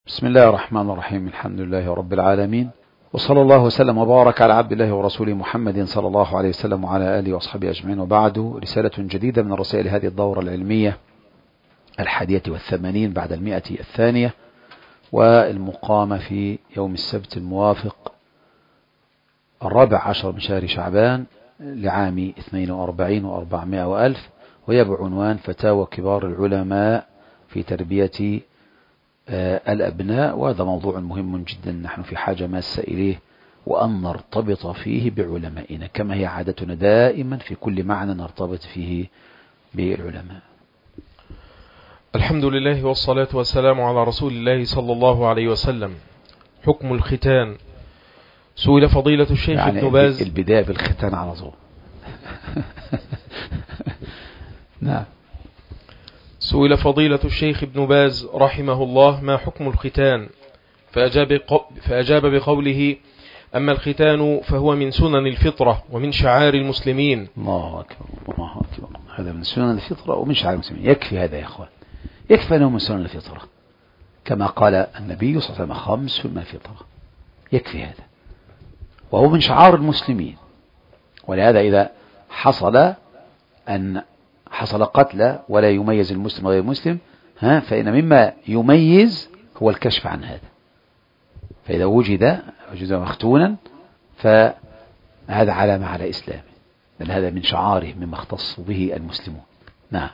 بسم الله الرحمن الرحيم. الحمد لله رب العالمين، وصلى الله وسلم وبارك على عبد الله ورسوله محمد صلى الله عليه وسلم وعلى آله وأصحابه أجمعين، وبعد. رسالة جديدة من رسائل هذه الدورة العلمية 81 بعد 100 والمقامة في يوم السبت الموافق 14 من شهر شعبان لعام 42 و400 وألف، وهي بعنوان فتاوى كبار العلماء في تربية الأبناء. وهذا موضوع مهم جدا نحن في حاجة ماسة إليه، وأن نرتبط فيه بعلمائنا كما هي عادتنا دائما في كل معنى نرتبط فيه بالعلماء. الحمد لله والصلاة والسلام على رسول الله صلى الله عليه وسلم. حكم الختان. سئل فضيلة الشيخ ابن باز. البداية بالختان على طول. نعم. سئل فضيلة الشيخ ابن باز رحمه الله ما حكم الختان، فأجاب بقوله: أما الختان فهو من سنن الفطرة ومن شعائر المسلمين. الله أكبر الله أكبر. هذا من سنن الفطرة ومن شعائر المسلمين. يكفي هذا يا أخوان، يكفي أنه من سنن الفطرة كما قال النبي صلى الله عليه وسلم 5 من الفطرة. يكفي هذا، وهو من شعائر المسلمين. ولهذا إذا حصل قتل ولا يميز المسلم غير المسلم، فإن مما يميز هو الكشف عن هذا. فإذا وجد مختونا فهذا علامة على إسلامه، بل هذا من شعاره مما اختص به المسلمون. نعم.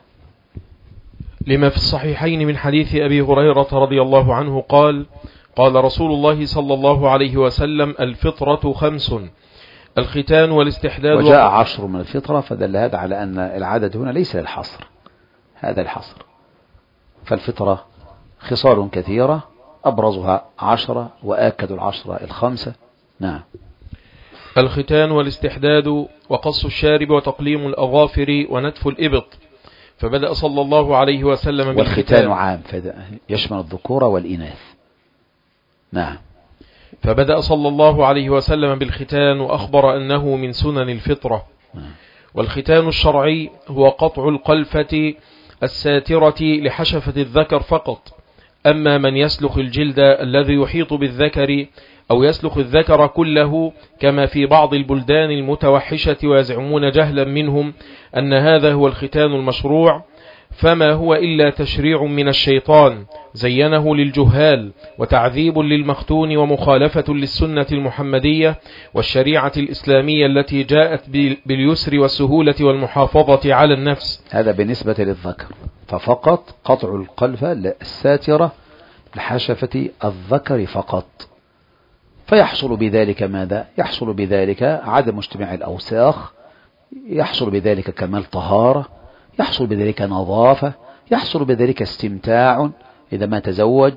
لما في الصحيحين من حديث أبي هريرة رضي الله عنه قال: قال رسول الله صلى الله عليه وسلم: الفطرة 5: الختان والاستحداد. وجاء 10 من الفطرة، فدل هذا على أن العدد هنا ليس للحصر، هذا الحصر. فالفطرة خصال كثيرة أبرزها 10 وآكد 10 5. نعم. الختان والاستحداد وقص الشارب وتقليم الأظافر ونتف الإبط. فبدأ صلى الله عليه وسلم والختان عام يشمل الذكور والإناث. نعم. فبدأ صلى الله عليه وسلم بالختان وأخبر أنه من سنن الفطرة. والختان الشرعي هو قطع القلفة الساترة لحشفة الذكر فقط. أما من يسلخ الجلد الذي يحيط بالذكر أو يسلخ الذكر كله كما في بعض البلدان المتوحشة ويزعمون جهلا منهم أن هذا هو الختان المشروع، فما هو إلا تشريع من الشيطان زينه للجهال وتعذيب للمختون ومخالفة للسنة المحمدية والشريعة الإسلامية التي جاءت باليسر والسهولة والمحافظة على النفس. هذا بالنسبة للذكر، ففقط قطع القلفة الساترة لحشفة الذكر فقط. فيحصل بذلك ماذا؟ يحصل بذلك عدم اجتماع الأوساخ، يحصل بذلك كمال طهارة، يحصل بذلك نظافة، يحصل بذلك استمتاع إذا ما تزوج،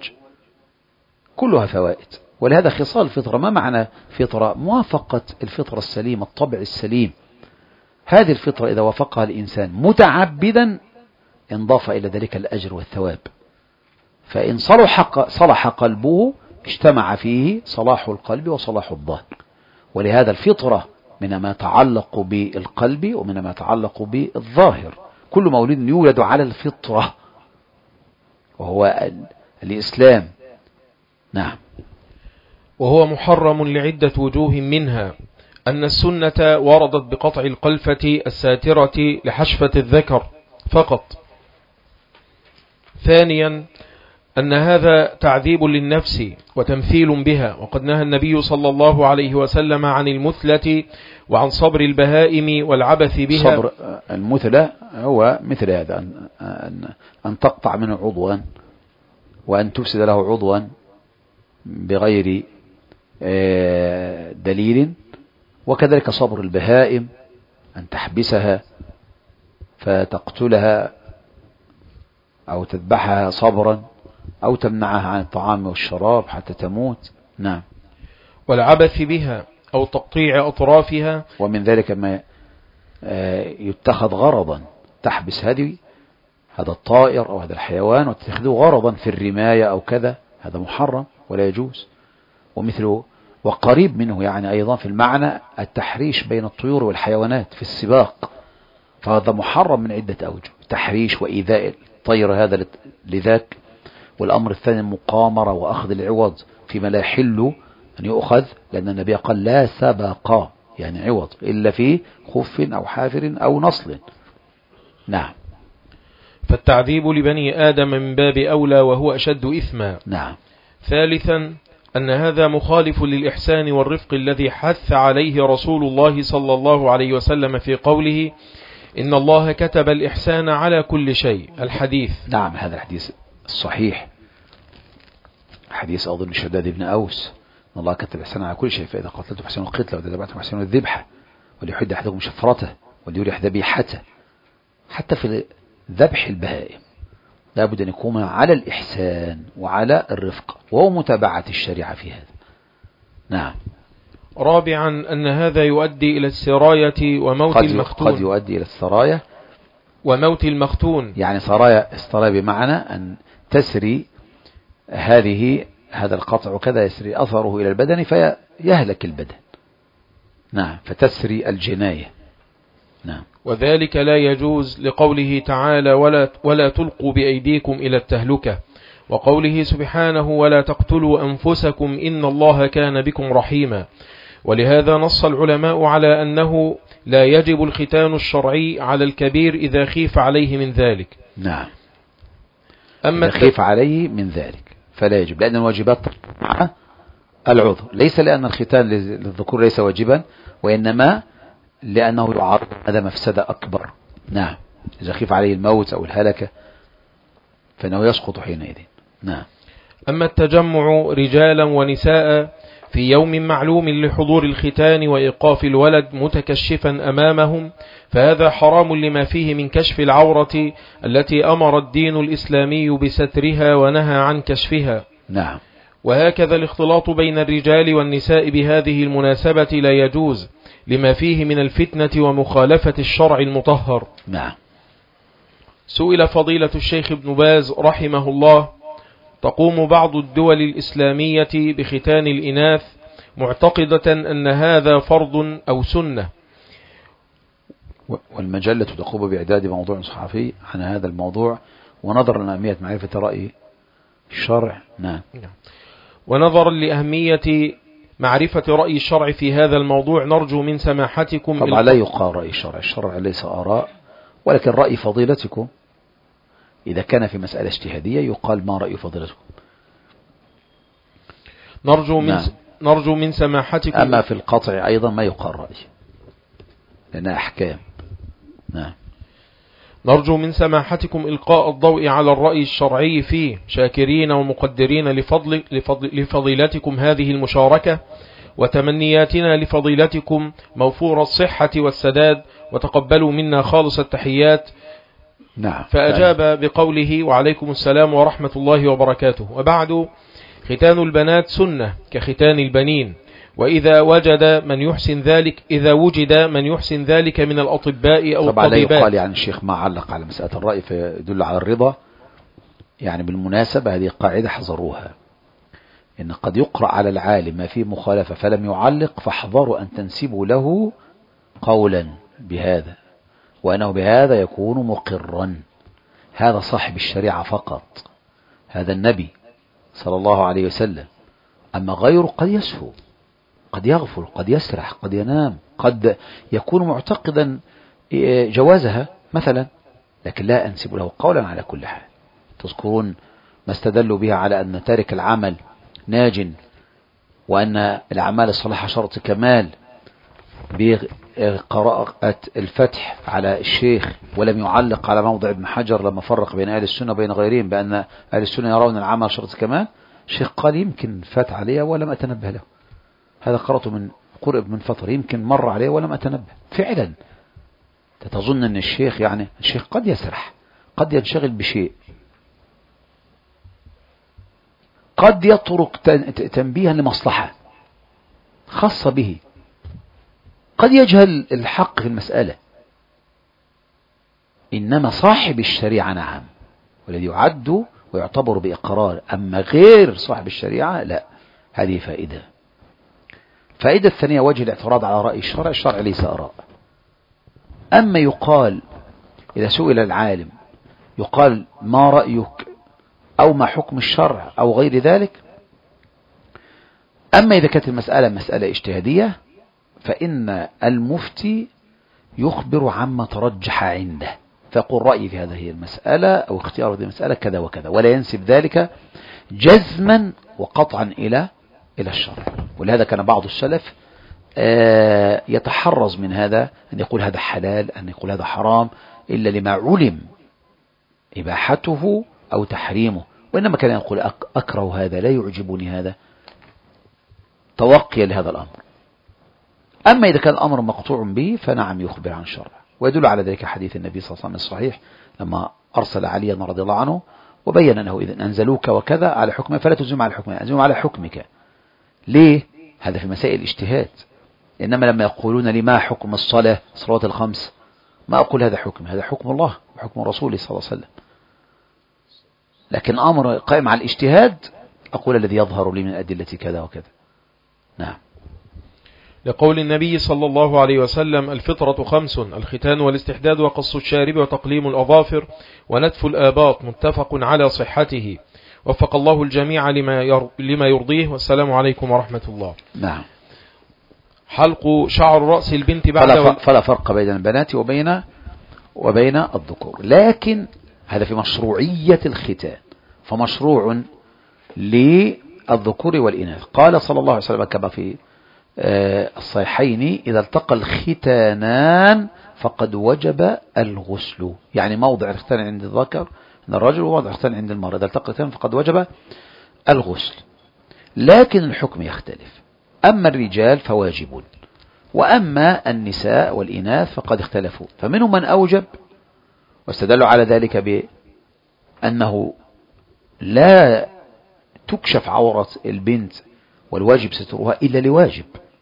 كلها فوائد. ولهذا خصال الفطرة، ما معنى فطرة؟ موافقة الفطرة السليمة، الطبع السليم. هذه الفطرة إذا وافقها الإنسان متعبدا انضاف إلى ذلك الأجر والثواب. فإن صلح قلبه اجتمع فيه صلاح القلب وصلاح الظاهر. ولهذا الفطرة من ما يتعلق بالقلب ومن ما يتعلق بالظاهر. كل مولود يولد على الفطرة وهو الإسلام. نعم. وهو محرم لعدة وجوه، منها أن السنة وردت بقطع القلفة الساترة لحشفة الذكر فقط. ثانيا أن هذا تعذيب للنفس وتمثيل بها، وقد نهى النبي صلى الله عليه وسلم عن المثلة وعن صبر البهائم والعبث بها. صبر المثلة هو مثل هذا، أن تقطع منه عضوا وأن تفسد له عضوا بغير دليل. وكذلك صبر البهائم، أن تحبسها فتقتلها أو تذبحها صبرا أو تمنعها عن الطعام والشراب حتى تموت. نعم. والعبث بها أو تقطيع أطرافها. ومن ذلك ما يتخذ غرضا، تحبس هذا الطائر أو هذا الحيوان وتتخذه غرضا في الرماية أو كذا، هذا محرم ولا يجوز. ومثله وقريب منه يعني أيضا في المعنى التحريش بين الطيور والحيوانات في السباق، فهذا محرم من عدة أوجه، تحريش وإيذاء الطير هذا لذاك، والأمر الثاني المقامرة وأخذ العوض فيما لا يحل أن يؤخذ، لأن النبي قال لا سبق يعني عوض إلا في خف أو حافر أو نصل. نعم. فالتعذيب لبني آدم من باب أولى وهو أشد إثما. نعم. ثالثا أن هذا مخالف للإحسان والرفق الذي حث عليه رسول الله صلى الله عليه وسلم في قوله إن الله كتب الإحسان على كل شيء، الحديث. نعم، هذا الحديث الصحيح، حديث أظن شداد بن أوس، إن الله كتب الإحسان على كل شيء، فإذا قتلتم فاحسنوا القتلة وإذا ذبحتم فاحسنوا الذبحة وليحد أحدكم شفرته وليريح ذبيحته. حتى في ذبح البهائم لابد أن يكون على الإحسان وعلى الرفق، وهو متابعة الشريعة في هذا. نعم. رابعا أن هذا يؤدي إلى السراية وموت المختون. قد يؤدي إلى السراية وموت المختون، يعني السراية بمعنى أن تسري هذا القطع وكذا، يسري أثره إلى البدن فيهلك البدن. نعم، فتسري الجناية. نعم. وذلك لا يجوز لقوله تعالى ولا تلقوا بأيديكم إلى التهلكة، وقوله سبحانه ولا تقتلوا أنفسكم إن الله كان بكم رحيما. ولهذا نص العلماء على أنه لا يجب الختان الشرعي على الكبير إذا خيف عليه من ذلك. نعم. أما إذا خيف عليه من ذلك فلا يجب، لأن الواجبات مع العذر، ليس لأن الختان للذكور ليس واجبا، وإنما لأنه يعرض هذا مفسدة أكبر. نعم. إذا خيف عليه الموت أو الهلكة فإنه يسقط حينئذ. نعم. أما التجمع رجالا ونساء في يوم معلوم لحضور الختان وإيقاف الولد متكشفا أمامهم فهذا حرام لما فيه من كشف العورة التي أمر الدين الإسلامي بسترها ونهى عن كشفها. نعم. وهكذا الاختلاط بين الرجال والنساء بهذه المناسبة لا يجوز لما فيه من الفتنة ومخالفة الشرع المطهر. نعم. سئل فضيلة الشيخ ابن باز رحمه الله: تقوم بعض الدول الإسلامية بختان الإناث معتقدة أن هذا فرض أو سنة، والمجلة تقوم بإعداد موضوع صحفي عن هذا الموضوع، ونظرا لأهمية معرفة رأي الشرع. نعم. ونظرا لأهمية معرفة رأي الشرع في هذا الموضوع نرجو من سماحتكم. طبعا لا يقال رأي الشرع، الشرع ليس آراء، ولكن رأي فضيلتكم إذا كان في مسألة اجتهادية يقال ما رأي فضيلتكم. نرجو من سماحتكم. أما في القطع أيضا ما يقال رأي لأنها أحكام. نعم. نرجو من سماحتكم إلقاء الضوء على الرأي الشرعي فيه، شاكرين ومقدرين لفضيلتكم هذه المشاركة، وتمنياتنا لفضيلتكم موفور الصحة والسداد، وتقبلوا منا خالص التحيات. نعم. فأجاب بقوله: وعليكم السلام ورحمة الله وبركاته. وبعد، ختان البنات سنة كختان البنين، وإذا وجد من يحسن ذلك من الأطباء أو طبعا الطبيبات. لا يقال يعني الشيخ ما علق على مسألة الرأي فيدل على الرضا، يعني بالمناسبة هذه قاعدة حذروها، إن قد يقرأ على العالم ما فيه مخالفة فلم يعلق، فاحذروا أن تنسبوا له قولا بهذا، وأنه بهذا يكون مقرا. هذا صاحب الشريعة فقط، هذا النبي صلى الله عليه وسلم. أما غيره قد يسهو، قد يغفل، قد يسرح، قد ينام، قد يكون معتقدا جوازها مثلا، لكن لا أنسب له قولا على كل حال. تذكرون ما استدلوا بها على أن تارك العمل ناج، وأن الأعمال الصالحة شرط كمال بقراءة الفتح على الشيخ، ولم يعلق على موضع ابن حجر لما فرق بين أهل السنة وبين غيرهم بأن أهل السنة يرون العمل شرط كمال. الشيخ قال يمكن فات عليه ولم أتنبه له، هذا قرأته من قرب من فترة، يمكن مر عليه ولم أتنبه فعلا. تظن أن الشيخ يعني الشيخ قد يسرح، قد ينشغل بشيء، قد يترك تنبيها لمصلحة خاصة به، قد يجهل الحق في المسألة. إنما صاحب الشريعة نعم، والذي يعد ويعتبر بإقرار، أما غير صاحب الشريعة لا. هذه فائدة. فائدة الثانية وجه الاعتراض على رأي الشرع، الشرع ليس آراء. أما يقال إذا سئل العالم يقال ما رأيك أو ما حكم الشرع أو غير ذلك. أما إذا كانت المسألة مسألة اجتهادية فإن المفتي يخبر عما ترجح عنده، فيقول رأيي في هذه المسألة أو اختيار هذه المسألة كذا وكذا، ولا ينسب ذلك جزما وقطعا إلى الشرع. ولهذا كان بعض السلف يتحرز من هذا، أن يقول هذا حلال، أن يقول هذا حرام، إلا لما علم إباحته أو تحريمه، وإنما كان يقول أكره هذا، لا يعجبني هذا، توقيا لهذا الأمر. أما إذا كان الأمر مقطوع به فنعم يخبر عن الشرع. ويدل على ذلك حديث النبي صلى الله عليه وسلم الصحيح لما أرسل عليا رضي الله عنه وبين أنه إذا أنزلوك وكذا على حكمه فلا تلزم على حكمه، ألزم على حكمك. ليه؟ هذا في مسائل الاجتهاد. إنما لما يقولون لي ما حكم الصلاة صلوات الخمس، ما أقول هذا حكم، هذا حكم الله وحكم رسوله صلى الله عليه وسلم. لكن أمر قائم على الاجتهاد أقول الذي يظهر لي من أدلة كذا وكذا. نعم. لقول النبي صلى الله عليه وسلم: الفطرة 5: الختان والاستحداد وقص الشارب وتقليم الأظافر ونتف الآباط، متفق على صحته. وفق الله الجميع لما يرضيه، والسلام عليكم ورحمة الله. نعم. حلق شعر رأس البنت بعد فلا فرق بين البنات وبين الذكور، لكن هذا في مشروعية الختان، فمشروع للذكور والإناث. قال صلى الله عليه وسلم كما في الصحيحين: إذا التقى الختانان فقد وجب الغسل. يعني موضع الختان عند الذكر عند الرجل ووضع الختان عند المرأة، إذا التقى الختان فقد وجب الغسل. لكن الحكم يختلف، أما الرجال فواجب، وأما النساء والإناث فقد اختلفوا، فمنهم من أوجب واستدلوا على ذلك بأنه لا تكشف عورة البنت والواجب سترها إلا لواجب،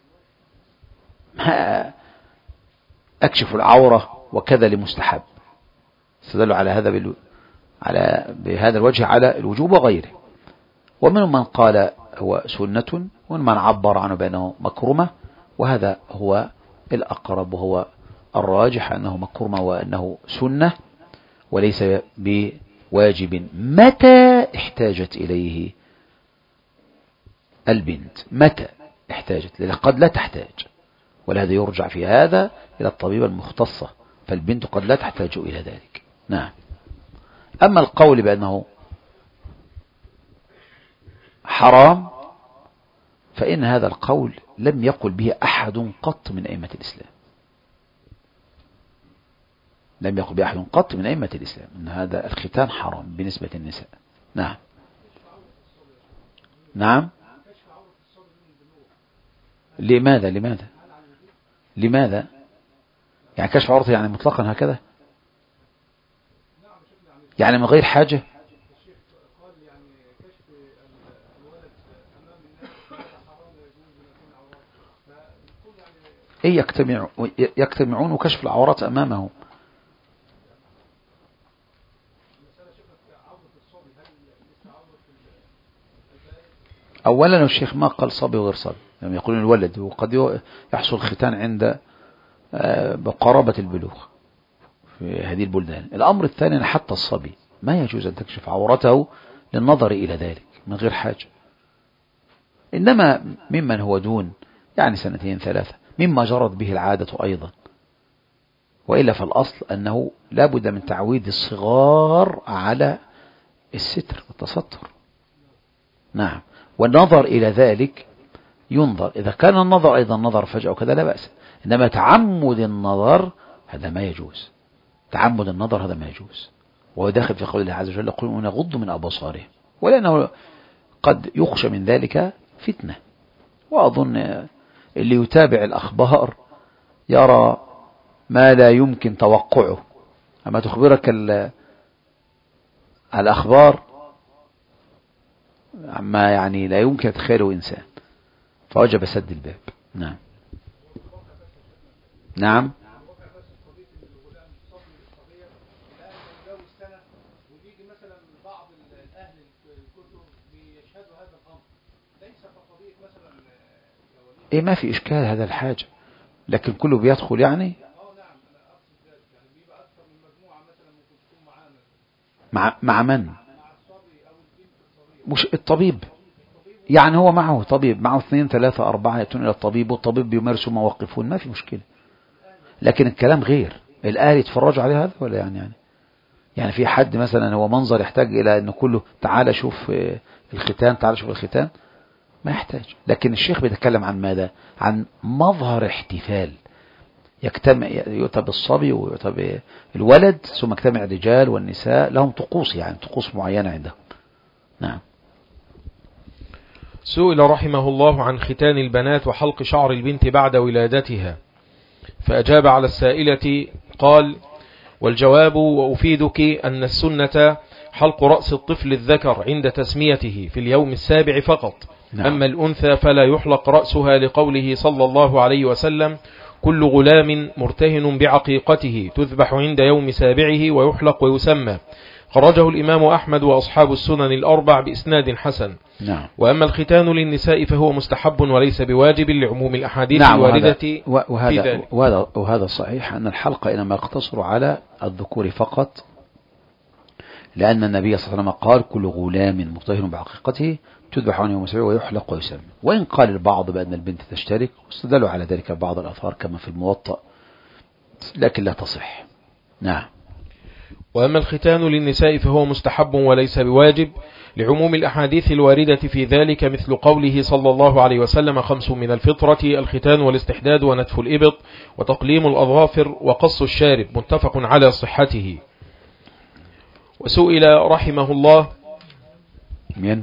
ما أكشف العورة وكذا لمستحب. استدلوا على هذا بهذا الوجه على الوجوب وغيره. ومنهم من قال هو سنة، ومن عبر عنه بأنه مكرمة، وهذا هو الأقرب وهو الراجح أنه مكرمة وأنه سنة وليس بواجب متى احتاجت إليه البنت، متى احتاجت، لأن قد لا تحتاج، ولهذا يرجع في هذا إلى الطبيبة المختصة، فالبنت قد لا تحتاج إلى ذلك. نعم. أما القول بأنه حرام فإن هذا القول لم يقل به أحد قط من أئمة الإسلام، لم يقل به أحد قط من أئمة الإسلام أن هذا الختان حرام بالنسبة للنساء. نعم. نعم. لماذا يعني كشف عورته يعني مطلقا هكذا، يعني من غير حاجة؟ إيه يجتمعون وكشف العورات أمامهم. أولا الشيخ ما قال صبي وغير صبي، يعني يقولون الولد، وقد يحصل ختان عند بقرابة البلوغ في هذه البلدان. الأمر الثاني حتى الصبي ما يجوز أن تكشف عورته للنظر إلى ذلك من غير حاجة، إنما ممن هو دون يعني 2 3 مما جرت به العادة أيضا، وإلا فالأصل أنه لا بد من تعويد الصغار على الستر والتستر. نعم. والنظر إلى ذلك ينظر، إذا كان النظر أيضا نظر فجأة وكذا لا بأس، إنما تعمد النظر هذا ما يجوز، تعمد النظر هذا ما يجوز، وهو داخل في قول الله عز وجل: يقولون يغضوا من أبصارهم، ولأنه قد يخشى من ذلك فتنة. وأظن اللي يتابع الأخبار يرى ما لا يمكن توقعه، أما تخبرك الأخبار عما يعني لا يمكن تخيله إنسان، فوجب سد الباب. نعم. نعم. إيه ما في إشكال هذا الحاجة، لكن كله بيدخل يعني مع من؟ مش الطبيب، يعني هو معه طبيب، معه 2 3 4 يأتون إلى الطبيب والطبيب بيمارسوا ما وقفون، ما في مشكلة. لكن الكلام غير، الأهل يتفرجوا عليه هذا ولا يعني في حد مثلا هو منظر يحتاج إلى أنه كله تعال شوف الختان، تعال شوف الختان، ما يحتاج. لكن الشيخ بيتكلم عن ماذا؟ عن مظهر احتفال يؤتى بالصبي ويؤتى بالولد، ثم اجتمع الرجال والنساء لهم طقوس، يعني طقوس معينة عندهم. نعم. سئل رحمه الله عن ختان البنات وحلق شعر البنت بعد ولادتها، فأجاب على السائلة قال: والجواب وأفيدك أن السنة حلق رأس الطفل الذكر عند تسميته في اليوم السابع فقط. نعم. أما الأنثى فلا يحلق رأسها لقوله صلى الله عليه وسلم: كل غلام مرتهن بعقيقته تذبح عند يوم سابعه ويحلق ويسمى. خرجه الإمام أحمد وأصحاب السنن الأربع بإسناد حسن. نعم. وأما الختان للنساء فهو مستحب وليس بواجب لعموم الأحاديث الواردة في ذلك. وهذا صحيح أن الحلقة إنما يقتصر على الذكور فقط، لأن النبي صلى الله عليه وسلم قال: كل غلام مرتهن بعقيقته تذبح عن يوم سابعه ويحلق ويسمى. وإن قال البعض بأن البنت تشترك، واستدلوا على ذلك بعض الآثار كما في الموطأ، لكن لا تصح. نعم. وأما الختان للنساء فهو مستحب وليس بواجب لعموم الأحاديث الواردة في ذلك، مثل قوله صلى الله عليه وسلم: 5 من الفطرة: الختان والاستحداد ونتف الإبط وتقليم الأظافر وقص الشارب، متفق على صحته. وسئل رحمه الله من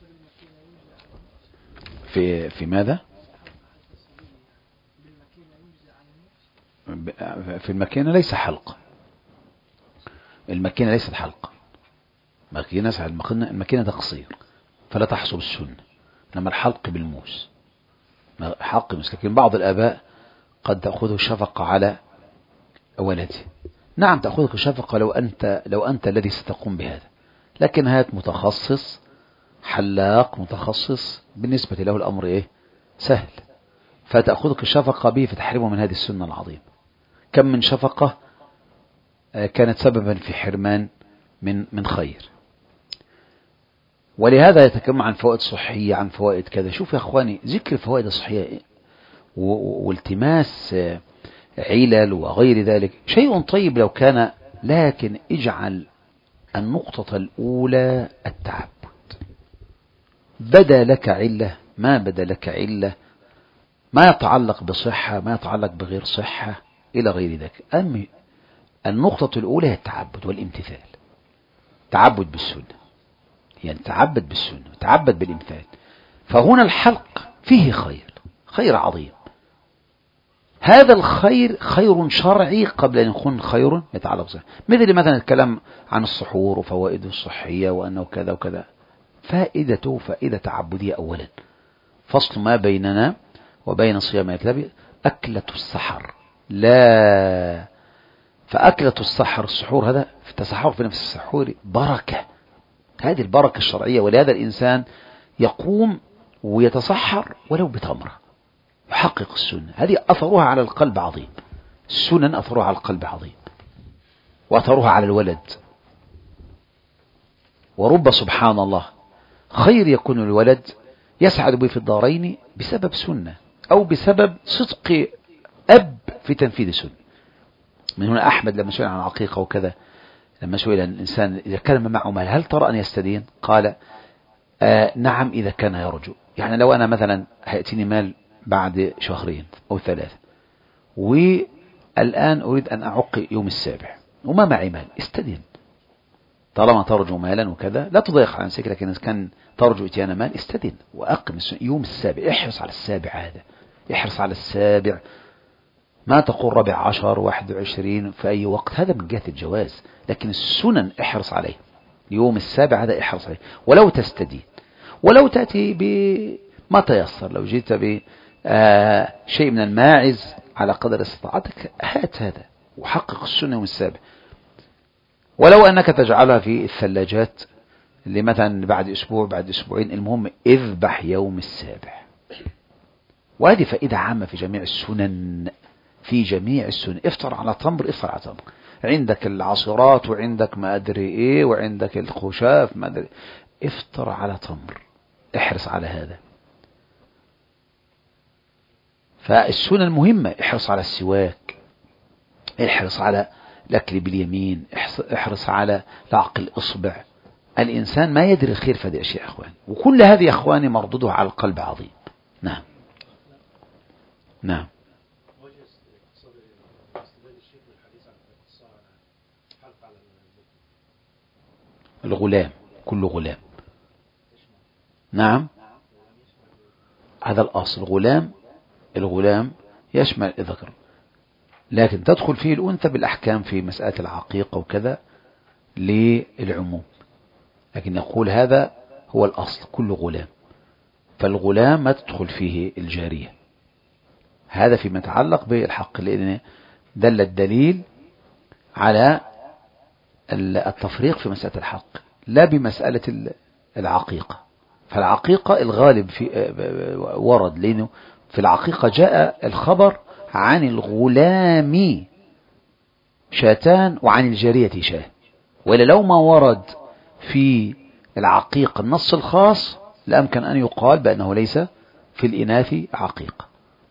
في ماذا؟ في المكينة ليس حلق، المكينة ليست حلق، المكينة تقصير فلا تحصل السنة، إنما الحلق بالموس، حلق الموس. لكن بعض الآباء قد تأخذه شفقة على ولده. نعم تأخذك شفقة لو أنت الذي ستقوم بهذا، لكن هات متخصص حلاق متخصص بالنسبة له الأمر سهل، فتأخذك الشفقة به فتحرمه من هذه السنة العظيمة. كم من شفقة كانت سببا في حرمان من خير. ولهذا يتكلم عن فوائد صحية، عن فوائد كذا. شوف يا أخواني، ذكر فوائد الصحية والتماس علل وغير ذلك شيء طيب لو كان، لكن اجعل النقطة الأولى التعبد. بدا لك علة ما بدا لك علة، ما يتعلق بصحة ما يتعلق بغير صحة إلى غير ذلك. أما النقطة الأولى هي التعبد والامتثال. تعبد بالسنة، يعني تعبد بالسنة، تعبد بالامتثال. فهنا الحلق فيه خير عظيم. هذا الخير خير شرعي قبل أن يكون خير يتعلق بصحة. مثل مثلا الكلام عن السحور وفوائده الصحية وأنه كذا وكذا، فائدته فائدة تعبدية. أولا فصل ما بيننا وبين صيام الكتاب أكلة السحر، لا فأكلة السحور هذا في التسحر في نفس السحور بركة، هذه البركة الشرعية. ولهذا الإنسان يقوم ويتسحر ولو بتمرة، يحقق السنة. هذه أثرها على القلب عظيم، السنن أثرها على القلب عظيم، وأثرها على الولد. ورب سبحان الله خير يكون الولد يسعد به في الدارين بسبب سنة أو بسبب صدق أب في تنفيذ سنة. من هنا أحمد لما سئل عن عقيقة وكذا، لما سئل الإنسان إذا كان معه مال هل ترى أن يستدين؟ قال نعم إذا كان يرجو. يعني لو أنا مثلا هيأتيني مال بعد 2 أو 3 والآن أريد أن أعق يوم السابع وما معي مال، استدين. طالما ترجو مالا وكذا لا تضيق عن نفسك، لكن إذا كان ترجو إتيان مال استدين وأقم يوم السابع. احرص على السابع، هذا احرص على السابع، ما تقول 14 21 في أي وقت، هذا من جهة الجواز. لكن السنن احرص عليه، يوم السابع هذا احرص عليه. ولو تستدين، ولو تأتي بما تيسر، لو جئت بشيء من الماعز على قدر استطاعتك هات هذا وحقق السنة يوم السابع. ولو أنك تجعلها في الثلاجات اللي مثلا بعد أسبوع بعد أسبوعين، المهم اذبح يوم السابع. وهذه فائدة عامة في جميع السنن، في جميع السنن. افطر على تمر، افطر على تمر، عندك العصيرات وعندك ما أدري إيه وعندك الخشاف ما أدري، افطر على تمر، احرص على هذا. فالسنة المهمة، احرص على السواك، احرص على الأكل باليمين، احرص على لعق الإصبع. الإنسان ما يدري الخير في هذه الأشياء يا أخواني، وكل هذه يا أخواني مردودها على القلب عظيم. نعم نعم. الغلام، كل غلام. نعم، هذا الأصل. الغلام يشمل الذكر، لكن تدخل فيه الأنثى بالأحكام في مسألة العقيقة وكذا للعموم، لكن نقول هذا هو الأصل، كل غلام. فالغلام ما تدخل فيه الجارية. هذا فيما يتعلق بالحق، لأن دل الدليل على التفريق في مسألة الحق لا بمسألة العقيقة. فالعقيقة الغالب في ورد، لأنه في العقيقة جاء الخبر عن الغلام شاتان وعن الجارية شاه، وإلا لو ما ورد في العقيقة النص الخاص لأمكن أن يقال بأنه ليس في الإناث عقيقة.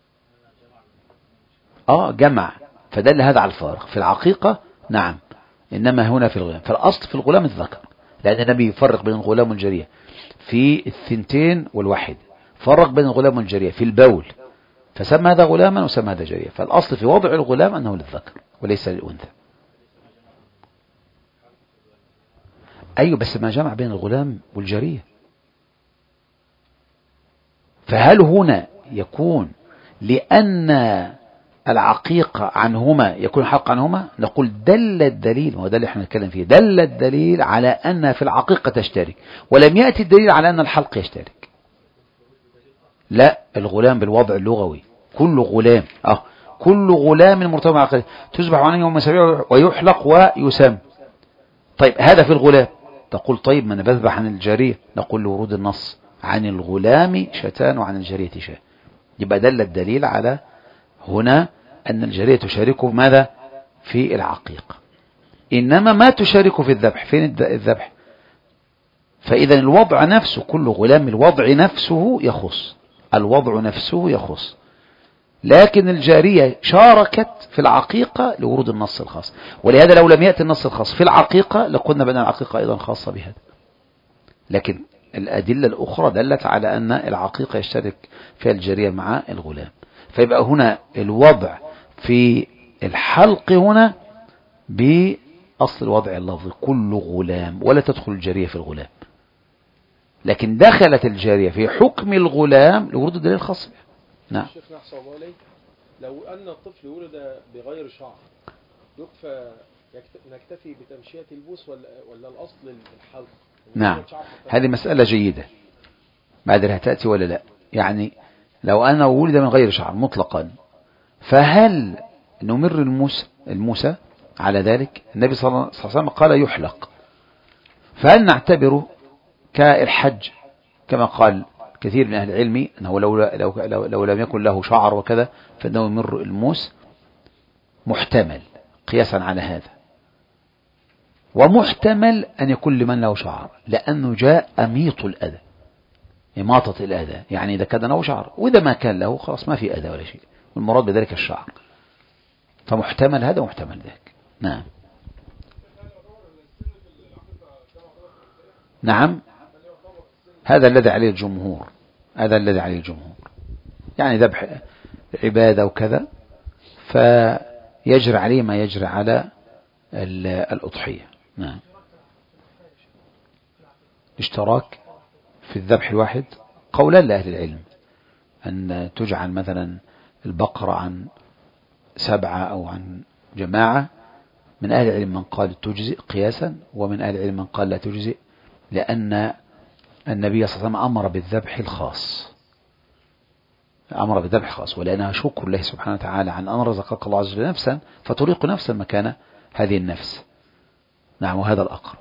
جمع، فدل هذا على الفارق في العقيقة. نعم، إنما هنا في الغلام، فالأصل في الغلام الذكر، لأن النبي يفرق بين الغلام والجارية في 2 والواحد، فرق بين الغلام والجارية في البول، فسمى هذا غلاما وسمى هذا جارية. فالأصل في وضع الغلام أنه للذكر وليس للأنثى. أيوة، بس ما جمع بين الغلام والجارية. فهل هنا يكون لأن العقيقة عنهما يكون حق عنهما؟ نقول دل الدليل، وهذا اللي احنا نتكلم فيه، دل الدليل على أن في العقيقة تشترك، ولم يأتي الدليل على أن الحلق يشترك. لا، الغلام بالوضع اللغوي كل غلام، كل غلام مرتبط مع عقيقة تذبح عنه يوم سبيع ويحلق ويسم. طيب هذا في الغلام. تقول طيب ما أنا بذبح عن الجارية، نقول لورود النص عن الغلام شتان وعن الجارية شاه، يبقى دل الدليل على هنا أن الجارية تشاركه ماذا في العقيقة، إنما ما تشاركه في الذبح. فين الذبح؟ فإذا الوضع نفسه، كل غلام الوضع نفسه يخص، الوضع نفسه يخص، لكن الجارية شاركت في العقيقة لورود النص الخاص. ولهذا لو لم يأتي النص الخاص في العقيقة لقلنا بأن العقيقة أيضا خاصة بهذا، لكن الأدلة الأخرى دلت على أن العقيقة يشترك فيها الجارية مع الغلام. فيبقى هنا الوضع في الحلق هنا بأصل الوضع اللفظي كل غلام، ولا تدخل الجارية في الغلام، لكن دخلت الجارية في حكم الغلام لورود الدليل الخاص بها. نعم. شيخنا أحسن الله عليك، لو أن الطفل ولد بغير شعر نكتفي بتمشية البوس ولا الأصل الحلق؟ نعم، هذه مسألة جيدة، ما أدري هتأتي ولا لا. يعني لو أنا ولد من غير شعر مطلقا، فهل نمر الموسى على ذلك؟ النبي صلى الله عليه وسلم قال يحلق، فهل نعتبره كالحج كما قال كثير من أهل العلم أنه لو لم يكن له شعر وكذا فإنه يمر الموس؟ محتمل قياسا على هذا، ومحتمل أن يكون لمن له شعر، لأنه جاء أميط الأذى، إماطة الأذى، يعني إذا كان له شعر، وإذا ما كان له خلاص ما في أذى ولا شيء، والمراد بذلك الشعر، فمحتمل هذا ومحتمل ذاك. نعم نعم، هذا الذي عليه الجمهور، هذا الذي عليه الجمهور، يعني ذبح عبادة وكذا فيجري عليه ما يجري على الأضحية. نعم. اشتراك في الذبح الواحد قولا لأهل العلم، أن تجعل مثلا البقرة عن 7 أو عن جماعة. من أهل العلم من قال تجزئ قياسا، ومن أهل العلم من قال لا تجزئ، لأن النبي صلى الله عليه وسلم أمر بالذبح الخاص، أمر بالذبح الخاص، ولأنها شكر الله سبحانه وتعالى عن أن رزقك الله عز وجل نفسا فتريق نفسا مكان هذه النفس. نعم، وهذا الأقرب،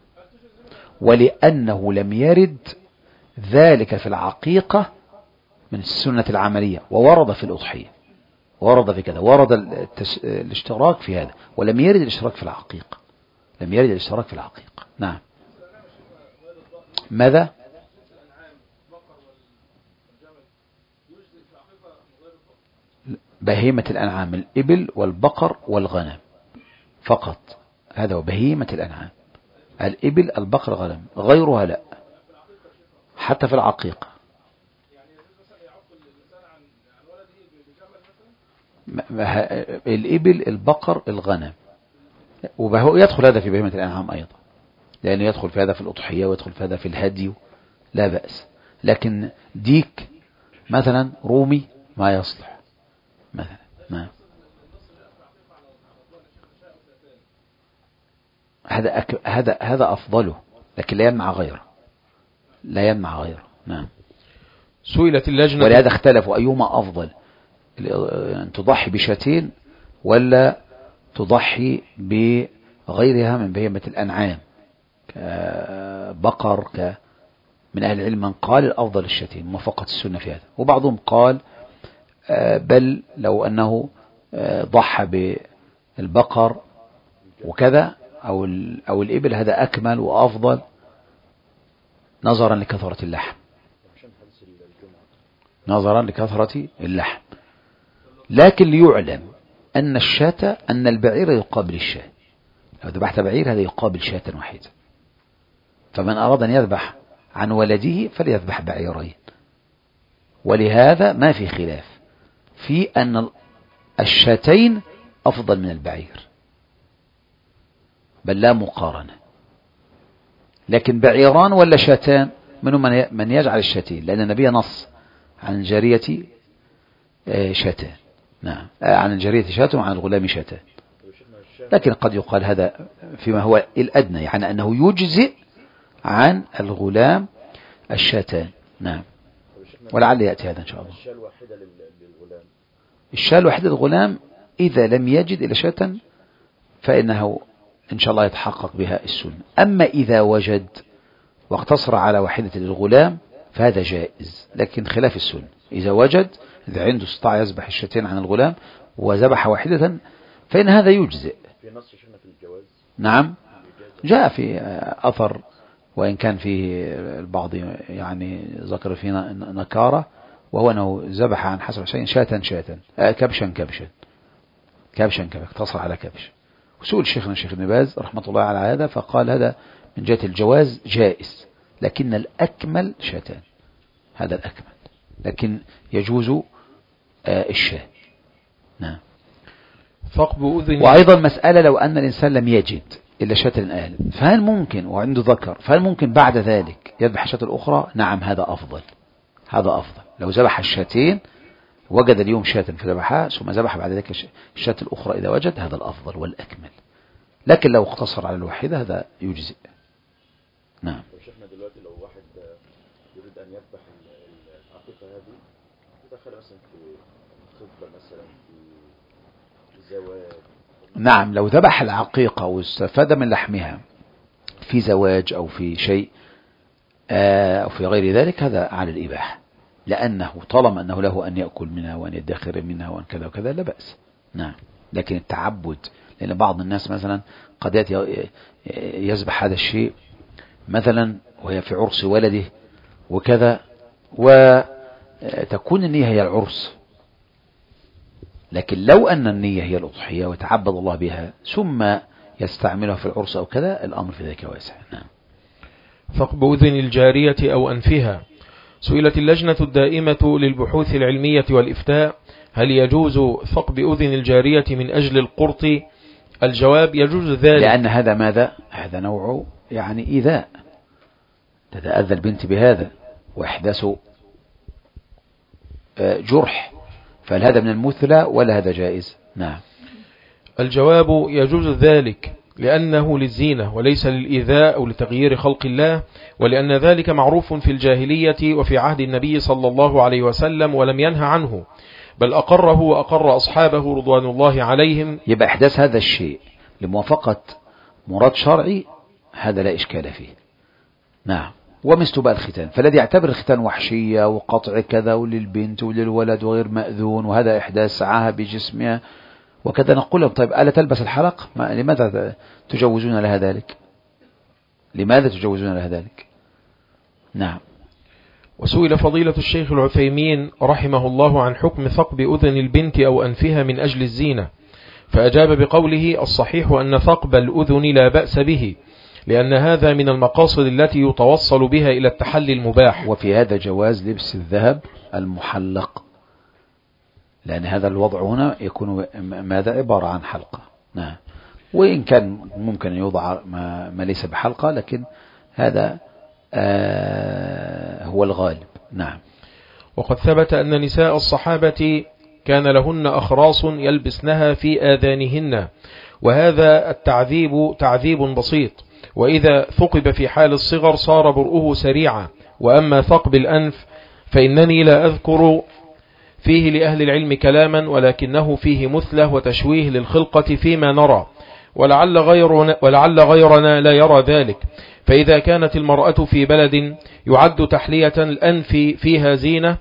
ولأنه لم يرد ذلك في العقيقة من السنة العملية، وورد في الأضحية، ورد في كذا، ورد الاشتراك في هذا، ولم يرد الاشتراك في العقيقة، لم يرد الاشتراك في العقيقة. نعم. ماذا؟ بهيمة الأنعام الإبل والبقر والغنم فقط، هذا هو بهيمة الأنعام، الإبل البقر غنم، غيرها لا. حتى في العقيقة الإبل البقر الغنم، وهو يدخل هذا في بهيمة الأنعام أيضا، لأنه يدخل في هذا في الأضحية ويدخل في هذا في الهدي، لا بأس. لكن ديك مثلا رومي ما يصلح مثلا، ما هذا أفضله، لكن لا يمنع غيره، لا يمنع غيره. نعم. سئلت اللجنة، ولهذا اختلفوا أيهما أفضل، أن تضحي بشاتين ولا تضحي بغيرها من بهيمة الأنعام كبقر. من أهل العلم من قال الأفضل الشاتين موافقة السنة في هذا، وبعضهم قال بل لو أنه ضحى بالبقر وكذا أو الإبل هذا أكمل وأفضل نظرا لكثرة اللحم، نظرا لكثرة اللحم. لكن ليعلم أن الشاة أن البعير يقابل الشاة، لو ذبحت بعير هذا يقابل شاة واحدة، فمن أراد أن يذبح عن ولده فليذبح بعيرين. ولهذا ما في خلاف في أن الشاتين أفضل من البعير، بل لا مقارنة. لكن بعيران ولا شاتان، منهم من يجعل الشاتين، لأن النبي نص عن الجارية شاتان. نعم، عن الجارية شاة وعن الغلام شاتان. لكن قد يقال هذا فيما هو الأدنى، يعني أنه يجزئ عن الغلام الشاتان. نعم، ولعل يأتي هذا إن شاء الله. الشاة الواحدة للغلام إذا لم يجد إلا شاة فإنه إن شاء الله يتحقق بها السنة. أما إذا وجد واقتصر على واحدة للغلام فهذا جائز، لكن خلاف السنة. إذا وجد، إذا عنده استطاع يذبح الشاتين عن الغلام وذبح واحدة فإن هذا يجزئ. نعم، جاء في أثر وإن كان فيه البعض يعني ذكر فينا نكارة، وهو أنه ذبح عن حسب شيء شاة كبشا اقتصر على كبش. وسئل شيخنا الشيخ ابن باز رحمة الله على هذا فقال هذا من جهة الجواز جائز، لكن الأكمل شاتان، هذا الأكمل، لكن يجوز الشاة. نعم. ثقب أذن. وأيضا مسألة لو أن الإنسان لم يجد إلا شاة الآل فهل ممكن، وعنده ذكر، فهل ممكن بعد ذلك يذبح الشاة الأخرى؟ نعم، هذا أفضل، هذا أفضل. لو ذبح الشاتين وجد اليوم شاة فذبحها ثم ذبح بعد ذلك الشاة الأخرى إذا وجد، هذا الأفضل والأكمل. لكن لو اقتصر على الواحدة هذا يجزئ. نعم. شيخنا دلوقتي لو واحد يريد أن يذبح العقيقة هذه يدخل مثلا في خطبة مثلا في زواج. نعم، لو ذبح العقيقة واستفاد من لحمها في زواج أو في شيء أو في غير ذلك هذا على الإباحة، لأنه طالما أنه له أن يأكل منها وأن يدخر منها وأن كذا وكذا لا بأس. نعم. لكن التعبد، لأن بعض الناس مثلا قد يذبح هذا الشيء مثلا وهي في عرس ولده وكذا، وتكون النية هي العرس، لكن لو أن النية هي الأضحية وتعبد الله بها ثم يستعملها في العرس أو كذا الأمر في ذلك واسع. نعم. ثقب أذن الجارية أو أنفها. سئلت اللجنة الدائمة للبحوث العلمية والإفتاء هل يجوز ثقب أذن الجارية من أجل القرط؟ الجواب يجوز ذلك، لأن هذا ماذا؟ هذا نوع يعني إيذاء، تتأذى البنت بهذا وإحداث جرح، فهل هذا من المثلى ولا هذا جائز؟ نعم. الجواب يجوز ذلك لأنه للزينة وليس للإيذاء أو لتغيير خلق الله، ولأن ذلك معروف في الجاهلية وفي عهد النبي صلى الله عليه وسلم ولم ينهى عنه، بل أقره وأقر أصحابه رضوان الله عليهم. يبقى إحداث هذا الشيء لموافقة مراد شرعي هذا لا إشكال فيه. نعم. ومثل بقى الختان، فالذي يعتبر الختان وحشية وقطع كذا وللبنت وللولد وغير مأذون وهذا إحداث سعاها بجسمها وكذا، نقول لهم طيب ألا تلبس الحلق؟ لماذا تجوزون لها ذلك؟ لماذا تجوزون لها ذلك؟ نعم. وسئل فضيلة الشيخ العثيمين رحمه الله عن حكم ثقب أذن البنت أو أنفها من أجل الزينة، فأجاب بقوله: الصحيح أن ثقب الأذن لا بأس به، لأن هذا من المقاصد التي يتوصل بها إلى التحلي المباح. وفي هذا جواز لبس الذهب المحلق، لأن هذا الوضع هنا يكون ماذا؟ عبارة عن حلقة. نعم. وإن كان ممكن أن يوضع ما ليس بحلقة، لكن هذا هو الغالب. نعم. وقد ثبت أن نساء الصحابة كان لهن أخراص يلبسنها في آذانهن، وهذا التعذيب تعذيب بسيط، وإذا ثقب في حال الصغر صار برؤه سريعا. وأما ثقب الأنف فإنني لا أذكر فيه لأهل العلم كلاما، ولكنه فيه مثلة وتشويه للخلقة فيما نرى، ولعل غيرنا لا يرى ذلك. فإذا كانت المرأة في بلد يعد تحلية الأنف فيها زينة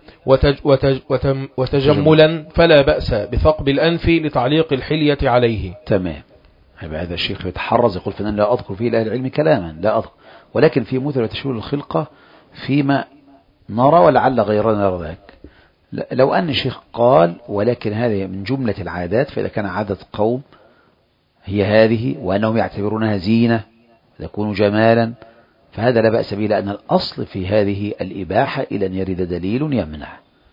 وتجملا، فلا بأس بثقب الأنف لتعليق الحلية عليه. تمام. هذا الشيخ يتحرز يقول فإن لا أذكر فيه لأهل العلم كلاما، لا أذكر، ولكن في مثل وتشويه الخلقة فيما نرى ولعل غيرنا يرى ذلك. لو أن الشيخ قال ولكن هذه من جملة العادات، فإذا كان عادة قوم هي هذه وأنهم يعتبرونها زينة تكون جمالا، فهذا لا بأس به، لأن الأصل في هذه الإباحة إلى أن يرد دليل يمنع.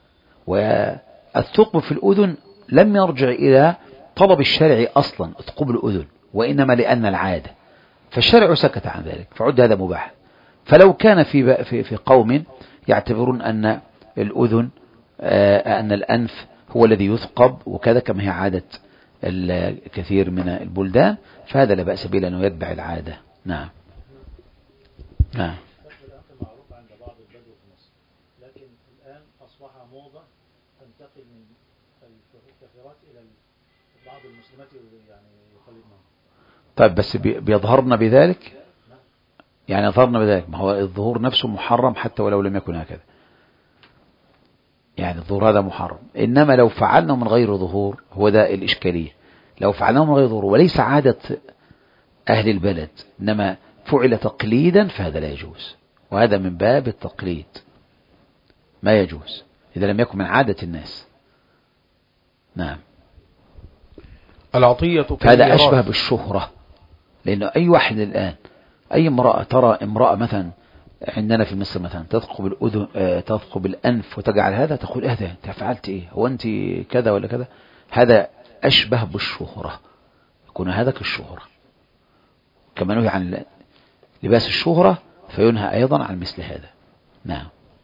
والثقب في الأذن لم يرجع إلى طلب الشرع أصلا ثقب الأذن، وإنما لأن العادة، فالشرع سكت عن ذلك فعد هذا مباح. فلو كان في قوم يعتبرون أن الأذن أن الأنف هو الذي يثقب وكذا كما هي عادة الكثير من البلدان، فهذا لا بأس به لأنه يتبع العادة. نعم. نعم. معروف عند بعض البدو في مصر، لكن الآن أصبح موضة تنتقل من الكافرات إلى بعض المسلمات يعني يقلدنهم. طيب بس بيظهرنا بذلك؟ يعني يظهرنا بذلك، ما هو الظهور نفسه محرم حتى ولو لم يكن هكذا، يعني الظهور هذا محرم. إنما لو فعلنا من غير ظهور، هو ده الإشكالية، لو فعلنا من غير ظهور وليس عادة أهل البلد إنما فعل تقليدا فهذا لا يجوز، وهذا من باب التقليد، ما يجوز إذا لم يكن من عادة الناس. نعم. العطية هذا أشبه بالشهرة، لأنه أي واحد الآن، أي امرأة ترى امرأة مثلا عندنا في مصر مثلا تثقب الأذن تثقب الأنف وتجعل هذا، تقول هذا أنت فعلت إيه؟ هو أنت كذا ولا كذا؟ هذا أشبه بالشهرة، يكون هذا كالشهرة، كما نهي عن لباس الشهرة فينهى أيضا عن مثل هذا. نعم.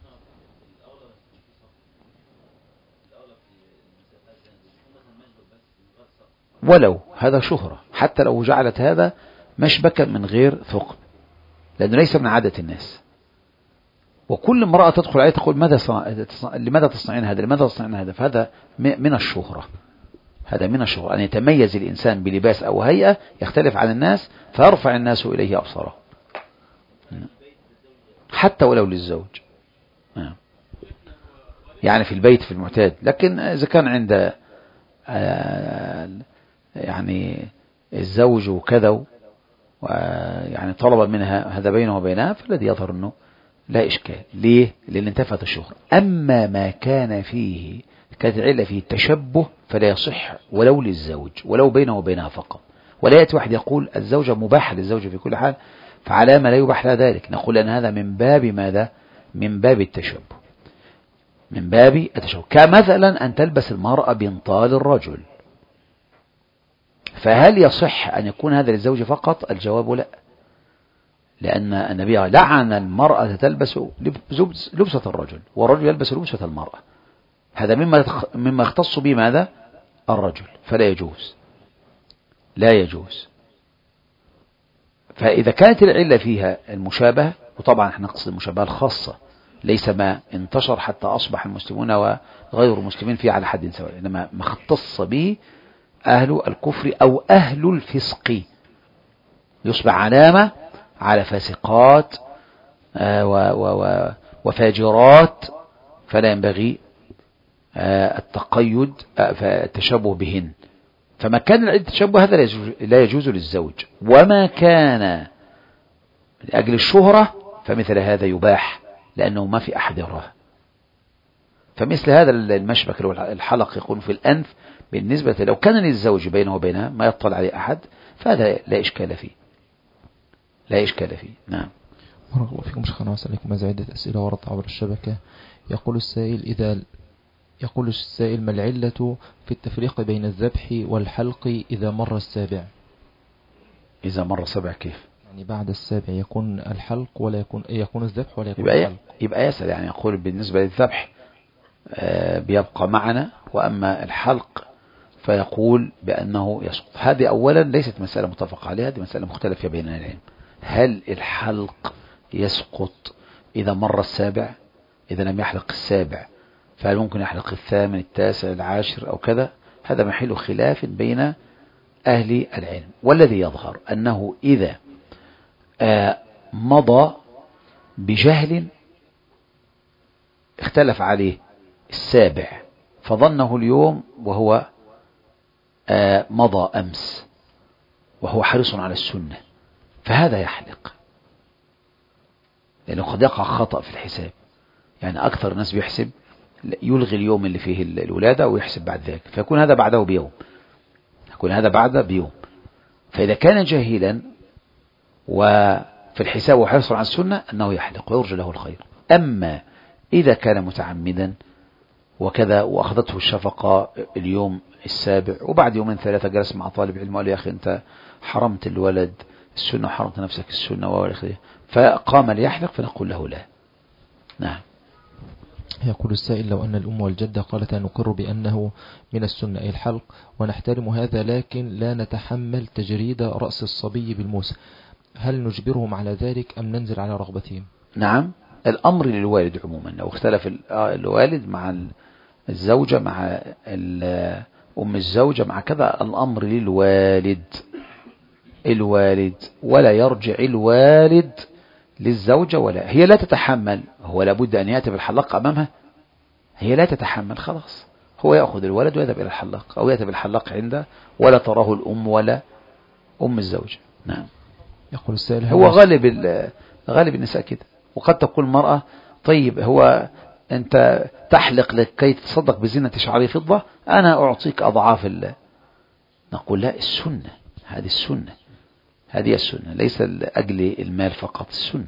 ولو هذا شهرة، حتى لو جعلت هذا مشبكا من غير ثقب، لأنه ليس من عادة الناس. وكل امرأة تدخل عليه تقول لماذا تصنعين هذا، لماذا تصنعين هذا، فهذا من الشهرة، هذا من الشهرة، أن يتميز الإنسان بلباس أو هيئة يختلف عن الناس فيرفع الناس إليه أبصاره، حتى ولو للزوج، يعني في البيت في المعتاد. لكن إذا كان عند يعني الزوج وكذا يعني طلب منها هذا بينه وبينها، فالذي يظهر أنه لا إشكال. ليه؟ لأن انتفت الشهرة. أما ما كان فيه كانت العلة فيه التشبه فلا يصح ولو للزوج، ولو بينه وبينها فقط. ولا يأتي واحد يقول الزوجة مباحة للزوجة في كل حال، فعلى ما لا يباح لها ذلك، نقول أن هذا من باب ماذا؟ من باب التشبه، من باب التشبه. كمثلا أن تلبس المرأة بنطال الرجل، فهل يصح أن يكون هذا للزوج فقط؟ الجواب لا، لأن النبي لعن المرأة تلبس لبسة الرجل، والرجل يلبس لبسة المرأة، هذا مما يختص به ماذا؟ الرجل، فلا يجوز، لا يجوز. فإذا كانت العلة فيها المشابهة، وطبعا احنا نقصد المشابهة الخاصة، ليس ما انتشر حتى أصبح المسلمون وغير المسلمين فيه على حد سواء، إنما ما اختص به أهل الكفر أو أهل الفسق، يصبح علامة على فاسقات وفاجرات، فلا ينبغي التقيد التشبه بهن. فما كان التشبه هذا لا يجوز للزوج، وما كان لأجل الشهرة فمثل هذا يباح لأنه ما في أحد يراه. فمثل هذا المشبك لو الحلق يكون في الأنف بالنسبة لو كان للزوج بينه وبينها ما يطلع عليه أحد فهذا لا إشكال فيه، لا إشكال فيه. نعم. بارك الله فيكم شيخنا وسألكم عدة أسئلة وردت عبر الشبكة. يقول السائل ما العلة في التفريق بين الذبح والحلق إذا مر السابع؟ إذا مر السابع كيف؟ يعني بعد السابع يكون الحلق ولا يكون الذبح ولا يكون الحلق؟ يبقى يسأل، يعني يقول بالنسبة للذبح بيبقى معنا، وأما الحلق فيقول بأنه يسقط. هذه أولا ليست مسألة متفق عليها، هذه مسألة مختلفة بين العلم. هل الحلق يسقط إذا مر السابع؟ إذا لم يحلق السابع فهل ممكن يحلق الثامن التاسع العاشر أو كذا؟ هذا محل خلاف بين أهل العلم، والذي يظهر أنه إذا مضى بجهل اختلف عليه السابع فظنه اليوم وهو مضى أمس وهو حريص على السنة، فهذا يحلق، لأنه قد يقع خطأ في الحساب. يعني أكثر الناس بيحسب يلغي اليوم اللي فيه الولادة ويحسب بعد ذلك، فيكون هذا بعده بيوم، يكون هذا بعده بيوم. فإذا كان جاهلا وفي الحساب وحرص على السنة أنه يحلق ويرجى له الخير. أما إذا كان متعمدا وكذا وأخذته الشفقة اليوم السابع وبعد يومين ثلاثة جلس مع طالب علم وقال يا أخي أنت حرمت الولد السنة وحرمت نفسك السنة فقام ليحلق، فنقول له لا. نعم. يقول السائل لو أن الأم والجدة قالتا نقر بأنه من السنة أي الحلق ونحترم هذا لكن لا نتحمل تجريد رأس الصبي بالموس، هل نجبرهم على ذلك أم ننزل على رغبتهم؟ نعم، الأمر للوالد عموما. لو اختلف الوالد مع الزوجة مع أم الزوجة مع كذا، الأمر للوالد ولا يرجع الوالد للزوجة، ولا هي لا تتحمل، هو لابد أن يأتي بالحلاق أمامها، هي لا تتحمل، خلاص هو يأخذ الولد ويذهب إلى الحلاق أو يأتي بالحلاق عنده ولا تراه الأم ولا أم الزوجة. نعم. يقول السائل هو غالب النساء كده. وقد تقول المرأة طيب هو أنت تحلق لكي تتصدق بزينة شعري فضة، أنا أعطيك أضعاف نقول لا، السنة هذه السنة، هذه السنة ليس لأجل المال فقط، السنة.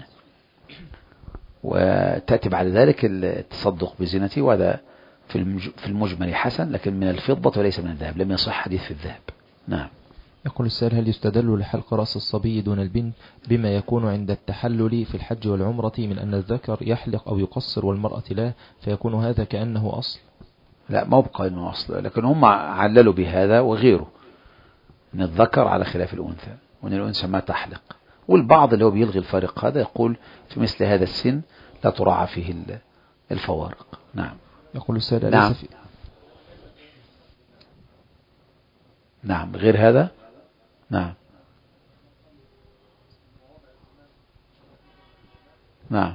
وتأتي بعد ذلك التصدق بزينتي، وهذا في المجمل حسن، لكن من الفضة وليس من الذهب، لم يصح حديث في الذهب. نعم. يقول السائل هل يستدل لحلق رأس الصبي دون البنت بما يكون عند التحلل في الحج والعمرة من أن الذكر يحلق أو يقصر والمرأة لا، فيكون هذا كأنه أصل؟ لا، ما بقى أنه أصل، لكن هم عللوا بهذا وغيره من الذكر على خلاف الأنثى، وأن الأنثى ما تحلق. والبعض اللي هو بيلغي الفارق هذا يقول في مثل هذا السن لا تراعى فيه الفوارق. نعم. يقول السائل نعم. نعم، غير هذا. نعم. نعم.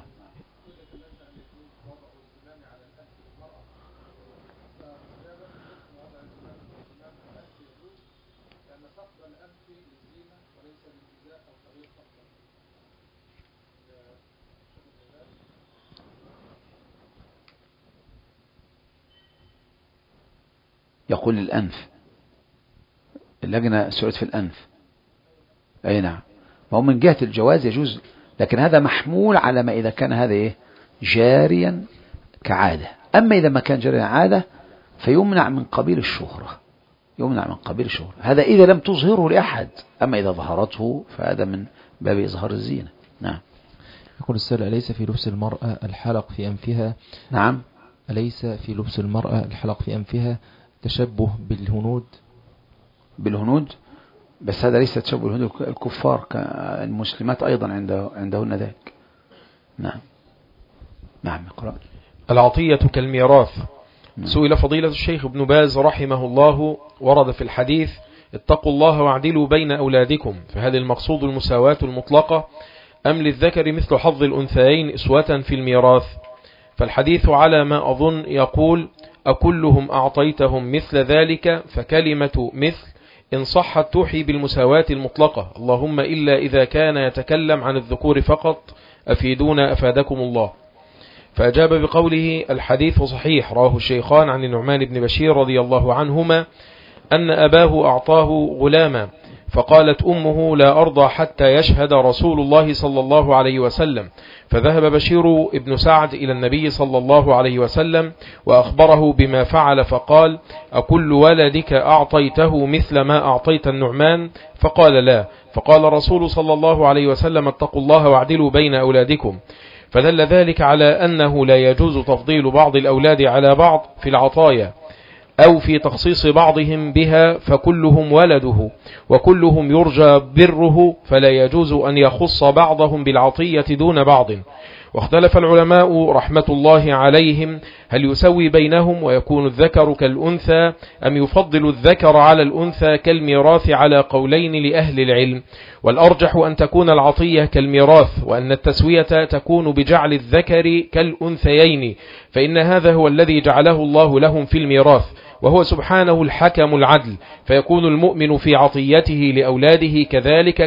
يقول الأنف، اللجنة سئلت في الأنف. أي نعم، وهو من جهة الجواز يجوز، لكن هذا محمول على ما إذا كان هذا جاريا كعادة. أما إذا ما كان جاريا عادة فيمنع من قبيل الشهرة، يمنع من قبيل الشهرة، هذا إذا لم تظهره لأحد. أما إذا ظهرته فهذا من باب إظهار الزينة. نعم. يقول السائل أليس في لبس المرأة الحلق في أنفها؟ نعم. أليس في لبس المرأة الحلق في أنفها تشبه بالهنود؟ بس هذا ليس تشبه الهنود الكفار، المسلمات أيضا عندهن ذلك. نعم. نعم. اقرأ. العطية كالميراث. سئل فضيلة الشيخ ابن باز رحمه الله ورد في الحديث اتقوا الله واعدلوا بين أولادكم، فهل المقصود المساواة المطلقة أم للذكر مثل حظ الأنثيين إسوة في الميراث؟ فالحديث على ما أظن يقول أكلهم أعطيتهم مثل ذلك، فكلمة مثل إن صحت توحي بالمساواة المطلقة، اللهم إلا إذا كان يتكلم عن الذكور فقط، أفيدونا أفادكم الله. فأجاب بقوله: الحديث صحيح، رواه الشيخان عن النعمان بن بشير رضي الله عنهما أن أباه أعطاه غلاما، فقالت أمه: لا أرضى حتى يشهد رسول الله صلى الله عليه وسلم. فذهب بشير ابن سعد إلى النبي صلى الله عليه وسلم وأخبره بما فعل، فقال: أكل ولدك أعطيته مثل ما أعطيت النعمان؟ فقال: لا. فقال رسول صلى الله عليه وسلم: اتقوا الله واعدلوا بين أولادكم. فدل ذلك على أنه لا يجوز تفضيل بعض الأولاد على بعض في العطايا أو في تخصيص بعضهم بها، فكلهم ولده وكلهم يرجى بره، فلا يجوز أن يخص بعضهم بالعطية دون بعض. واختلف العلماء رحمة الله عليهم هل يسوي بينهم ويكون الذكر كالأنثى أم يفضل الذكر على الأنثى كالميراث، على قولين لأهل العلم، والأرجح أن تكون العطية كالميراث، وأن التسوية تكون بجعل الذكر كالأنثيين، فإن هذا هو الذي جعله الله لهم في الميراث، وهو سبحانه الحكم العدل، فيكون المؤمن في عطيته لأولاده كذلك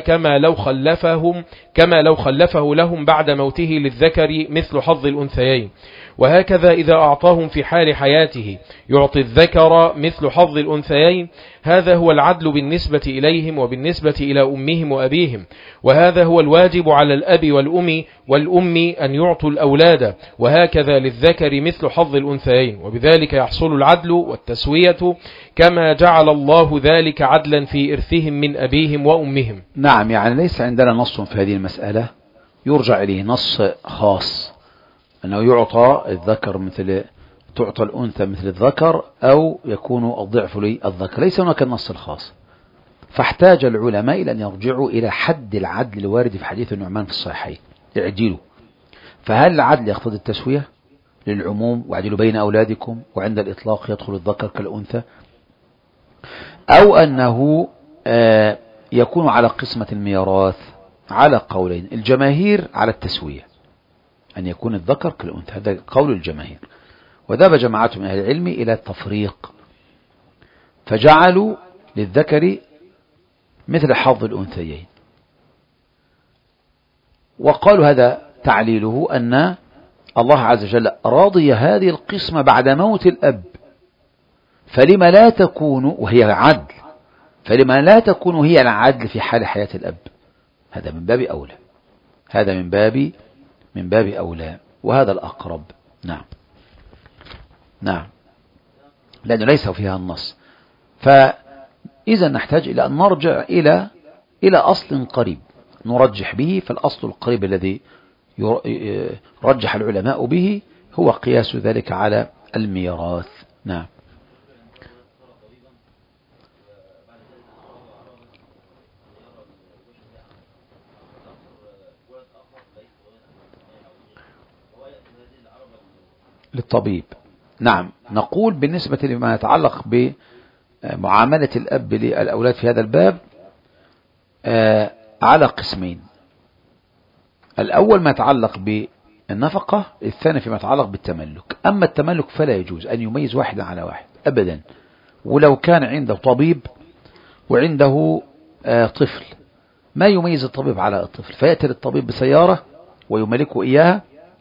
كما لو خلفه لهم بعد موته للذكر مثل حظ الأنثيين. وهكذا إذا أعطاهم في حال حياته يعطي الذكر مثل حظ الأنثيين. هذا هو العدل بالنسبة إليهم وبالنسبة إلى أمهم وأبيهم، وهذا هو الواجب على الأب والأم أن يعطوا الأولاد، وهكذا للذكر مثل حظ الأنثيين، وبذلك يحصل العدل والتسوية كما جعل الله ذلك عدلا في إرثهم من أبيهم وأمهم. نعم، يعني ليس عندنا نص في هذه المسألة يرجع إليه نص خاص أنه يعطى الذكر تعطى الأنثى مثل الذكر أو يكون الضعف للذكر، ليس هناك النص الخاص. فاحتاج العلماء إلى أن يرجعوا إلى حد العدل الوارد في حديث النعمان في الصحيحين، اعدلوا. فهل العدل يقتضي التسوية للعموم واعدلوا بين أولادكم، وعند الإطلاق يدخل الذكر كالأنثى، أو أنه يكون على قسمة الميراث؟ على قولين، الجماهير على التسوية، أن يكون الذكر كالأنثى، هذا قول الجماهير. وذهب جماعة من أهل العلم إلى التفريق، فجعلوا للذكر مثل حظ الأنثيين، وقالوا هذا تعليله أن الله عز وجل راضي هذه القسمة بعد موت الأب، فلما لا تكون وهي عدل، فلما لا تكون هي العدل في حال حياة الأب؟ هذا من باب أولى، هذا من باب أولى، وهذا الأقرب. نعم، لأنه ليس فيها النص. فإذا نحتاج إلى أن نرجع إلى أصل قريب نرجح به، فالأصل القريب الذي رجح العلماء به هو قياس ذلك على الميراث. نعم. للطبيب. نعم، نقول بالنسبة لما يتعلق بمعاملة الأب للأولاد في هذا الباب على قسمين: الأول ما يتعلق بالنفقة، الثاني فيما يتعلق بالتملك. أما التملك فلا يجوز أن يميز واحدا على واحد أبدا، ولو كان عنده طبيب وعنده طفل ما يميز الطبيب على الطفل، فيأتي للطبيب بسيارة ويملكه إياها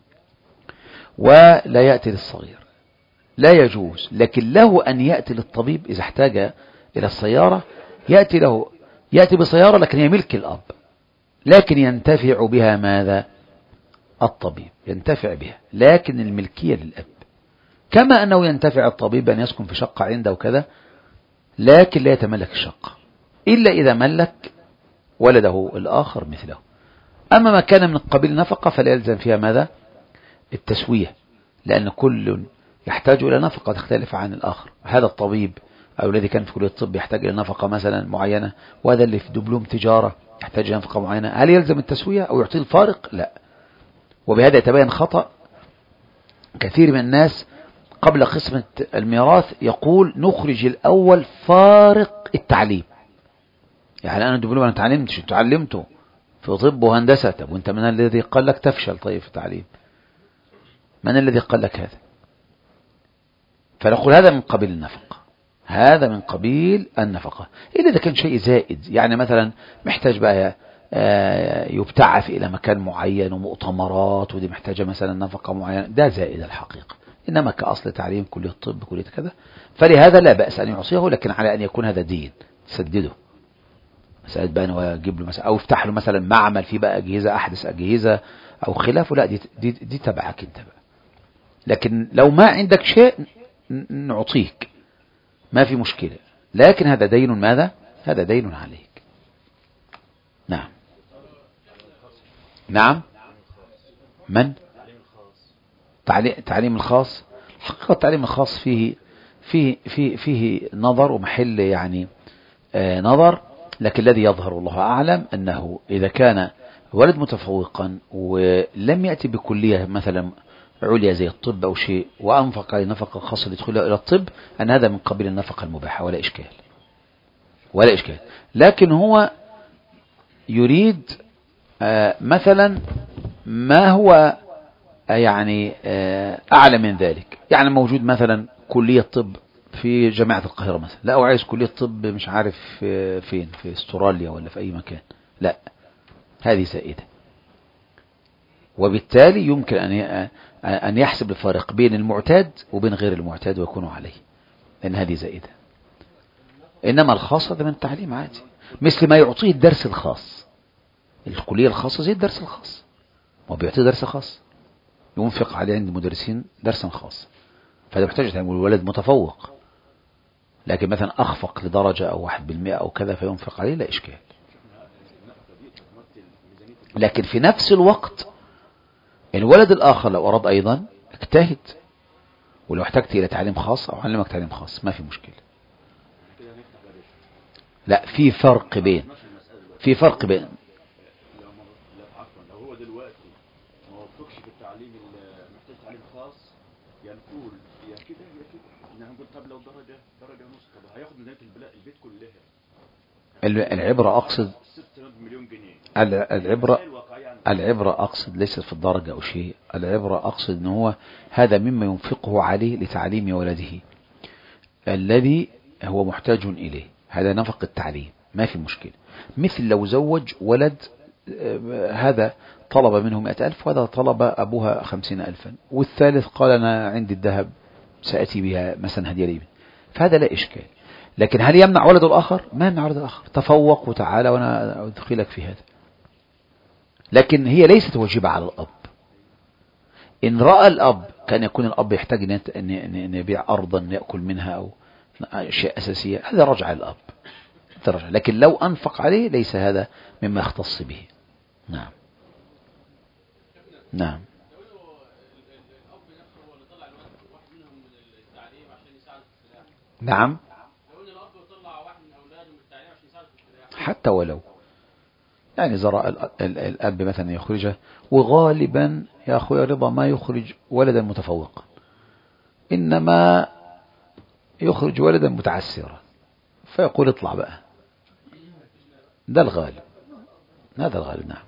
ولا يأتي للصغير، لا يجوز. لكن له أن يأتي للطبيب إذا احتاج إلى السيارة، يأتي بسيارة لكن هي ملك الأب، لكن ينتفع بها ماذا؟ الطبيب ينتفع بها، لكن الملكية للأب. كما أنه ينتفع الطبيب أن يسكن في شقة عنده وكذا، لكن لا يتملك الشقة إلا إذا ملك ولده الآخر مثله. أما ما كان من قبيل نفقة فلا يلزم فيها ماذا؟ التسوية، لأن كل يحتاج إلى نفقة تختلف عن الآخر. هذا الطبيب أو الذي كان في كلية الطب يحتاج إلى نفقة مثلا معينة، وهذا اللي في دبلوم تجارة يحتاج إلى نفقة معينة. هل يلزم التسوية أو يعطي الفارق؟ لا. وبهذا يتبين خطأ كثير من الناس قبل قسمة الميراث، يقول نخرج الأول فارق التعليم. يعني أنا دبلوم أنا تعلمته في طب وهندسة، طب وانت من الذي قال لك تفشل طيب في التعليم؟ من الذي قال لك هذا؟ فنقول هذا من قبيل النفقة، هذا من قبيل النفقة، إلا إذا كان شيء زائد، يعني مثلا محتاج بقى يبتعث إلى مكان معين ومؤتمرات ودي محتاجة مثلا نفقة معينة، ده زائد الحقيقة. إنما كأصل تعليم كلية الطب كلية كذا، فلهذا لا بأس أن يعصيه، لكن على أن يكون هذا دين تسدده. مسألة بقى ويجيب له مثلا أو يفتح له مثلا معمل فيه بقى أجهزة أحدث أجهزة أو خلافه، لا دي تبعك أنت بقى. لكن لو ما عندك شيء نعطيك ما في مشكلة، لكن هذا دين ماذا؟ هذا دين عليك. نعم نعم. من؟ تعليم الخاص. حقيقة التعليم الخاص فيه نظر ومحل يعني نظر، لكن الذي يظهر والله أعلم أنه إذا كان ولد متفوقا ولم يأتي بكلية مثلا عليا زي الطب أو شيء وأنفق عليه نفقة خاصة ليدخلها إلى الطب، أن هذا من قبيل النفقة المباحة ولا إشكال ولا إشكال. لكن هو يريد مثلا ما هو يعني أعلى من ذلك، يعني موجود مثلا كلية طب في جامعة القاهرة مثلا، لا أو عايز كلية طب مش عارف فين في استراليا ولا في أي مكان، لا هذه زائدة. وبالتالي يمكن أن يحسب الفارق بين المعتاد وبين غير المعتاد ويكون عليه، لأن هذه زائدة. إنما الخاصة ده من التعليم عادي، مثل ما يعطيه الدرس الخاص. الكلية الخاصة زي الدرس الخاص، ما بيعطيه درس خاص ينفق عليه عند مدرسين درسا خاص، فهذا محتاج تعلم. الولد متفوق لكن مثلا أخفق لدرجة أو 1% أو كذا فينفق عليه، لا إشكال. لكن في نفس الوقت الولد الآخر لو أراد أيضا اجتهد، ولو احتجت إلى تعليم خاص أو علمك تعليم خاص ما في مشكلة. لا في فرق بين لو هو دلوقتي ما وفقش في التعليم محتاج تعليم خاص، ينقول يا كده يا كده، انها نقول طب لو درجه ونص، طب هياخد من البيت كلها. العبرة أقصد 6 مليون جنيه. العبرة أقصد ليست في الدرجة أو شيء، العبرة أقصد أنه هو هذا مما ينفقه عليه لتعليم ولده الذي هو محتاج إليه، هذا نفق التعليم ما في مشكلة. مثل لو زوج ولد هذا طلب منه 100,000 وهذا طلب أبوها 50,000، والثالث قال أنا عندي الذهب سأتي بها مثلا هدية لي، فهذا لا إشكال. لكن هل يمنع ولد الآخر؟ ما يمنع ولد الآخر، تفوق وتعالى وأنا أدخلك في هذا. لكن هي ليست واجبة على الأب. إن رأى الأب كان يكون الأب يحتاج أن يبيع أرضا يأكل منها أو أشياء أساسية، هذا رجع الأب، لكن لو أنفق عليه ليس هذا مما يختص به. نعم نعم. نعم حتى ولو يعني زرع الأب مثلا يخرجه، وغالبا يا أخوي رضا ما يخرج ولدا متفوقا، إنما يخرج ولدا متعسرا فيقول اطلع بقى، ده الغالب، هذا الغالب. نعم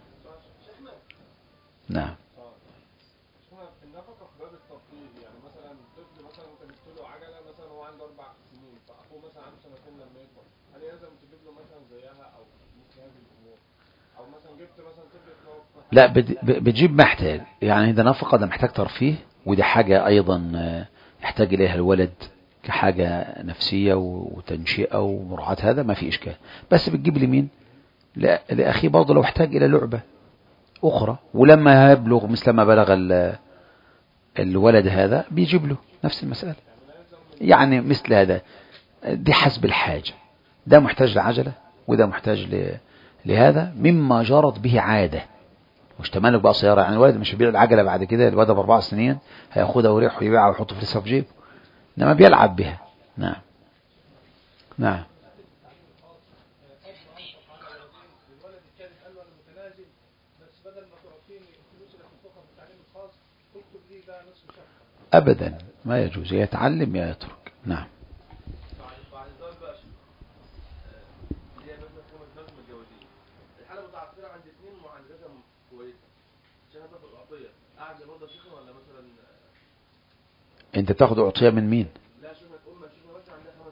نعم. النفقة في باب الترفيه، يعني مثلا طفل مثلا انت جبت له عجلة مثلا هو عنده 4 سنين، فأخوه مثلا عنده 2 سنين لما يكبر، هل لازم تجيب له مثلا زيها أو مثل هذه الأمور؟ أو مثلا جبت مثلا طفل لا بتجيب محتاج، يعني ده نفقة، ده محتاج ترفيه، ودي حاجة أيضا يحتاج إليها الولد كحاجة نفسية وتنشئة ومراعاة، هذا ما في إشكال. بس بتجيب لمين؟ لأخي برضه لو احتاج إلى لعبة أخرى، ولما يبلغ مثل ما بلغ الولد هذا بيجيب له نفس المسألة، يعني مثل هذا دي حسب الحاجة، ده محتاج لعجلة وده محتاج لهذا مما جرت به عادة، مش تملك بقى سيارة. يعني الولد مش بيبيع العجلة بعد كده، الولد ب4 سنين هياخدها ويريح ويبيعها ويحط فلوسها في جيبه، إنما بيلعب بها. نعم نعم. أبدا ما يجوز، يتعلم يا يترك. نعم. انت تاخد عطية من مين؟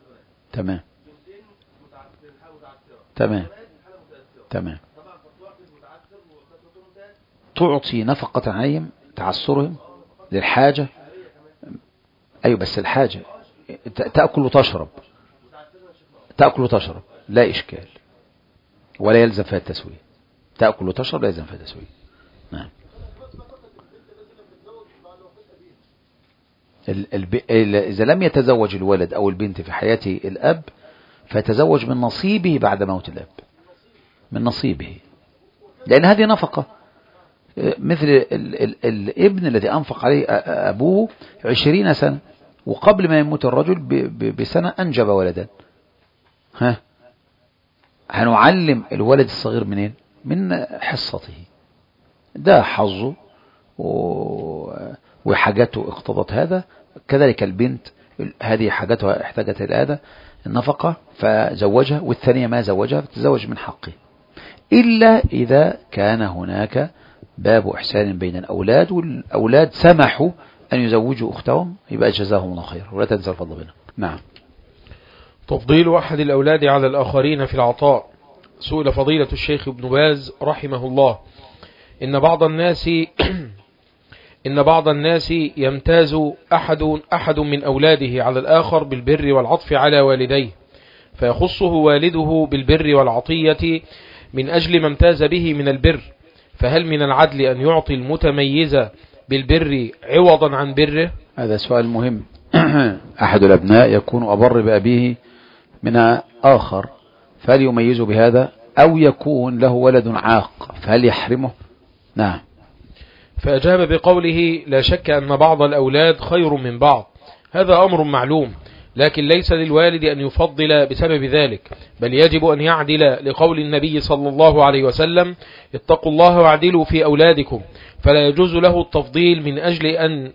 تمام تمام تمام تعطي نفقة عليهم تعسرهم للحاجة. أيوة بس الحاجة تأكل وتشرب، تأكل وتشرب لا إشكال ولا يلزم فيها التسوية، تأكل وتشرب لا يلزم فيها التسوية. نعم. إذا لم يتزوج الولد أو البنت في حياة الأب فيتزوج من نصيبه بعد موت الأب، من نصيبه، لأن هذه نفقة، مثل الابن الذي أنفق عليه أبوه 20 سنة وقبل ما يموت الرجل بسنة أنجب ولدا. هنعلم الولد الصغير منين؟ من حصته، ده حظه وحاجته اقتضت هذا، كذلك البنت هذه حاجتها احتاجت هذا النفقة فزوجها، والثانية ما زوجها فتزوج من حقه، إلا إذا كان هناك باب إحسان بين الأولاد والأولاد سمحوا أن يزوجوا أختهم، يبقى جزاهم الله خير ولا تنسى الفضل بينهم. نعم. تفضيل أحد الأولاد على الآخرين في العطاء. سئل فضيلة الشيخ ابن باز رحمه الله: إن بعض الناس يمتاز أحد من أولاده على الآخر بالبر والعطف على والديه، فيخصه والده بالبر والعطية من أجل ما امتاز به من البر، فهل من العدل أن يعطي المتميز بالبر عوضا عن بره؟ هذا سؤال مهم. أحد الأبناء يكون أبر بأبيه من آخر، فهل يميز بهذا؟ أو يكون له ولد عاق فهل يحرمه؟ نعم. فأجاب بقوله: لا شك أن بعض الأولاد خير من بعض، هذا أمر معلوم، لكن ليس للوالد أن يفضل بسبب ذلك، بل يجب أن يعدل لقول النبي صلى الله عليه وسلم: اتقوا الله واعدلوا في أولادكم، فلا يجوز له التفضيل من أجل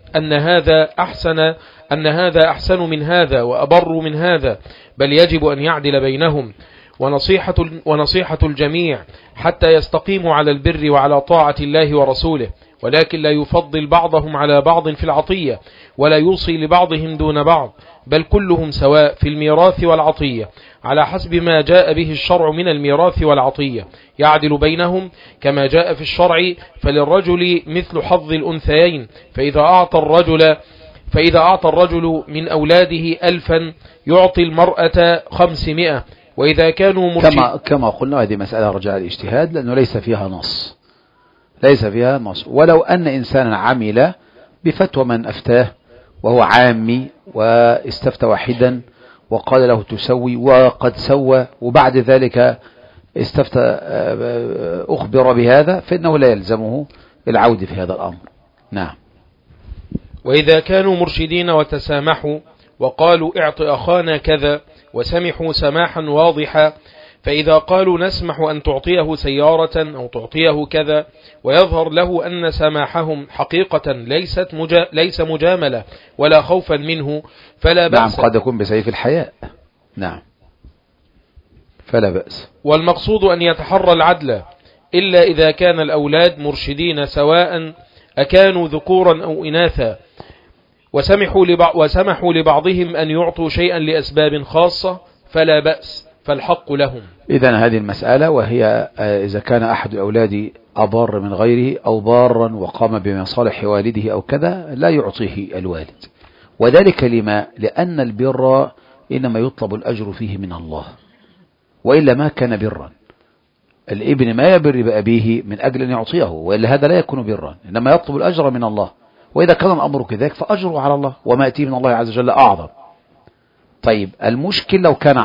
أن هذا أحسن من هذا وأبر من هذا، بل يجب أن يعدل بينهم، ونصيحة الجميع حتى يستقيموا على البر وعلى طاعة الله ورسوله، ولكن لا يفضل بعضهم على بعض في العطية، ولا يوصي لبعضهم دون بعض، بل كلهم سواء في الميراث والعطية على حسب ما جاء به الشرع من الميراث والعطية، يعدل بينهم كما جاء في الشرع: فللرجل مثل حظ الأنثيين، فإذا أعطى الرجل من أولاده 1000 يعطي المرأة 500، وإذا كانوا كما قلنا هذه مسألة رجاء الاجتهاد، لأنه ليس فيها نص، ولو أن إنسانا عمل بفتوى من أفتاه وهو عامي واستفتى واحدا وقال له تسوي وقد سوى، وبعد ذلك استفتى أخبر بهذا، فإنه لا يلزمه العودة في هذا الأمر. نعم. وإذا كانوا مرشدين وتسامحوا وقالوا اعط أخانا كذا وسمحوا سماحا واضحا، فإذا قالوا نسمح أن تعطيه سيارة أو تعطيه كذا، ويظهر له أن سماحهم حقيقة ليس مجاملة ولا خوفا منه، فلا بأس. نعم، قد يكون بسيف الحياء. نعم، فلا بأس. والمقصود أن يتحرى العدل، إلا إذا كان الأولاد مرشدين سواء أكانوا ذكورا أو إناثا، وسمحوا لبعضهم أن يعطوا شيئا لأسباب خاصة، فلا بأس، فالحق لهم. إذن هذه المسألة، وهي إذا كان أحد الأولاد أبار من غيره أو بارا وقام بمصالح والده أو كذا لا يعطيه الوالد، وذلك لأن البر إنما يطلب الأجر فيه من الله، وإلا ما كان برا. الابن ما يبر بأبيه من أجل أن يعطيه، وإلا هذا لا يكون برا، إنما يطلب الأجر من الله، وإذا كان الأمر كذلك فأجره على الله، وما يأتيه من الله عز وجل أعظم. طيب، المشكل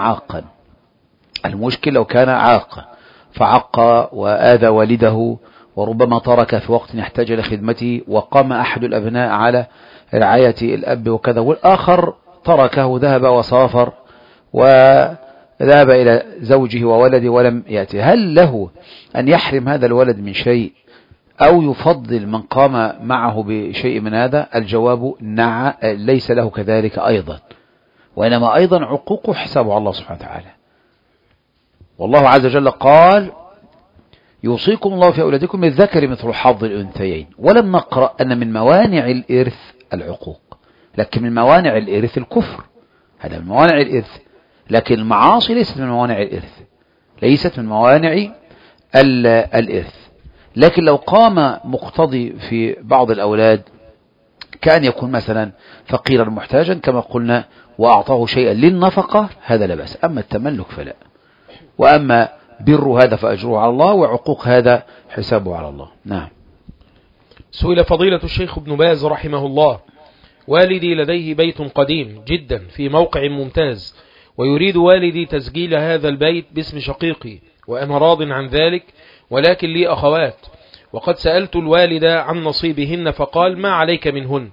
لو كان عاقا فعق وآذى والده، وربما ترك في وقت يحتاج إلى خدمته، وقام أحد الأبناء على رعاية الأب وكذا، والآخر تركه ذهب وسافر وذهب إلى زوجه وولده ولم يأتي، هل له أن يحرم هذا الولد من شيء أو يفضل من قام معه بشيء من هذا؟ الجواب نعم، ليس له كذلك أيضا، وإنما أيضا عقوقه حسابه على الله سبحانه وتعالى. والله عز وجل قال: يوصيكم الله في أولادكم للذكر مثل حظ الأنثيين، ولم نقرأ أن من موانع الإرث العقوق، لكن من موانع الإرث الكفر، هذا من موانع الإرث، لكن المعاصي ليست من موانع الإرث، ليست من موانع الإرث. لكن لو قام مقتضي في بعض الأولاد كان يكون مثلا فقيرا محتاجا كما قلنا وأعطاه شيئا للنفقة، هذا لا بأس. أما التملك فلا. وأما بر هذا فأجره على الله، وعقوق هذا حسابه على الله. نعم. سئل فضيلة الشيخ ابن باز رحمه الله: والدي لديه بيت قديم جدا في موقع ممتاز، ويريد والدي تسجيل هذا البيت باسم شقيقي، وأنا راض عن ذلك، ولكن لي أخوات، وقد سألت الوالدة عن نصيبهن فقال: ما عليك منهن،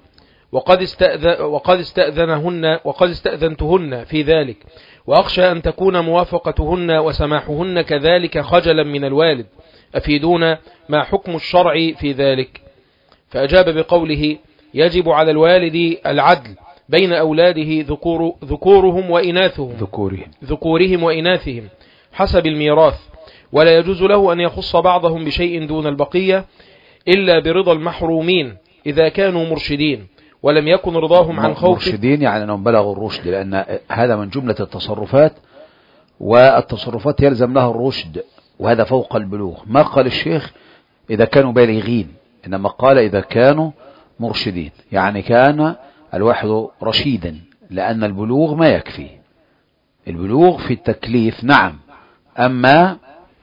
وقد استأذنتهن في ذلك، وأخشى أن تكون موافقتهن وسماحهن كذلك خجلا من الوالد، أفيدونا ما حكم الشرع في ذلك؟ فأجاب بقوله: يجب على الوالد العدل بين أولاده ذكورهم وإناثهم حسب الميراث، ولا يجوز له أن يخص بعضهم بشيء دون البقية إلا برضا المحرومين إذا كانوا مرشدين، ولم يكن رضاهم عن خوف. مرشدين يعني أنهم بلغوا الرشد، لأن هذا من جملة التصرفات، والتصرفات يلزم لها الرشد، وهذا فوق البلوغ. ما قال الشيخ إذا كانوا بالغين، إنما قال إذا كانوا مرشدين، يعني كان الواحد رشيدا، لأن البلوغ ما يكفي. البلوغ في التكليف نعم، أما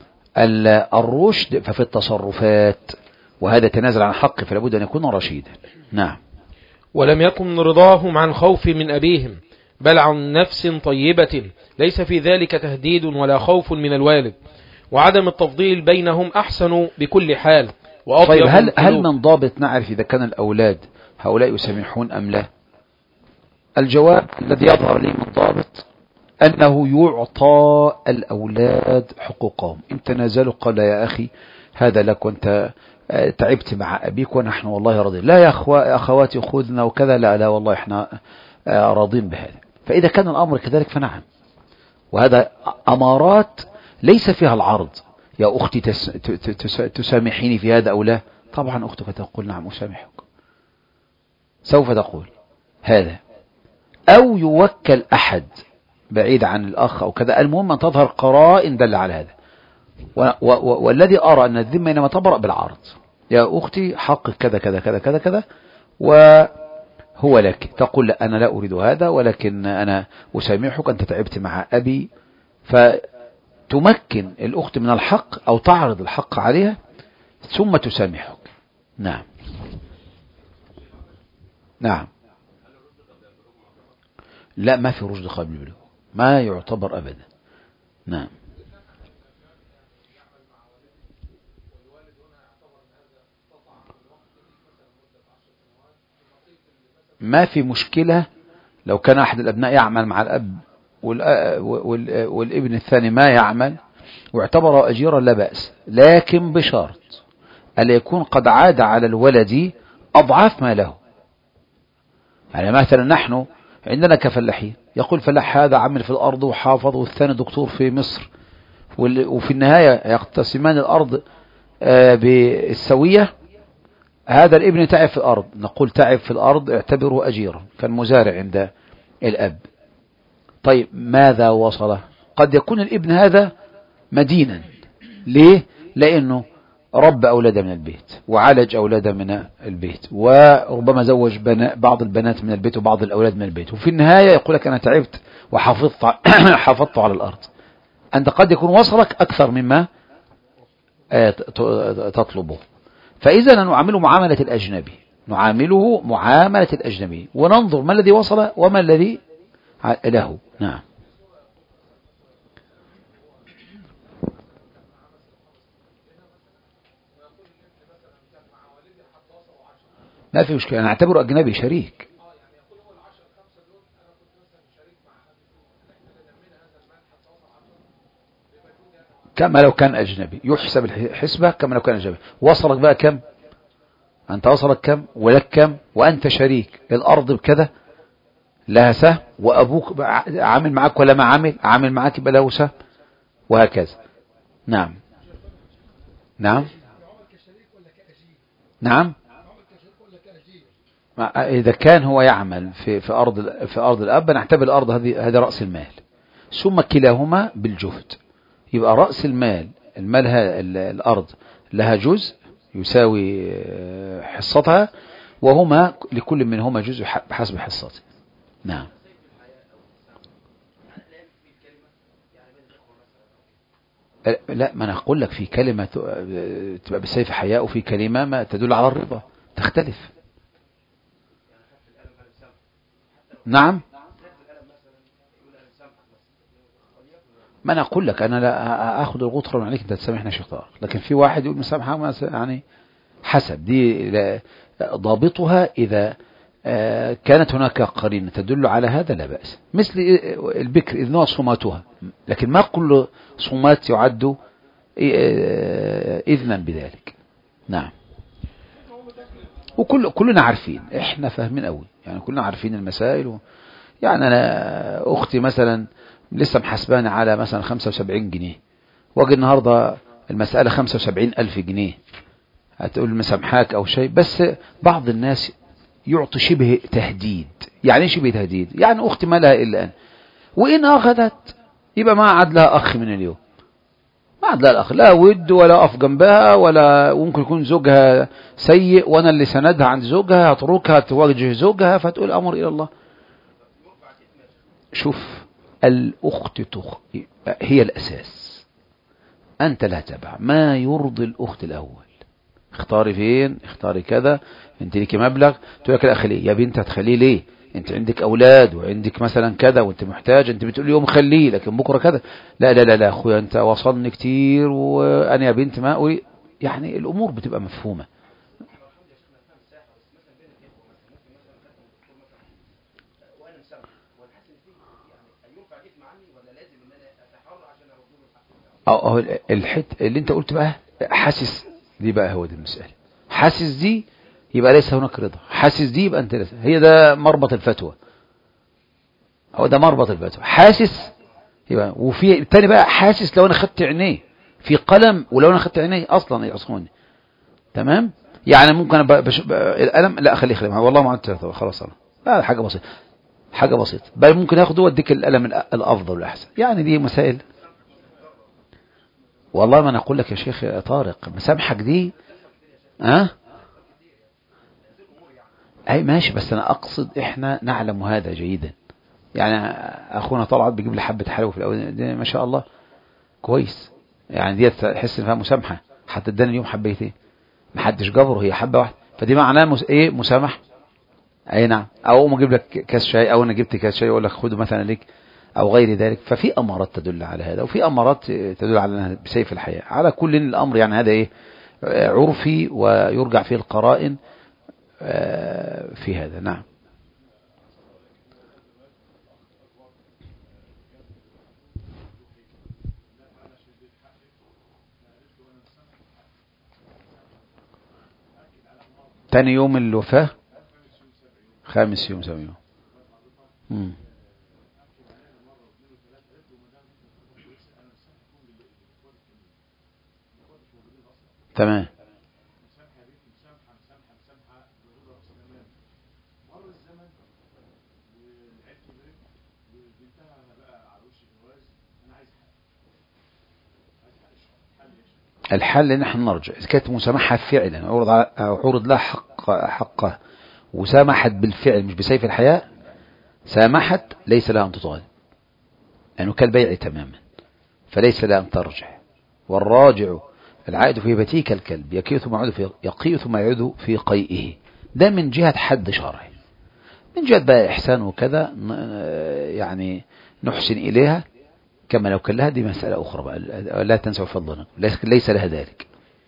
الرشد ففي التصرفات، وهذا تنازل عن حقه، فلا بد أن يكون رشيدا. نعم. ولم يكن رضاهم عن خوف من أبيهم، بل عن نفس طيبة، ليس في ذلك تهديد ولا خوف من الوالد، وعدم التفضيل بينهم أحسن بكل حال وأطيب. طيب هل من ضابط نعرف إذا كان الأولاد هؤلاء يسامحون أم لا؟ الجواب الذي يظهر لي من ضابط أنه يعطى الأولاد حقوقهم. إن تنازلوا قال يا أخي هذا لك، وأنت تعبت مع أبيك ونحن والله راضين، لا يا أخواتي خذنا وكذا، لا والله إحنا راضين بهذا. فإذا كان الأمر كذلك فنعم، وهذا أمارات ليس فيها العرض. يا أختي تسامحيني في هذا أو لا؟ طبعا أختك تقول نعم أسامحك، سوف تقول هذا، أو يوكل أحد بعيد عن الأخ أو كذا، المهم أن تظهر قرائن دل على هذا. والذي أرى أن الذمة إنما تبرأ بالعرض، يا أختي حقك كذا كذا كذا كذا كذا وهو لك، تقول لا أنا لا أريد هذا، ولكن أنا أسامحك، أنت تعبت مع أبي، فتمكن الأخت من الحق أو تعرض الحق عليها ثم تسامحك. نعم. نعم. لا، ما في رشد قبل البلوغ، ما يعتبر أبدا. نعم. ما في مشكلة لو كان أحد الأبناء يعمل مع الأب والابن الثاني ما يعمل واعتبره أجيرا لا بأس، لكن بشرط ألا يكون قد عاد على الولد أضعاف ما له. يعني مثلا نحن عندنا كفلاحين، يقول فلاح هذا عمل في الأرض وحافظ، والثاني دكتور في مصر، وفي النهاية يقتسمان الأرض بالسوية. هذا الابن تعب في الأرض، نقول تعب في الأرض اعتبره أجيرا، كان مزارع عند الأب. طيب ماذا وصله؟ قد يكون الابن هذا مدينا. ليه؟ لأنه رب أولاده من البيت، وعالج أولاده من البيت، وربما زوج بعض البنات من البيت وبعض الأولاد من البيت، وفي النهاية يقول لك أنا تعبت وحافظت على الأرض. أنت قد يكون وصلك أكثر مما تطلبه. فإذا نعامله معاملة الأجنبي، نعامله معاملة الأجنبي، وننظر ما الذي وصل وما الذي له. نعم. ما في مشكلة، أنا أعتبره أجنبي شريك. كما لو كان أجنبي، يحسب الحسبة كما لو كان أجنبي. وصلك بقى كم؟ أنت وصلك كم ولك كم وأنت شريك، الأرض بكذا لها سهم، وأبوك عامل معك ولا ما عامل معك يبقى له سهم، وهكذا. نعم. نعم. نعم. إذا كان هو يعمل في أرض الأب، نعتبر الأرض هذه رأس المال، ثم كلاهما بالجهد، يبقى رأس المال الأرض لها جزء يساوي حصتها، وهما لكل منهما جزء بحسب حصته. نعم. لا، ما أنا أقول لك في كلمة تبقى بالسيف حياء، وفي كلمة ما تدل على الرضا، تختلف. نعم. ما أنا أقول لك أنا لا أخذ الغطرة من عليك أنت تسامحنا شيخ طارق، لكن في واحد يقول مسامحة يعني حسب دي ضابطها. إذا كانت هناك قرينة تدل على هذا لا بأس، مثل البكر إذ نوع صماتها، لكن ما كل صمات يعد إذنا بذلك. نعم. وكلنا عارفين، احنا فاهمين قوي يعني، كلنا عارفين المسائل يعني أنا أختي مثلا لسه محاسباني على مثلا 75 جنيه، واجي النهاردة المسألة 75,000 جنيه، هتقول مسامحاك أو شيء. بس بعض الناس يعطي شبه تهديد. يعني شبه تهديد؟ يعني أختي ما لها إلا أن، وإن أخذت يبقى ما عاد لها أخ من اليوم، ما عاد لها الأخ، لا ود ولا أقف جنبها، ولا ممكن يكون زوجها سيء وأنا اللي سندها عند زوجها، هتركها تواجه زوجها فتقول أمر إلى الله. شوف، الأخت هي الأساس، أنت لا تبع ما يرضي الأخت الأول. اختاري فين، اختاري كذا، انت ليكي مبلغ، تقول لك لا خليه يا بنت، هتخليه ليه؟ انت عندك اولاد وعندك مثلا كذا وانت محتاج، انت بتقول يوم خليه لكن بكره كذا. لا لا لا لا اخويا، انت وصلني كتير وانا يا بنت ما أقول. يعني الامور بتبقى مفهومه. الحته اللي انت قلت بقى حاسس دي بقى، هو دي المسألة. حاسس دي يبقى ليس هناك رضا، حاسس دي يبقى انت ليس. هي ده مربط الفتوى، هو ده مربط الفتوى. حاسس يبقى، وفي التاني بقى حاسس لو انا خدت عينيه في قلم، ولو انا خدت عينيه اصلا يعصوني. تمام. يعني ممكن القلم لا اخليه والله ما عدت خلاص انا لا، حاجه بسيطه، حاجه بسيطه، بل ممكن اخده واديك القلم الافضل والاحسن. يعني دي مسائل. والله ما انا اقول لك يا شيخ يا طارق، مسامحك دي اي ماشي، بس انا اقصد احنا نعلم هذا جيدا. يعني اخونا طلعت بيجيب لي حبه حلوه في الاول دي ما شاء الله كويس، يعني دي تحس ان فيها مسامحه، حتى اداني اليوم حبيتين ما حدش جبره، هي حبه واحده، فدي معناها ايه، مسامح. اي نعم. او اقوم اجيب لك كاس شاي، او انا جبت كاس شاي اقول لك خده مثلا ليك او غير ذلك. ففي امارات تدل على هذا، وفي امارات تدل على انها بسيف الحياه. على كل الامر يعني هذا ايه، عرفي ويرجع فيه القرائن في هذا. نعم. تاني يوم الوفاة، خامس يوم، سبع يوم. تمام. الحل ان احنا نرجع. اذا كانت مسامحة فعلا عرض لها حقها وسامحت بالفعل مش بسيف الحياء، سامحت ليس لها ان تطالب، لانه كالبيع تماما، فليس لها ان ترجع. والراجع العائد في هبته كالكلب يقيء ثم يعود في قيئه. ده من جهة حد شرعي. من جهة بقى إحسان وكذا يعني نحسن إليها كما لو كان لها، دي مسألة أخرى بقى، لا تنسوا فضلنا، ليس لها ذلك.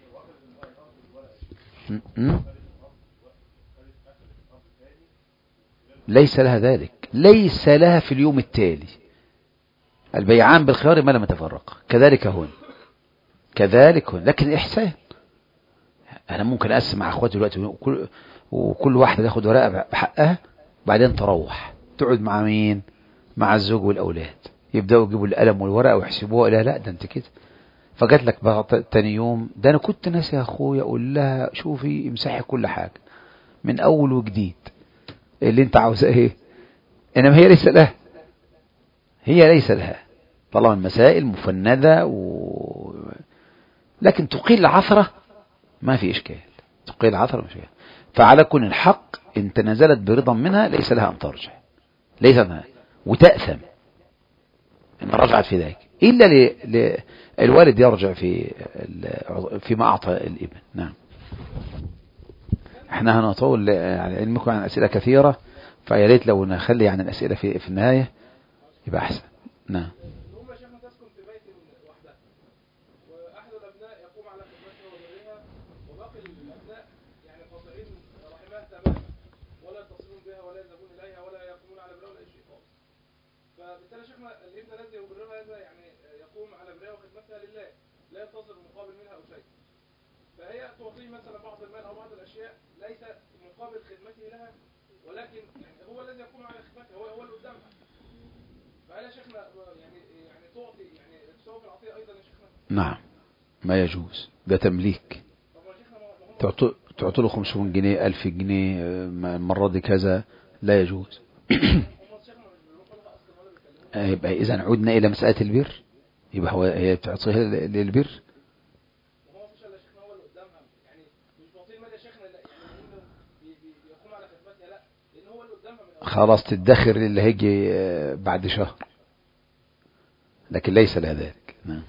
ليس لها ذلك، ليس لها في اليوم التالي. البيعان بالخيار ما لم يتفرق. كذلك هون، لكن إحسان. أنا ممكن أقسم مع أخواتي دلوقتي وكل واحدة تاخد ورقة بحقها، بعدين تروح تقعد مع مين؟ مع الزوج والأولاد، يبدأوا يجيبوا القلم والورقة ويحسبوها. لا ده أنت كده. فجات لك بقى تاني يوم، ده أنا كنت ناسي يا أخويا أقول لها شوفي امسحي كل حاجة من أول وجديد، اللي أنت عاوزاه إيه. إنما هي ليس لها طالما المسائل مفندة لكن تقيل العثرة ما في إشكال، تقي العثرة مش إشكال. فعلى كل الحق إن تنازلت برضا منها ليس لها أن ترجع، ليس لها وتأثم إن رجعت في ذلك، إلا الوالد يرجع فيما أعطى الابن. نعم. احنا هنطول على علمكم عن أسئلة كثيرة، فيا ريت لو نخلي عن الأسئلة في النهاية يبقى أحسن. نعم. الأم شيخنا تسكن في بيت وحدها، وأحد الأبناء يقوم على خدمتها وبرها، وباقي الأبناء يعني قاطعين رحمها تماما، ولا يتصلون بها ولا يذهبون إليها ولا يقومون على برها ولا شيء خالص. فبالتالي شيخنا الابن الذي يبرها هذا يعني يقوم على برها وخدمتها لله، لا ينتظر مقابل منها أو شيء. فهي تعطيه مثلا بعض المال أو بعض الأشياء ليس مقابل خدمته لها، ولكن يعني هو الذي يقوم على خدمتها، هو اللي قدامها. فهل يا شيخنا يعني تعطي يعني تسوي العطية أيضا يا شيخنا؟ نعم ما يجوز، ده تمليك. طب يا شيخنا تعطي له 500 جنيه 1000 جنيه المرة دي كذا، لا يجوز. يبقى إذا عدنا إلى مسألة البر، يبقى هي بتعطيها للبر. خلاص تدخر اللي هيجي بعد شهر، لكن ليس لها ذلك. نعم.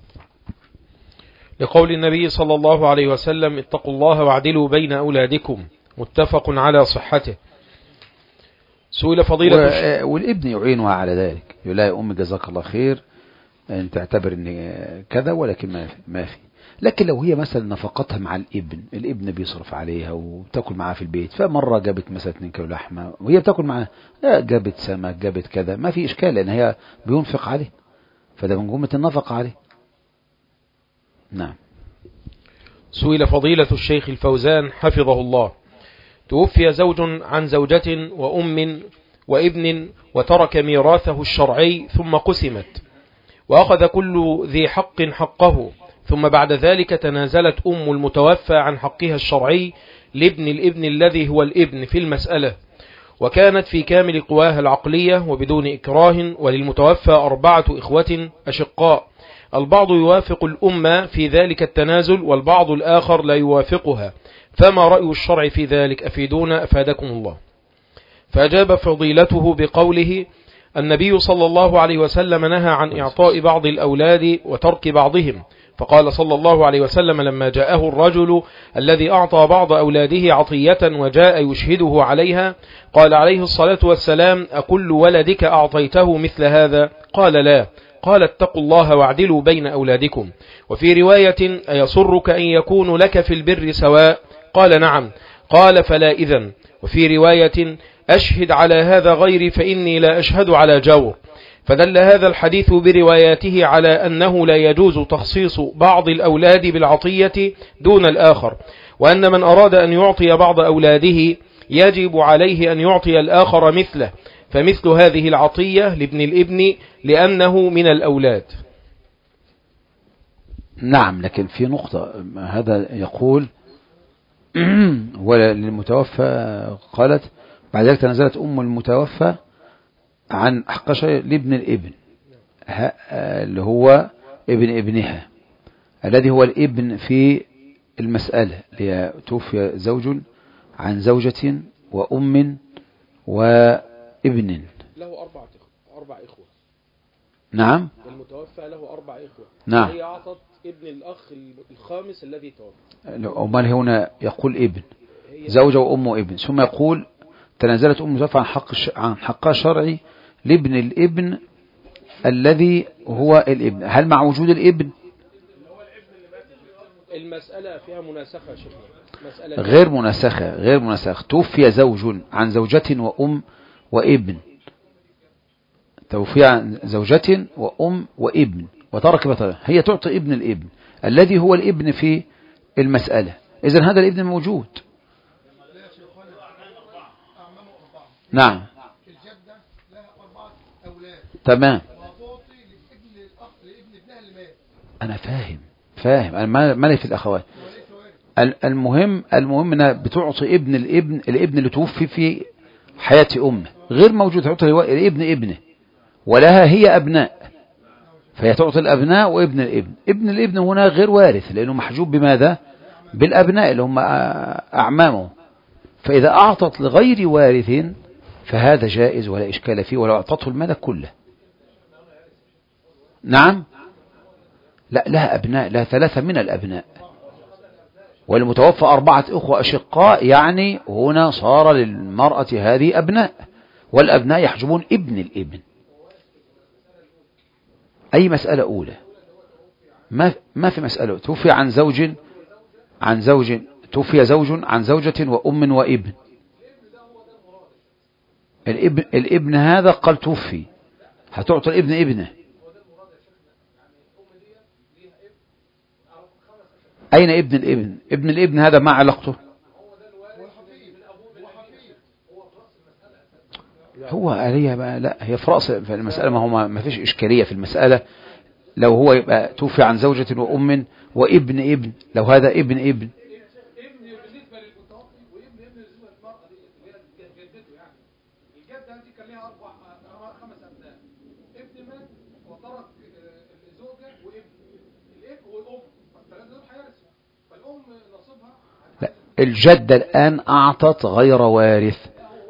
لقول النبي صلى الله عليه وسلم اتقوا الله واعدلوا بين أولادكم، متفق على صحته. سئل فضيلة والابن يعينها على ذلك، يقول لها يا أم جزاك الله خير أن تعتبر أن كذا، ولكن ما في. لكن لو هي مثلا نفقتها مع الابن بيصرف عليها وبتاكل معاه في البيت، فمرة جابت مثلا 2 كيلو لحمة وهي بتاكل معاه، جابت سمك جابت كذا، ما في إشكال لأن هي بينفق عليه، فده من جملة النفقة عليه. نعم. سئل فضيلة الشيخ الفوزان حفظه الله توفي زوج عن زوجة وأم وابن وترك ميراثه الشرعي ثم قسمت، وأخذ كل ذي حق حقه، ثم بعد ذلك تنازلت أم المتوفى عن حقها الشرعي لابن الابن الذي هو الابن في المسألة، وكانت في كامل قواها العقلية وبدون إكراه، وللمتوفى 4 إخوة أشقاء، البعض يوافق الأمة في ذلك التنازل والبعض الآخر لا يوافقها، فما رأي الشرع في ذلك؟ أفيدونا أفادكم الله. فأجاب فضيلته بقوله النبي صلى الله عليه وسلم نهى عن إعطاء بعض الأولاد وترك بعضهم، فقال صلى الله عليه وسلم لما جاءه الرجل الذي أعطى بعض أولاده عطية وجاء يشهده عليها، قال عليه الصلاة والسلام أكل ولدك أعطيته مثل هذا؟ قال لا. قال اتقوا الله واعدلوا بين أولادكم. وفي رواية أيسرك أن يكون لك في البر سواء؟ قال نعم. قال فلا إذن. وفي رواية أشهد على هذا غيري فإني لا أشهد على جور. فدل هذا الحديث برواياته على أنه لا يجوز تخصيص بعض الأولاد بالعطية دون الآخر، وأن من أراد أن يعطي بعض أولاده يجب عليه أن يعطي الآخر مثله، فمثل هذه العطية لابن الابن لأنه من الأولاد. نعم. لكن في نقطة، هذا يقول وللمتوفى قالت بعد ذلك تنازلت أم المتوفى عن حق شيء لابن الابن اللي هو ابن ابنها الذي هو الابن في المسألة، توفي زوج عن زوجة وأم وابن له 4 إخوة. نعم. المتوفى له 4 إخوة. نعم. هي أعطت ابن الأخ الخامس الذي توفى. أمال هنا يقول ابن زوجة وأم وابن، ثم يقول تنازلت أم المتوفى عن حقها الشرعي لابن الابن الذي هو الابن. هل مع وجود الابن المسألة فيها مناسخة شكرا؟ غير مناسخة. توفي زوج عن زوجة وأم وابن، توفي عن زوجة وأم وابن وترك بطلة، هي تعطي ابن الابن الذي هو الابن في المسألة. إذن هذا الابن موجود. نعم. الجدة لها 4 أولاد. تمام. وتعطي لابن الأخ لابن ابنها اللي مات. أنا فاهم أنا ما لي في الأخوات. المهم أنها بتعطي ابن الابن اللي توفي في حياة أمه غير موجود، تعطي الابن ابنه ولها هي أبناء، فهي تعطي الأبناء وابن الابن. ابن الابن هنا غير وارث لأنه محجوب بماذا؟ بالأبناء اللي هم أعمامه. فإذا أعطت لغير وارث فهذا جائز ولا إشكال فيه ولو أعطته المال كله. نعم. لا لها أبناء، لها 3 من الأبناء، والمتوفى 4 أخوة أشقاء، يعني هنا صار للمرأة هذه أبناء، والأبناء يحجبون ابن الابن. أي مسألة أولى؟ ما في مسألة. توفي عن زوج توفي زوج عن زوجة وأم وابن. الابن هذا قال توفي، هتعطي الابن ابنه. أين ابن الابن؟ ابن الابن هذا ما علاقته؟ هو عليها بقى. لا هي في رأس في المسألة، ما هو ما فيش إشكالية في المسألة. لو هو يبقى توفي عن زوجة وأم وابن ابن، لو هذا ابن ابن بالنسبه للمتوفي وابن بالنسبه للمراه دي اللي هي جدته، يعني الجده دي كان ليها 5 ابناء، ابن مات وترك زوجه وابن، الاب والام، فالثلاثه دول هيرثوا، فالام نصيبها. لا الجدة الآن أعطت غير وارث.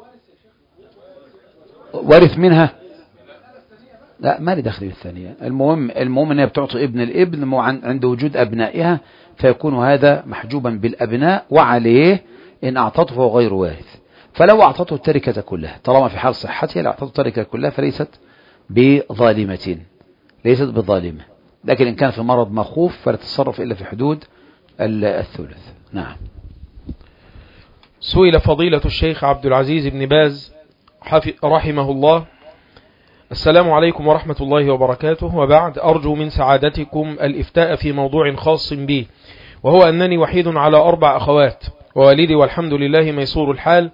وارث منها؟ لا ما لي دخل بالثانية. المهم أنها بتعطي ابن الابن عند وجود أبنائها، فيكون هذا محجوبا بالأبناء، وعليه إن أعطته فهو غير وارث. فلو أعطته التركة كلها، طالما في حال صحتها، لو أعطته التركة كلها فليست بظالمة، ليست بظالمة. لكن إن كان في مرض مخوف فلا تتصرف إلا في حدود الثلث. نعم. سئل فضيلة الشيخ عبد العزيز بن باز رحمه الله: السلام عليكم ورحمة الله وبركاته، وبعد، أرجو من سعادتكم الإفتاء في موضوع خاص بي، وهو أنني وحيد على 4 أخوات، ووالدي والحمد لله ميسور الحال،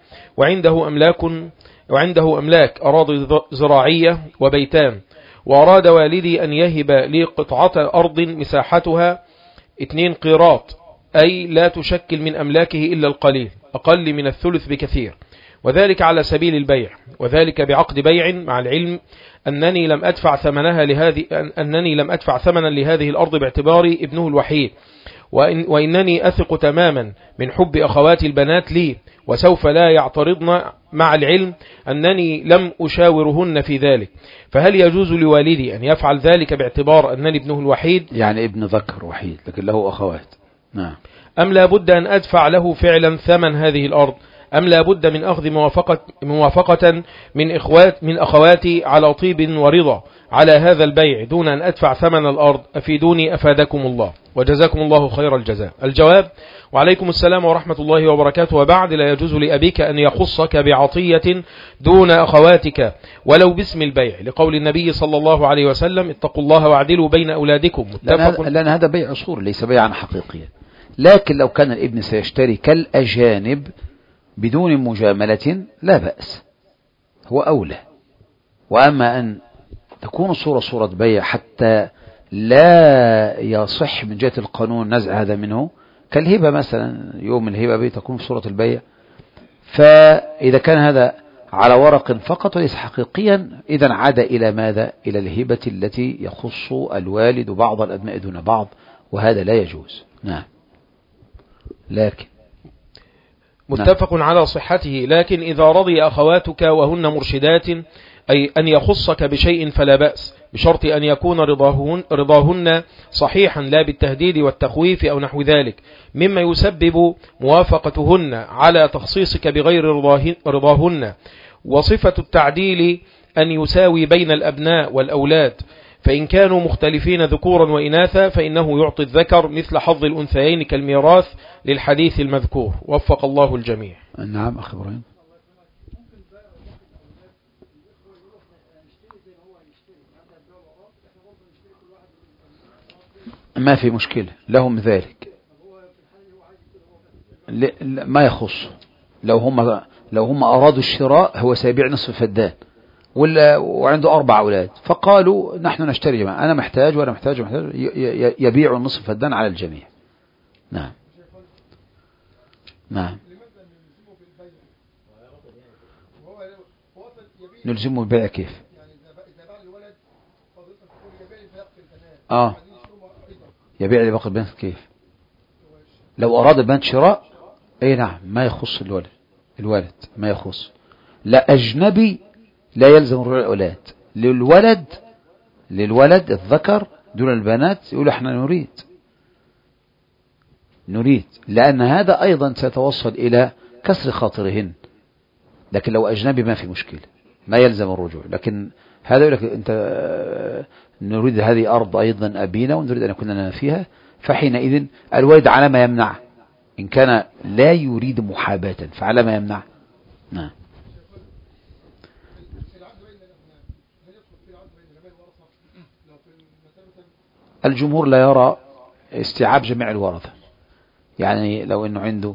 وعنده أملاك أراضي زراعية وبيتان، وأراد والدي أن يهب لي قطعة أرض مساحتها 2 قيراط، أي لا تشكل من أملاكه إلا القليل، أقل من الثلث بكثير، وذلك على سبيل البيع، وذلك بعقد بيع، مع العلم أنني لم أدفع ثمنا لهذه الأرض باعتباري ابنه الوحيد، وإنني أثق تماما من حب أخواتي البنات لي، وسوف لا يعترضن، مع العلم أنني لم أشاورهن في ذلك، فهل يجوز لوالدي أن يفعل ذلك باعتبار أنني ابنه الوحيد؟ يعني ابن ذكر وحيد لكن له أخوات. نعم. أم لا بد أن أدفع له فعلا ثمن هذه الأرض، أم لا بد من أخذ موافقة من أخواتي على طيب ورضا على هذا البيع دون أن أدفع ثمن الأرض؟ أفيدوني أفادكم الله وجزاكم الله خير الجزاء. الجواب: وعليكم السلام ورحمة الله وبركاته، وبعد، لا يجوز لأبيك أن يخصك بعطية دون أخواتك ولو باسم البيع، لقول النبي صلى الله عليه وسلم: اتقوا الله واعدلوا بين أولادكم. لأن هذا بيع صور ليس بيعا حقيقيا. لكن لو كان الابن سيشتري كالأجانب بدون مجاملة لا بأس، هو أولى. وأما أن تكون صورة بيع حتى لا يصح من جهة القانون نزع هذا منه، كالهبة مثلا، يوم الهبة تكون في صورة البيع، فإذا كان هذا على ورق فقط وليس حقيقيا، إذا عاد إلى ماذا؟ إلى الهبة التي يخص الوالد بعض الأبناء دون بعض، وهذا لا يجوز. نعم. لكن متفق على صحته، لكن إذا رضي أخواتك وهن مرشدات أي أن يخصك بشيء فلا بأس، بشرط أن يكون رضاهن صحيحا، لا بالتهديد والتخويف أو نحو ذلك، مما يسبب موافقتهن على تخصيصك بغير رضاهن. وصفة التعديل أن يساوي بين الأبناء والأولاد، فإن كانوا مختلفين ذكورا وإناثا فإنه يعطي الذكر مثل حظ الأنثيين كالميراث، للحديث المذكور. وفق الله الجميع. نعم. أخي إبراهيم. ما في مشكلة لهم ذلك، ما يخص. لو هم أرادوا الشراء، هو سيبيع نصف فدان وعنده 4 أولاد، فقالوا نحن نشتري جماعة، أنا محتاج وأنا محتاج ومحتاج، يبيع النصف فدان على الجميع. نعم. نعم. نلزمه البيع كيف؟ يبيع لباقي البنات كيف؟ لو أراد البنات شراء أي نعم ما يخص الولد ما يخص. لا أجنبي لا يلزم الأولاد. للولد الذكر دون البنات يقول احنا نريد لأن هذا أيضا سيتوصل إلى كسر خاطرهن. لكن لو أجنبي ما في مشكلة ما يلزم الرجوع. لكن هذا يقول لك أنت نريد هذه أرض أيضا أبينا ونريد أن يكون لنا فيها، فحينئذ الوالد على ما يمنع إن كان لا يريد محاباة فعلى ما يمنع. نعم. الجمهور لا يرى استيعاب جميع الورثة، يعني لو أنه عنده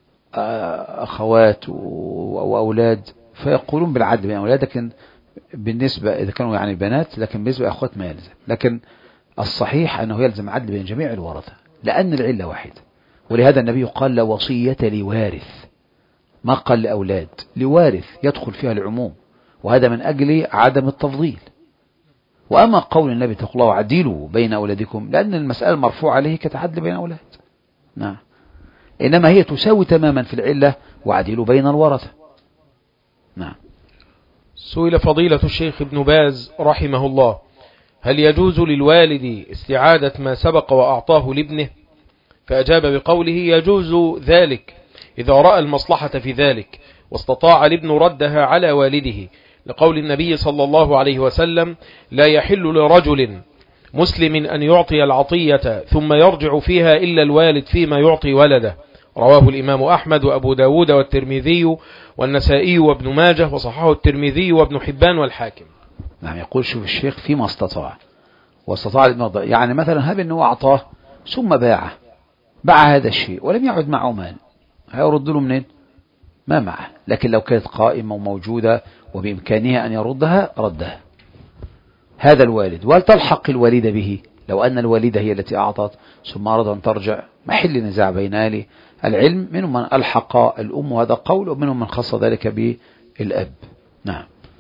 أخوات وأولاد فيقولون بالعدل بين أولاد، لكن بالنسبة إذا كانوا يعني بنات، لكن بالنسبة لأخوات ما يلزم. لكن الصحيح أنه يلزم عدل بين جميع الورثة لأن العلة واحدة. ولهذا النبي قال لا وصية لوارث، ما قال لأولاد، لوارث يدخل فيها العموم، وهذا من أجل عدم التفضيل. وأما قول النبي اتقوا الله وعدلوا بين أولادكم لأن المسألة مرفوعة عليه كتعدل بين أولاد. نعم. إنما هي تساوي تماما في العلة وعدلوا بين الورثة. نعم. سئل فضيلة الشيخ ابن باز رحمه الله هل يجوز للوالد استعادة ما سبق وأعطاه لابنه؟ فأجاب بقوله يجوز ذلك إذا رأى المصلحة في ذلك واستطاع الابن ردها على والده، لقول النبي صلى الله عليه وسلم لا يحل لرجل مسلم أن يعطي العطية ثم يرجع فيها إلا الوالد فيما يعطي ولده. رواه الإمام أحمد وأبو داود والترمذي والنسائي وابن ماجه وصححه الترمذي وابن حبان والحاكم. نعم. يقول شوف الشيخ فيما استطاع واستطاع يعني مثلا هب أنه أعطاه ثم باع هذا الشيء ولم يعد معه مال، هيرد له منين؟ ما معه. لكن لو كانت قائمة وموجودة وبإمكانها أن يردها ردها هذا الوالد. ولتلحق الوالدة به لو أن الوالدة هي التي أعطت ثم أراد أن ترجع، محل نزاع بين أهل العلم، منهم من ألحق الأم هذا قول ومنهم من خص ذلك بالأب. نعم.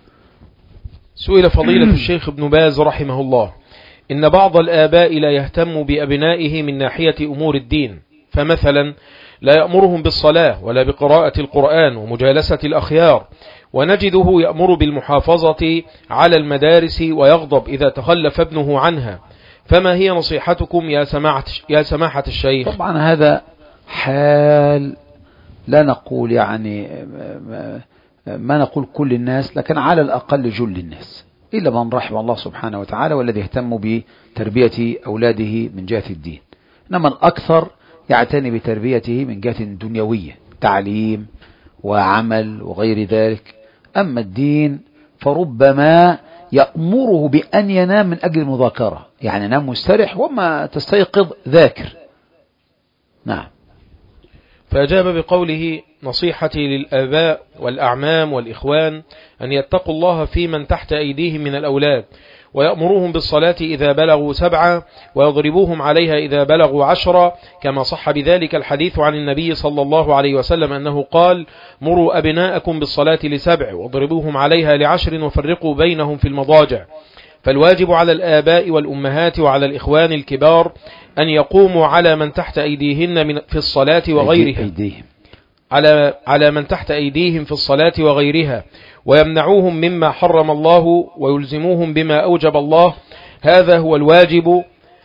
سئل فضيلة الشيخ ابن باز رحمه الله إن بعض الآباء لا يهتم بأبنائه من ناحية أمور الدين، فمثلا لا يأمرهم بالصلاة ولا بقراءة القرآن ومجالسة الأخيار، ونجده يأمر بالمحافظة على المدارس ويغضب إذا تخلف ابنه عنها، فما هي نصيحتكم يا سماحة الشيخ؟ طبعا هذا حال لا نقول يعني ما نقول كل الناس، لكن على الأقل جل الناس إلا من رحم الله سبحانه وتعالى والذي يهتم بتربية أولاده من جهة الدين، إنما الأكثر يعتني بتربيته من جهة دنيوية، تعليم وعمل وغير ذلك. أما الدين فربما يأمره بأن ينام من أجل المذاكرة، يعني نام مسترح وما تستيقظ ذاكر. نعم. فأجاب بقوله نصيحتي للآباء والأعمام والإخوان أن يتقوا الله في من تحت أيديهم من الأولاد، ويأمروهم بالصلاة إذا بلغوا 7 ويضربوهم عليها إذا بلغوا 10، كما صح بذلك الحديث عن النبي صلى الله عليه وسلم أنه قال مروا أبناءكم بالصلاة ل7 واضربوهم عليها ل10 وفرقوا بينهم في المضاجع. فالواجب على الآباء والأمهات وعلى الإخوان الكبار أن يقوموا على من تحت أيديهن في الصلاة وغيرها على من تحت أيديهم في الصلاة وغيرها، ويمنعوهم مما حرم الله ويلزموهم بما أوجب الله، هذا هو الواجب،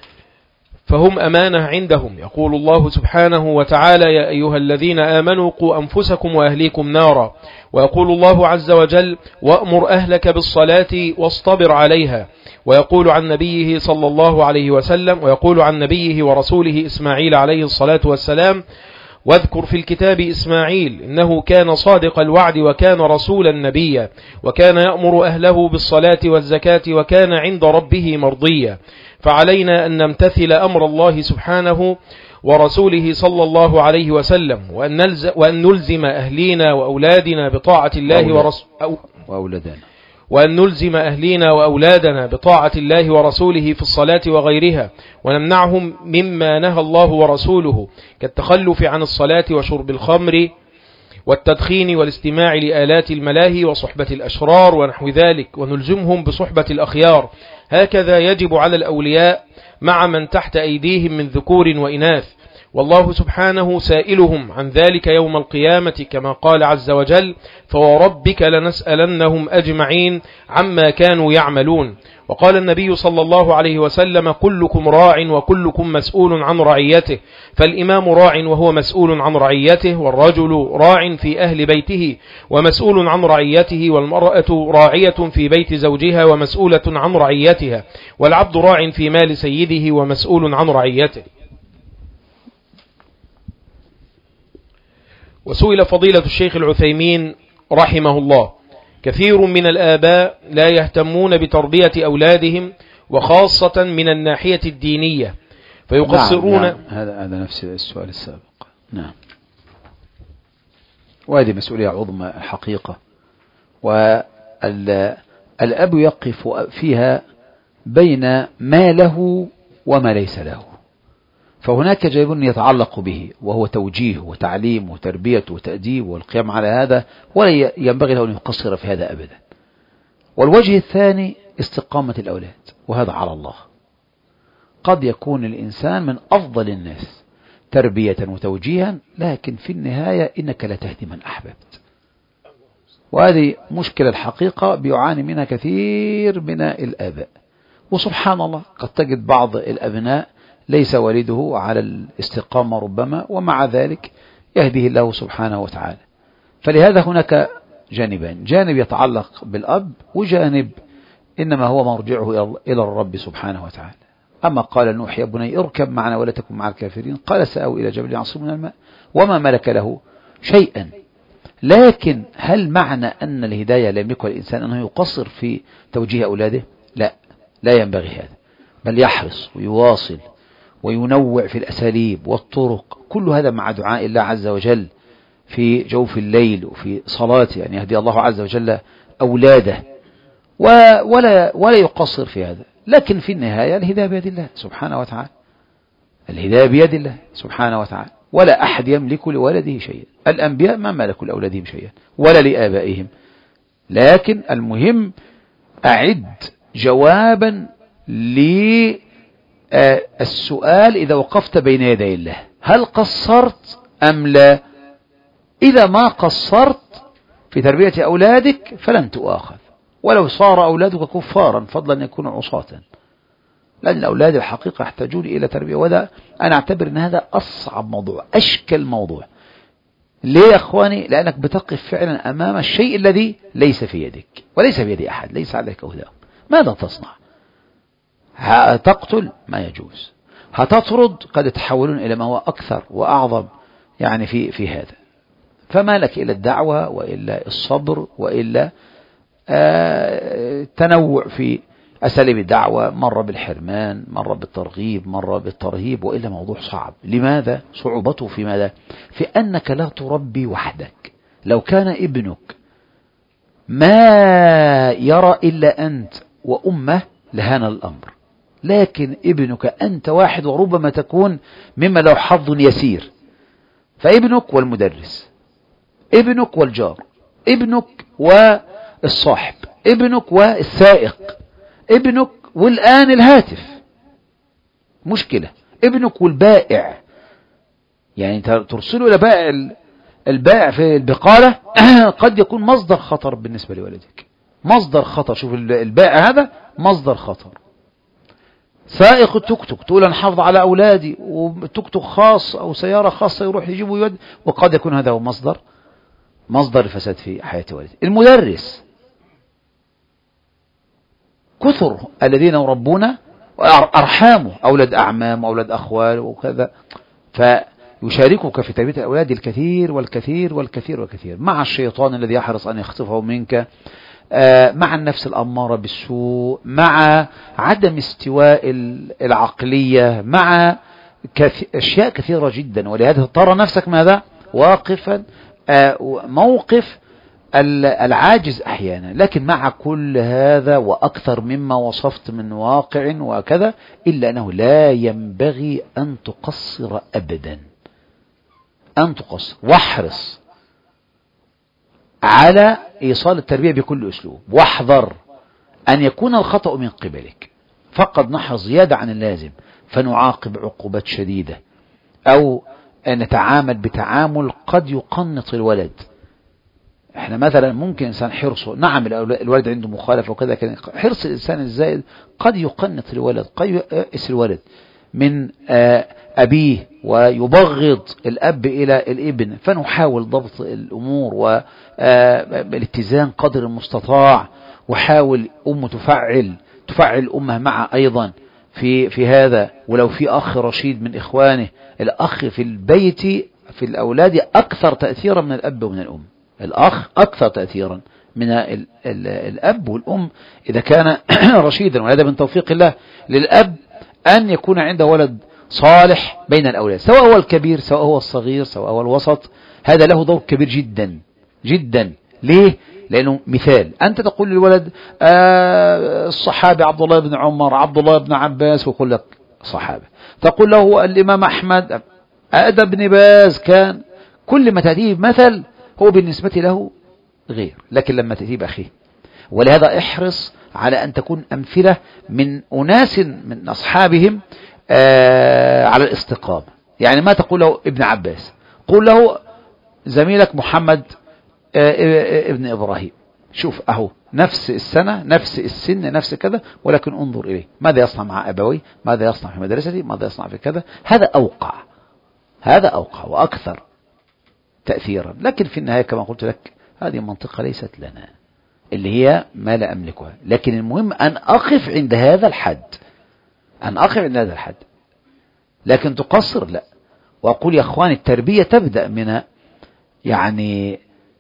فهم أمانة عندهم. يقول الله سبحانه وتعالى يا أيها الذين آمنوا قوا أنفسكم وأهليكم نارا، ويقول الله عز وجل وأمر أهلك بالصلاة واصطبر عليها، ويقول عن نبيه صلى الله عليه وسلم ويقول عن نبيه ورسوله إسماعيل عليه الصلاة والسلام واذكر في الكتاب إسماعيل إنه كان صادق الوعد وكان رسولا نبيا وكان يأمر أهله بالصلاة والزكاة وكان عند ربه مرضيا. فعلينا أن نمتثل أمر الله سبحانه ورسوله صلى الله عليه وسلم، وأن نلزم أهلينا وأولادنا بطاعة الله وأن نلزم أهلينا وأولادنا بطاعة الله ورسوله في الصلاة وغيرها، ونمنعهم مما نهى الله ورسوله كالتخلف عن الصلاة وشرب الخمر والتدخين والاستماع لآلات الملاهي وصحبة الأشرار ونحو ذلك، ونلزمهم بصحبة الأخيار. هكذا يجب على الأولياء مع من تحت أيديهم من ذكور وإناث. والله سبحانه سائلهم عن ذلك يوم القيامة كما قال عز وجل: فوربك لنسألنهم أجمعين عما كانوا يعملون. وقال النبي صلى الله عليه وسلم: كلكم راع وكلكم مسؤول عن رعيته، فالإمام راع وهو مسؤول عن رعيته، والرجل راع في أهل بيته ومسؤول عن رعيته، والمرأة راعية في بيت زوجها ومسؤولة عن رعيتها، والعبد راع في مال سيده ومسؤول عن رعيته. وسئل فضيلة الشيخ العثيمين رحمه الله: كثير من الآباء لا يهتمون بتربية أولادهم وخاصة من الناحية الدينية فيقصرون. نعم. هذا نفس السؤال السابق. نعم. وهذه مسؤولية عظمى الحقيقة، والأب يقف فيها بين ما له وما ليس له. فهناك جانب يتعلق به وهو توجيه وتعليم وتربية وتأديب والقيام على هذا، ولا ينبغي له أن يقصر في هذا أبدا. والوجه الثاني استقامة الأولاد، وهذا على الله. قد يكون الإنسان من أفضل الناس تربية وتوجيها، لكن في النهاية إنك لا تهدي من أحببت. وهذه مشكلة الحقيقة بيعاني منها كثير من الآباء. وسبحان الله قد تجد بعض الأبناء ليس والده على الاستقامة ربما، ومع ذلك يهديه الله سبحانه وتعالى. فلهذا هناك جانبان: جانب يتعلق بالأب، وجانب إنما هو مرجعه إلى الرب سبحانه وتعالى. أما قال نوح: يا بني اركب معنا ولا تكن مع الكافرين، قال سآوي إلى جبل يعصمني من الماء، وما ملك له شيئا. لكن هل معنى أن الهداية لا يملكها الإنسان أنه يقصر في توجيه أولاده؟ لا، لا ينبغي هذا، بل يحرص ويواصل وينوع في الأساليب والطرق. كل هذا مع دعاء الله عز وجل في جوف الليل وفي صلاته، يعني يهدي الله عز وجل أولاده، ولا يقصر في هذا. لكن في النهاية الهداية بيد الله سبحانه وتعالى، الهداية بيد الله سبحانه وتعالى، ولا أحد يملك لولده شيئا. الأنبياء ما ملكوا لأولادهم شيئا ولا لآبائهم. لكن المهم أعد جوابا للسؤال إذا وقفت بين يدي الله: هل قصرت أم لا؟ إذا ما قصرت في تربية أولادك فلن تؤاخذ، ولو صار أولادك كفارا فضلا أن يكونوا عصاة، لأن الأولاد الحقيقة يحتاجون إلى تربية. وهذا أنا أعتبر أن هذا أصعب موضوع، أشكل موضوع. ليه يا أخواني؟ لأنك بتقف فعلا أمام الشيء الذي ليس في يدك وليس في يد أحد، ليس عليك هداه. ماذا تصنع؟ هتقتل؟ ما يجوز. هتطرد؟ قد يتحولون إلى ما هو أكثر وأعظم يعني في هذا. فما لك إلا الدعوة وإلا الصبر وإلا تنوع في أساليب الدعوة، مرة بالحرمان، مرة بالترغيب، مرة بالترهيب، وإلا موضوع صعب. لماذا؟ صعوبته في ماذا؟ في أنك لا تربي وحدك. لو كان ابنك ما يرى إلا أنت وأمه لهان الأمر، لكن ابنك أنت واحد، وربما تكون مما له حظ يسير. فابنك والمدرس، ابنك والجار، ابنك والصاحب، ابنك والسائق، ابنك والآن الهاتف، مشكلة. ابنك والبائع، يعني ترسله إلى البائع في البقالة قد يكون مصدر خطر بالنسبة لولدك، مصدر خطر. شوف البائع هذا مصدر خطر. سائق التوك توك، تقول أنا حافظ على أولادي، وتوك توك خاص أو سيارة خاصة يروح يجيبه ويود، وقد يكون هذا هو مصدر الفساد في حياة والدي. المدرس، كثر الذين يربون أرحامه، أولاد أعمام وأولاد أخوال وكذا، فيشاركك في تربية الأولاد الكثير والكثير والكثير والكثير، مع الشيطان الذي يحرص أن يخطفه منك، مع النفس الأمارة بالسوء، مع عدم استواء العقلية، مع أشياء كثيرة جدا. ولهذا ترى نفسك ماذا؟ واقفا موقف العاجز أحيانا. لكن مع كل هذا وأكثر مما وصفت من واقع وكذا، إلا أنه لا ينبغي أن تقصر أبدا، أن تقصر، واحرص على إيصال التربية بكل أسلوب، واحذر أن يكون الخطأ من قبلك، فقد نحرص زيادة عن اللازم فنعاقب عقوبات شديدة أو نتعامل بتعامل قد يقنط الولد. احنا مثلا ممكن إنسان حرصه، نعم الولد عنده مخالفة وكذا، لكن حرص الإنسان الزائد قد يقنط الولد، قد يأس الولد من أبيه ويبغض الأب إلى الابن، فنحاول ضبط الأمور والاتزان قدر المستطاع، وحاول أمه تفعل أمه معه أيضا في هذا. ولو في أخ رشيد من إخوانه، الأخ في البيت في الأولاد أكثر تأثيرا من الأب ومن الأم. الأخ أكثر تأثيرا من الأب والأم إذا كان رشيدا، وهذا من توفيق الله للأب أن يكون عنده ولد صالح بين الأولاد، سواء هو الكبير سواء هو الصغير سواء هو الوسط. هذا له دور كبير جدا جدا. ليه؟ لأنه مثال. أنت تقول للولد الصحابي عبد الله بن عمر، عبد الله بن عباس، ويقول لك صحابة. تقول له الإمام أحمد، أدى بن باز، كان كل ما تأتيه مثل هو بالنسبة له غير، لكن لما تأتيه بأخيه. ولهذا احرص على أن تكون أمثلة من أناس من أصحابهم على الاستقامة. يعني ما تقول له ابن عباس، قول له زميلك محمد ابن إبراهيم، شوف أهو نفس السنة نفس السن نفس كذا، ولكن انظر إليه ماذا يصنع مع أبوي، ماذا يصنع في مدرسته، ماذا يصنع في كذا. هذا أوقع وأكثر تأثيرا. لكن في النهاية كما قلت لك هذه المنطقة ليست لنا، اللي هي ما لا أملكها، لكن المهم أن أقف عند هذا الحد، لكن تقصر لا. وأقول يا أخواني التربية تبدأ من يعني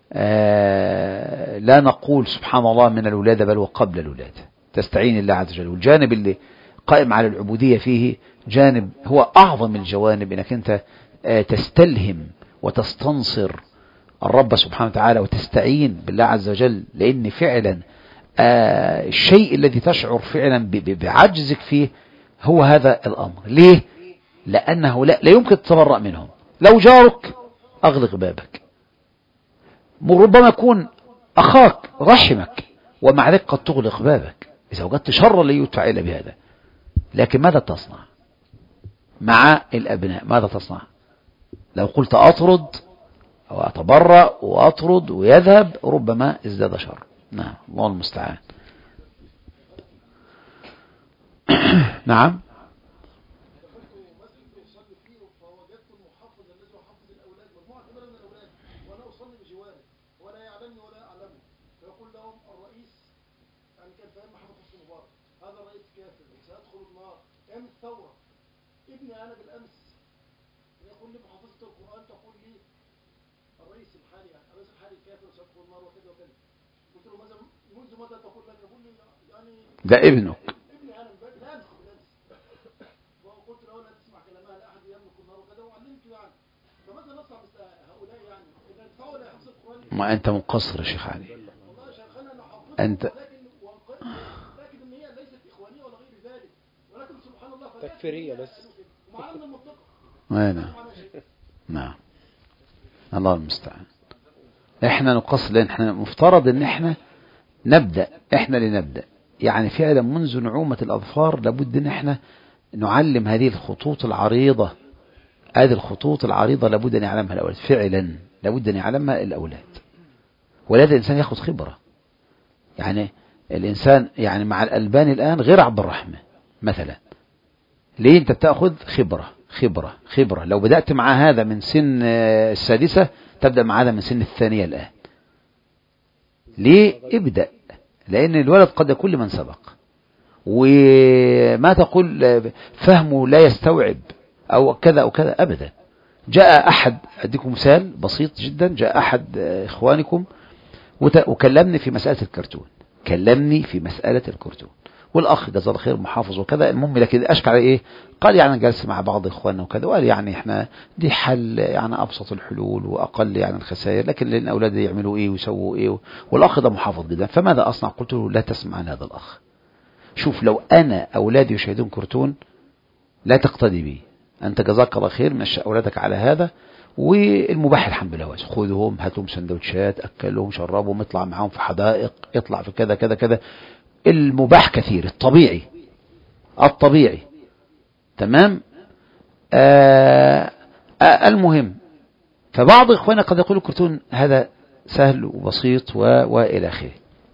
لا نقول سبحان الله من الولادة، بل وقبل الولادة تستعين الله عز وجل. والجانب اللي قائم على العبودية فيه جانب هو أعظم الجوانب، إنك أنت تستلهم وتستنصر الرب سبحانه وتعالى وتستعين بالله عز وجل، لأن فعلا الشيء الذي تشعر فعلا بعجزك فيه هو هذا الأمر. ليه؟ لأنه لا يمكن تتبرأ منهم. لو جارك أغلق بابك، ربما يكون أخاك رحمك، ومع ذلك قد تغلق بابك إذا وجدت شر لا يدفع إلا بهذا. لكن ماذا تصنع مع الأبناء؟ ماذا تصنع لو قلت أطرد أو أتبرأ وأطرد ويذهب؟ ربما ازداد شر. نعم، الله المستعان. نعم. ابني أنا بالأمس يقول لي محافظة القرآن تقول لي الرئيس الحالي يعني الرئيس الحالي كافر وسيدخل النار وكذا وكذا. قلت له ماذا منذ متى تقول لك؟ يقول لي يعني ده ابنك. ابني أنا بالأمس وقلت له لا تسمع كلامها لا أحد يملك النار وكذا، وعلمته يعني. فماذا نصنع مثل هؤلاء يعني إذا ادفعوا لحفظ القرآن؟ ما أنت مقصر يا شيخ علي. والله يا شيخ أنا حافظ أنت لكن إن هي ليست إخوانية ولا غير ذلك، ولكن سبحان الله تكفيرية بس. معانا المنطقة. نعم. الله المستعان. احنا نقص، لان احنا مفترض ان احنا نبدأ، احنا اللي نبدأ يعني فعلا منذ نعومة الاظفار. لابد ان احنا نعلم هذه الخطوط العريضة. هذه الخطوط العريضة لابد ان يعلمها الاولاد، فعلا لابد ان يعلمها الاولاد. ولهذا الانسان ياخذ خبرة. يعني الانسان يعني مع الألباني الان غير عبد الرحمن مثلا. ليه؟ انت بتاخذ خبرة. لو بدأت مع هذا من سن السادسة تبدأ مع هذا من سن الثانية الآن. ليه؟ ابدأ، لأن الولد قد يكون لمن سبق، وما تقول فهمه لا يستوعب أو كذا أو كذا أبدا. جاء أحد، أديكم مثال بسيط جدا، جاء أحد إخوانكم وكلمني في مسألة الكرتون، والأخ جزاه الله خير محافظ وكذا. المهم لكن أشكى على إيه؟ قال يعني جلس مع بعض إخواننا وكذا، وقال يعني إحنا دي حل يعني أبسط الحلول وأقل يعني الخسائر، لكن لأن أولادي يعملوا إيه ويسووا إيه، والأخ ده محافظ جدا. فماذا أصنع؟ قلت له لا تسمع عن هذا الأخ. شوف، لو أنا أولادي يشاهدون كرتون لا تقتدي بي. أنت جزاك الله خير مشى أولادك على هذا، والمباح الحمد لله واسع. خذهم، هاتهم سندوتشات، أكلهم، شربهم، اطلع معهم في حدائق، اطلع في كذا كذا كذا. المباح كثير، الطبيعي تمام. المهم، فبعض إخواننا قد يقول الكرتون هذا سهل وبسيط وإلى آخره.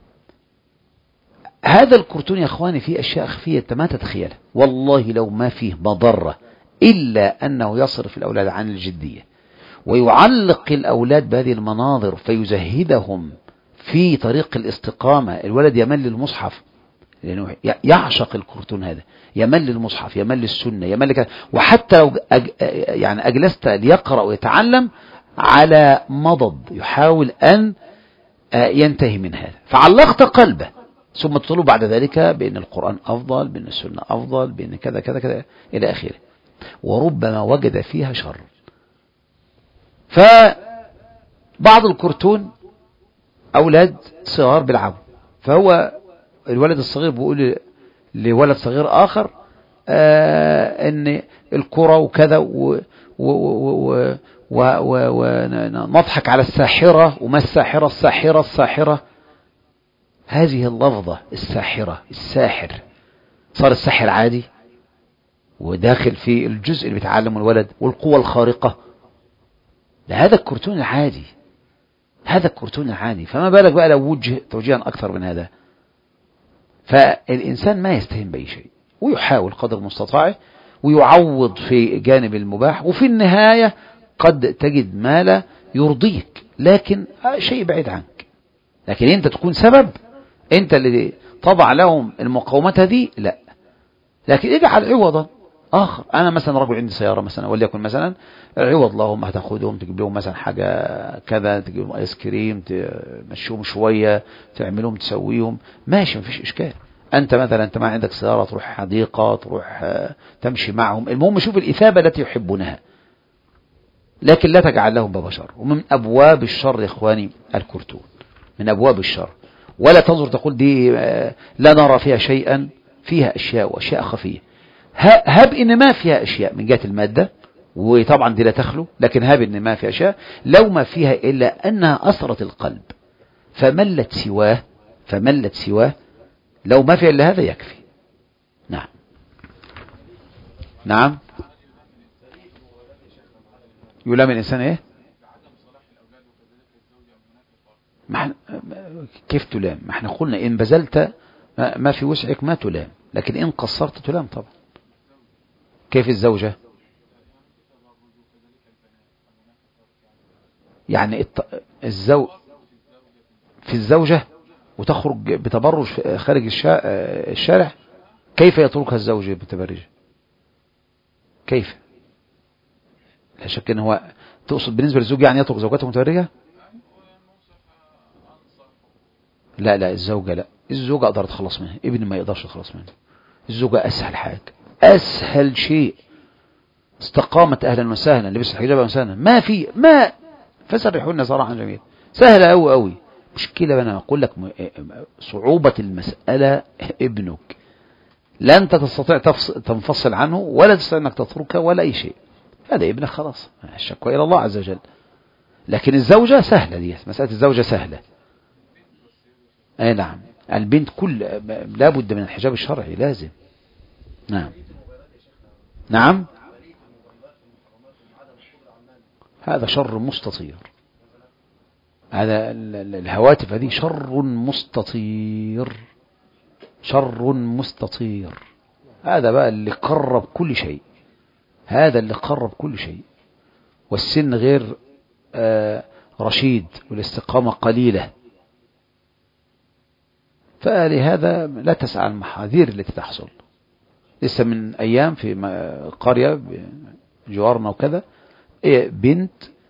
هذا الكرتون يا إخواني فيه أشياء خفية ما تتخيلها، والله لو ما فيه مضرة إلا أنه يصرف الأولاد عن الجدية ويعلق الأولاد بهذه المناظر فيزهدهم في طريق الاستقامة. الولد يمل للمصحف لأنه يعشق الكرتون هذا، يمل للمصحف، يمل للسنة، يمل كذا. وحتى لو يعني أجلست ليقرأ ويتعلم على مضض يحاول أن ينتهي من هذا، فعلقت قلبه، ثم تطلب بعد ذلك بأن القرآن أفضل، بأن السنة أفضل، بأن كذا كذا كذا إلى آخره، وربما وجد فيها شر. فبعض الكرتون أولاد صغار بيلعبوا، فهو الولد الصغير بيقول لولد صغير آخر أن الكرة وكذا ونضحك على الساحرة، وما الساحرة؟ الساحرة الساحرة. هذه اللفظة الساحرة، الساحر، صار الساحر عادي وداخل في الجزء اللي بيتعلمه الولد، والقوة الخارقة. هذا الكرتون العادي، هذا الكرتون العادي، فما بالك بقى لو وجه توجيها أكثر من هذا. فالإنسان ما يستهين بأي شيء، ويحاول قدر مستطاعه ويعوض في جانب المباح، وفي النهاية قد تجد ما لا يرضيك لكن شيء بعيد عنك، لكن أنت تكون سبب، أنت اللي طبع لهم المقاومات هذه، لا. لكن اجعل عوضا آخر. أنا مثلا رجل عندي سيارة مثلا، وليكن مثلا عوض لهم هتاخدهم تجيب لهم مثلا حاجة كذا، تجيب لهم آيس كريم، تمشيهم شوية، تعملهم، تسويهم، ماشي، مفيش إشكال. أنت مثلا أنت ما عندك سيارة، تروح حديقة، تروح تمشي معهم، المهم شوف الإثابة التي يحبونها، لكن لا تجعل لهم باب شر. ومن أبواب الشر يا إخواني الكرتون، من أبواب الشر. ولا تنظر تقول دي لا نرى فيها شيئا، فيها أشياء وأشياء خفية. هب إن ما فيها أشياء من جهة المادة، وطبعا دي لا تخلو، لكن هب إن ما فيها أشياء لو ما فيها إلا أنها أثرت القلب فملت سواه، لو ما فيها إلا هذا يكفي. نعم نعم. يلام الإنسان إيه؟ كيف تلام؟ ما احنا قلنا إن بذلت ما في وسعك ما تلام، لكن إن قصرت تلام طبعا. كيف الزوجة؟ يعني في الزوجة وتخرج بتبرج خارج الشارع، كيف يتركها الزوج بتبرج؟ كيف؟ لا شك ان هو تقصد بالنسبة للزوج يعني يترك زوجته متبرجة؟ لا الزوجة لا، الزوجة اقدر اتخلص منها، ابن ما يقدرش يتخلص منها. الزوجة اسهل حاجة، اسهل شيء، استقامت اهلا وسهلا، لبس الحجاب وسهلا، ما فسرحونا صراحة جميل، سهلة أوي أوي. مشكلة أنا أقول لك صعوبة المسألة ابنك، لا أنت تستطيع تنفصل عنه، ولا تستطيع أنك تتركه ولا أي شيء، هذا ابنك خلاص، الشكوى إلى الله عز وجل. لكن الزوجة سهلة، دي مسألة الزوجة سهلة. أي نعم، البنت لا بد من الحجاب الشرعي لازم. نعم نعم، هذا شر مستطير، هذا الهواتف هذه شر مستطير. هذا بقى اللي قرب كل شيء، هذا اللي قرب كل شيء. والسن غير رشيد، والاستقامة قليلة، فلهذا لا تسعى المحاذير التي تحصل. لسه من أيام في قرية جوارنا وكذا، بنت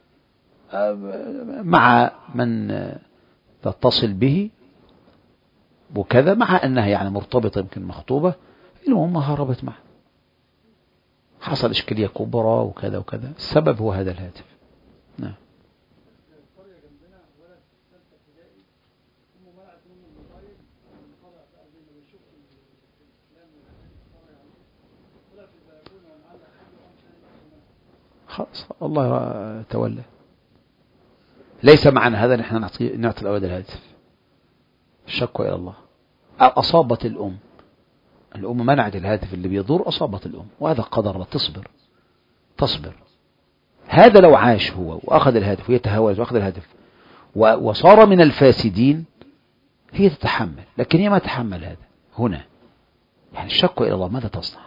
مع من تتصل به وكذا، مع أنها يعني مرتبطة يمكن مخطوبة، المهم هربت معه، حصل إشكالية كبرى وكذا وكذا، السبب هو هذا الهاتف. نعم. خلاص الله تولى. ليس معنى هذا نحن نعطي الأولاد الهاتف، الشكوى إلى الله. أصابت الأم منعت الهاتف اللي بيضر، أصابت الأم، وهذا قدر الله، تصبر. هذا لو عاش هو وأخذ الهدف ويتهاوز وأخذ الهدف وصار من الفاسدين هي تتحمل، لكن هي ما تتحمل هذا هنا. يعني الشك إلى الله ماذا تصنع؟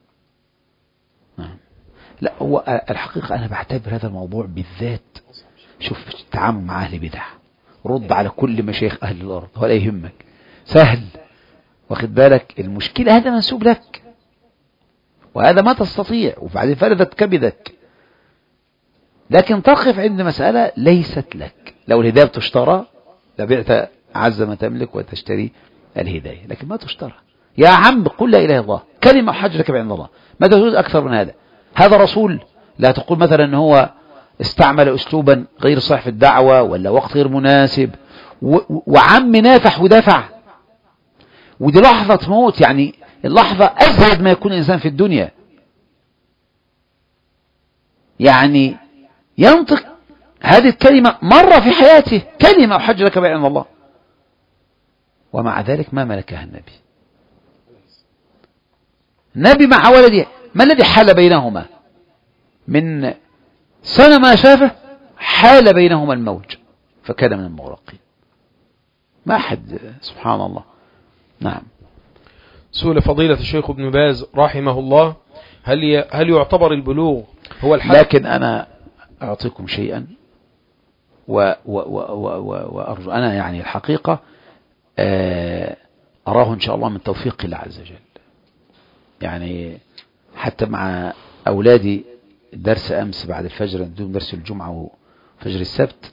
لا، هو الحقيقة أنا بعتبر هذا الموضوع بالذات، شوف التعامل مع أهل بدع، رد على كل مشايخ أهل الأرض ولا يهمك، سهل، واخد بالك؟ المشكلة هذا منسوب لك وهذا ما تستطيع، وبعدين فردت كبدك، لكن تقف عند مسألة ليست لك. لو الهداية تشترى لبعت أعز ما تملك وتشتري الهداية، لكن ما تشترى. يا عم قل لا إله إلا الله، كلمة حجتك عند الله، ما تجوز أكثر من هذا. هذا رسول، لا تقول مثلا أنه هو استعمل أسلوبا غير صحيح في الدعوة ولا وقت غير مناسب وعم نافح ودافع، ودي لحظة موت، يعني اللحظة أزهد ما يكون الإنسان في الدنيا، يعني ينطق هذه الكلمة مرة في حياته، كلمة أحج لك بها عند الله، ومع ذلك ما ملكها النبي مع ولده. ما الذي حال بينهما؟ من سنة ما شافه حال بينهما الموج فكان من المغرقين، ما أحد، سبحان الله. نعم. سئل فضيلة الشيخ ابن باز رحمه الله هل يعتبر البلوغ هو الحد؟ لكن أنا أعطيكم شيئا وأرجو أنا يعني الحقيقة أراه إن شاء الله من توفيق الله عز وجل. يعني حتى مع أولادي درس أمس بعد الفجر، عندهم درس الجمعة وفجر السبت،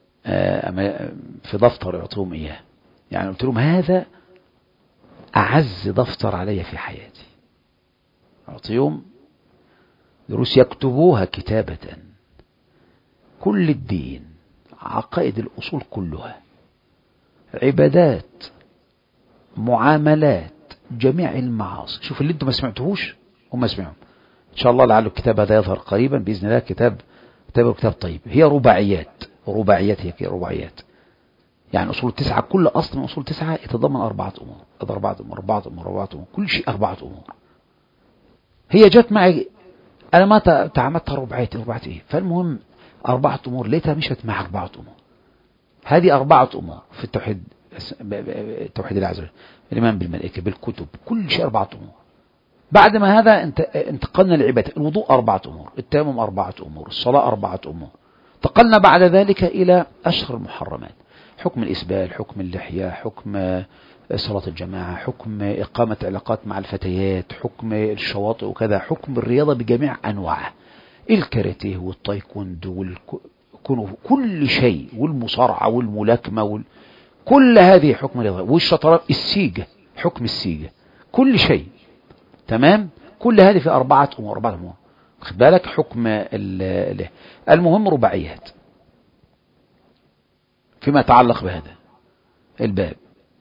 في دفتر يعطوهم إياه، يعني قلت لهم هذا أعز دفتر علي في حياتي، أعطيهم دروس يكتبوها كتابة، كل الدين، عقائد الأصول كلها، عبادات، معاملات، جميع المعاصي. شوف اللي انتم ما سمعتوهوش هم سمعهم إن شاء الله، لعل الكتاب هذا يظهر قريبا بإذن الله. كتاب طيب، هي رباعيات، هي رباعيات، يعني أصول 9، كل أصل من أصول 9 يتضمن 4 أمور، كل شيء 4 أمور. هي جت معي أنا ما تعمدتها رباعيات إيه، فالمهم 4 أمور، ليتها مشت مع 4 أمور. هذه 4 أمور في التوحيد الله عز وجل، الإيمان بالملائكة، بالكتب، كل شيء 4 أمور. بعد ما هذا انتقلنا للعبادة، الوضوء 4 أمور، التيمم 4 أمور، الصلاة 4 أمور. انتقلنا بعد ذلك إلى أشهر المحرمات، حكم الإسبال، حكم اللحية، حكم صلاة الجماعة، حكم إقامة علاقات مع الفتيات، حكم الشواطئ وكذا، حكم الرياضة بجميع أنواعها، الكاراتيه والتايكوندو كل شيء، والمصارعة والملاكمة كل هذه حكم الرياضة، والشطرنج، السيجة، حكم السيجة، كل شيء تمام. كل هذه في 4 أمور، خد بالك؟ حكم المهم رباعيات فيما يتعلق بهذا الباب.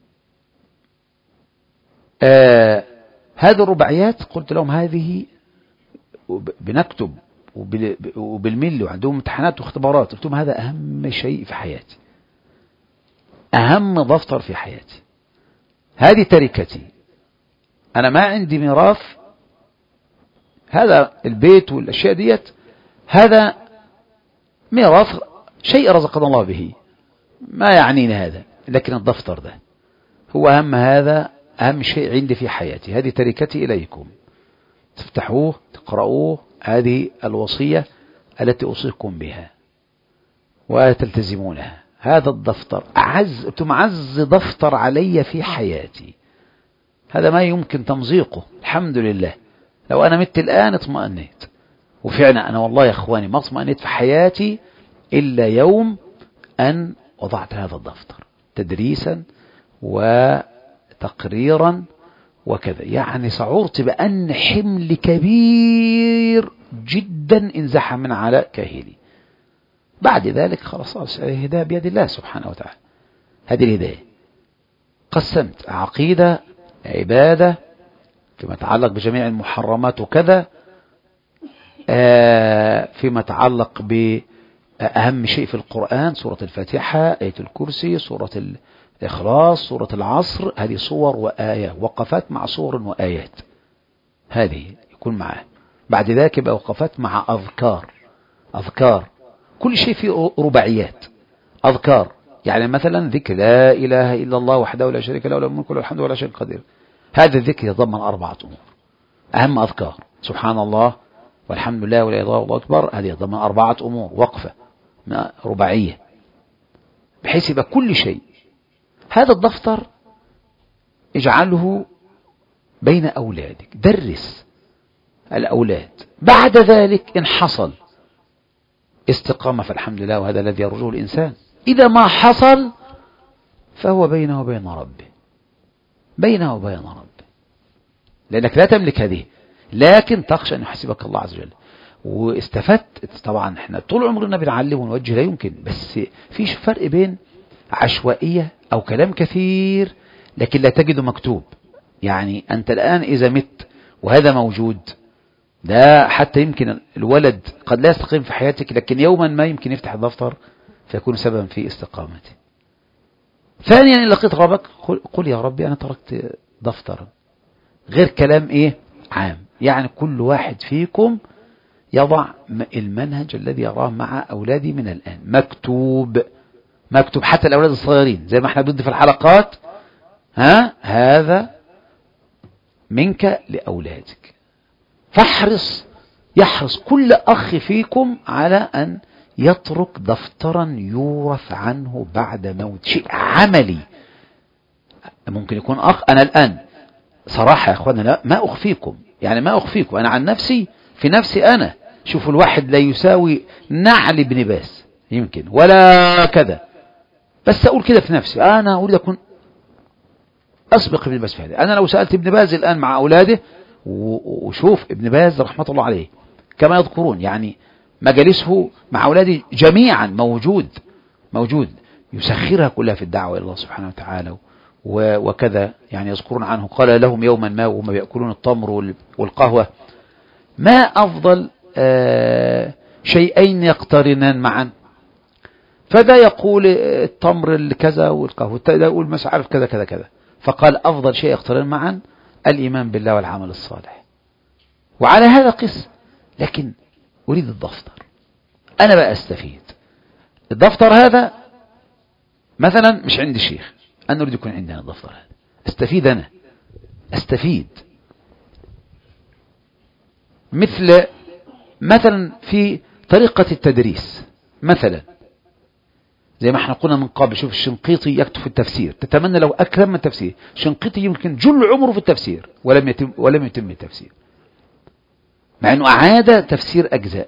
هذه الرباعيات قلت لهم هذه بنكتب وبالملي، وعندهم امتحانات واختبارات، قلت لهم هذا أهم شيء في حياتي، أهم دفتر في حياتي، هذه تركتي، أنا ما عندي ميراث، هذا البيت والأشياء ديت هذا ميراث، شيء رزقنا الله به، ما يعنيني هذا، لكن الدفتر ده هو هذا أهم شيء عندي في حياتي، هذه تركتي إليكم، تفتحوه تقرأوه، هذه الوصية التي أوصيكم بها وتلتزمونها. هذا الدفتر أعز دفتر علي في حياتي، هذا ما يمكن تمزيقه. الحمد لله لو أنا مت الآن اطمأنيت، وفعلا أنا والله يا أخواني ما اطمأنيت في حياتي إلا يوم أن وضعت هذا الدفتر تدريسا وتقريرا وكذا، يعني شعرت بأن حمل كبير جدا انزحم من على كاهلي. بعد ذلك خلاص الهداية بيد الله سبحانه وتعالى. هذه الهداية قسمت عقيدة، عبادة، فيما يتعلق بجميع المحرمات وكذا، فيما يتعلق بأهم شيء في القرآن، سورة الفاتحة، آية الكرسي، سورة الإخلاص، سورة العصر، هذه صور وآية، وقفات مع صور وآيات، هذه يكون معها. بعد ذلك يبقى وقفات مع أذكار أذكار، كل شيء فيه رباعيات أذكار. يعني مثلا ذكر لا إله إلا الله وحده لا شريك له له الملك وله الحمد ولا شيء قدير، هذا الذكر يتضمن 4 أمور. أهم أذكار سبحان الله والحمد لله ولا إله إلا الله أكبر، هذه يتضمن 4 أمور وقفة رباعية، بحيث يبقى كل شيء. هذا الدفتر اجعله بين أولادك، درس الأولاد. بعد ذلك إن حصل استقامة فالحمد لله، وهذا الذي يرجوه الإنسان. إذا ما حصل فهو بينه وبين ربه، بينه وبين ربه، لأنك لا تملك هذه، لكن تخشى أن يحسبك الله عز وجل. واستفدت طبعا، احنا طول عمرنا بنعلم ونوجه، لا يمكن، بس في فرق بين عشوائية أو كلام كثير لكن لا تجده مكتوب. يعني أنت الآن إذا مت وهذا موجود، ده حتى يمكن الولد قد لا يستقيم في حياتك، لكن يوما ما يمكن يفتح الدفتر فيكون سببا في استقامته. ثانيا إن لقيت ربك قل يا ربي أنا تركت دفترا، غير كلام عام. يعني كل واحد فيكم يضع المنهج الذي يراه مع أولادي من الآن مكتوب، مكتوب حتى الأولاد الصغيرين، زي ما احنا بندي في الحلقات. هذا منك لأولادك. يحرص كل أخ فيكم على أن يترك دفترا يورث عنه بعد موت، شيء عملي. ممكن يكون أخ، أنا الآن صراحة يا أخوانا لا ما أخفيكم، يعني ما أخفيكم، أنا عن نفسي في نفسي أنا شوفوا الواحد لا يساوي نعل ابن باز يمكن ولا كذا، بس أقول كده في نفسي، أنا أريد أكون أسبق ابن باز في هذا. أنا لو سألت ابن باز الآن مع أولاده، وشوف ابن باز رحمة الله عليه كما يذكرون، يعني مجالسه مع أولادي جميعا موجود يسخرها كلها في الدعوة إلى الله سبحانه وتعالى وكذا. يعني يذكرون عنه قال لهم يوما ما وهم بيأكلون التمر والقهوة: ما أفضل شيئين يقترنان معا؟ فده يقول التمر الكذا والقهوة، ده يقول مش عارف كذا كذا كذا. فقال أفضل شيء يقترن معا الإيمان بالله والعمل الصالح. وعلى هذا قس، لكن أريد الدفتر، أنا بقى أستفيد. الدفتر هذا مثلا مش عندي شيخ، أنا أريد يكون عندنا الدفتر هذا، أستفيد أنا، أستفيد. مثلا في طريقة التدريس، مثلا زي ما احنا قلنا من قبل، شوف الشنقيطي يكتب في التفسير، تتمنى لو أكرم من التفسير. الشنقيطي يمكن جل عمره في التفسير ولم يتم التفسير، مع أنه أعاد تفسير أجزاء،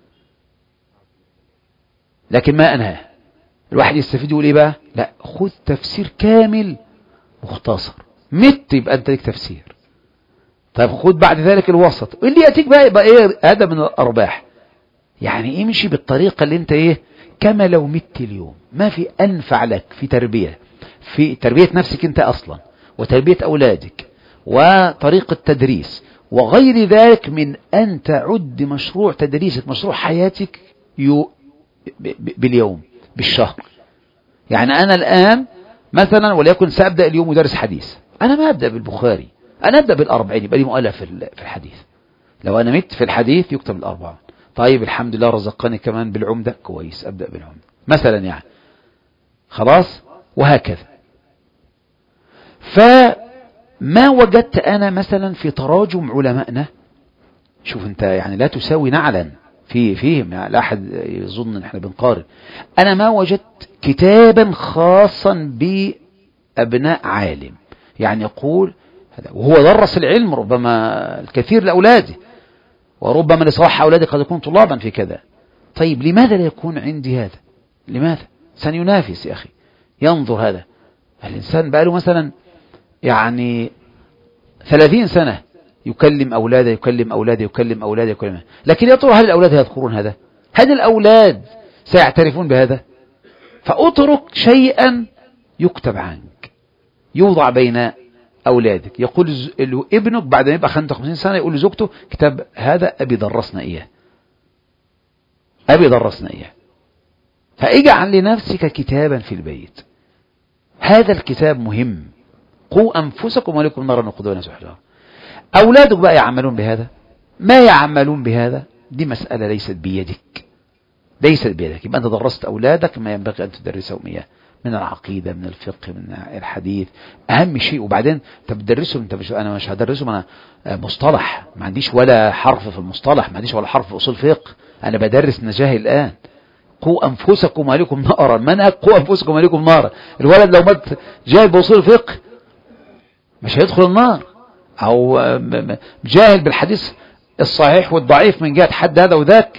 لكن ما أنهاه. الواحد يستفيد يقول إيه بقى؟ لا، خذ تفسير كامل مختصر، مت يبقى أنت لك تفسير. طيب خذ بعد ذلك الوسط، اللي يأتيك بقى يبقى هذا من الأرباح. يعني امشي بالطريقة اللي أنت كما لو مت اليوم. ما في أنفع لك في تربية نفسك أنت أصلا، وتربية أولادك، وطريقة تدريس وغير ذلك، من أن تعد مشروع تدريسك مشروع حياتك باليوم بالشهر. يعني أنا الآن مثلا وليكن سأبدأ اليوم مدرس حديث، أنا ما أبدأ بالبخاري، أنا أبدأ بال40، يبقى لي مؤلف في الحديث. لو أنا مت في الحديث يكتب ال40. طيب الحمد لله رزقني كمان بالعمدة، كويس، أبدأ بالعمدة مثلا، يعني خلاص، وهكذا. فما وجدت أنا مثلا في تراجم علمائنا، شوف أنت يعني لا تساوي نعلا فيهم، يعني لا أحد يظن أن احنا بنقارن. أنا ما وجدت كتابا خاصا بأبناء عالم، يعني يقول هذا، وهو درس العلم ربما الكثير لأولاده، وربما لصلاح أولادي قد يكون طلابا في كذا. طيب لماذا لا يكون عندي هذا؟ لماذا؟ سننافس يا أخي. ينظر هذا الإنسان بقى له مثلا يعني 30 سنة يكلم أولاده، لكن يا ترى هل الأولاد يذكرون هذا؟ هل الأولاد سيعترفون بهذا؟ فأترك شيئا يكتب عنك، يوضع بين أولادك. يقول ابنك بعد ما يبقى 55 سنة يقول لزوجته: كتاب هذا أبي درسنا إياه، فاجعل لنفسك كتابا في البيت. هذا الكتاب مهم. قوا أنفسكم ولكم نارا وقودها الناس والحجارة. أولادك بقى يعملون بهذا، ما يعملون بهذا دي مسألة ليست بيدك، ليست بيدك. يبقى أنت درست أولادك ما ينبغي أن تدرسهم إياه من العقيدة، من الفقه، من الحديث، أهم شيء. وبعدين أنت بتدرسهم، أنا مش هدرسهم أنا مصطلح، ما عنديش ولا حرف في المصطلح، ما عنديش ولا حرف في أصول فقه، أنا بدرس نجاهي الآن. قوا أنفسكم وأهليكم نارا، منهج قوا أنفسكم وأهليكم نارا. الولد لو مات جاهل بأصول الفقه مش هيدخل النار، أو جاهل بالحديث الصحيح والضعيف من جهة حد هذا وذاك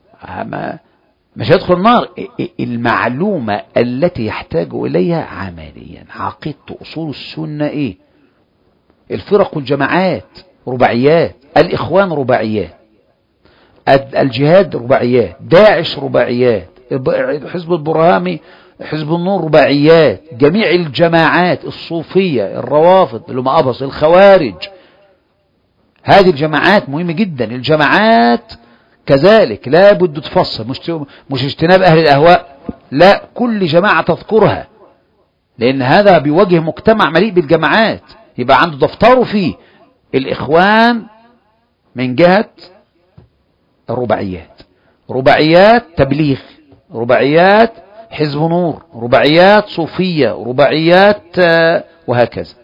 مش هيدخل النار. المعلومة التي يحتاج إليها عمليا، عقيدة أصول السنة إيه؟ الفرق والجماعات رباعيات، الإخوان رباعيات، الجهاد رباعيات، داعش رباعيات، حزب البرهامي، حزب النور رباعيات، جميع الجماعات الصوفية، الروافض اللي هم أبص، الخوارج، هذه الجماعات مهمة جدا. الجماعات كذلك لا بد تفصل، مش اجتناب أهل الأهواء، لا، كل جماعة تذكرها، لأن هذا بيواجه مجتمع مليء بالجماعات. يبقى عنده دفتره فيه الإخوان من جهة الرباعيات، رباعيات تبليغ، رباعيات حزب نور، رباعيات صوفية، رباعيات وهكذا،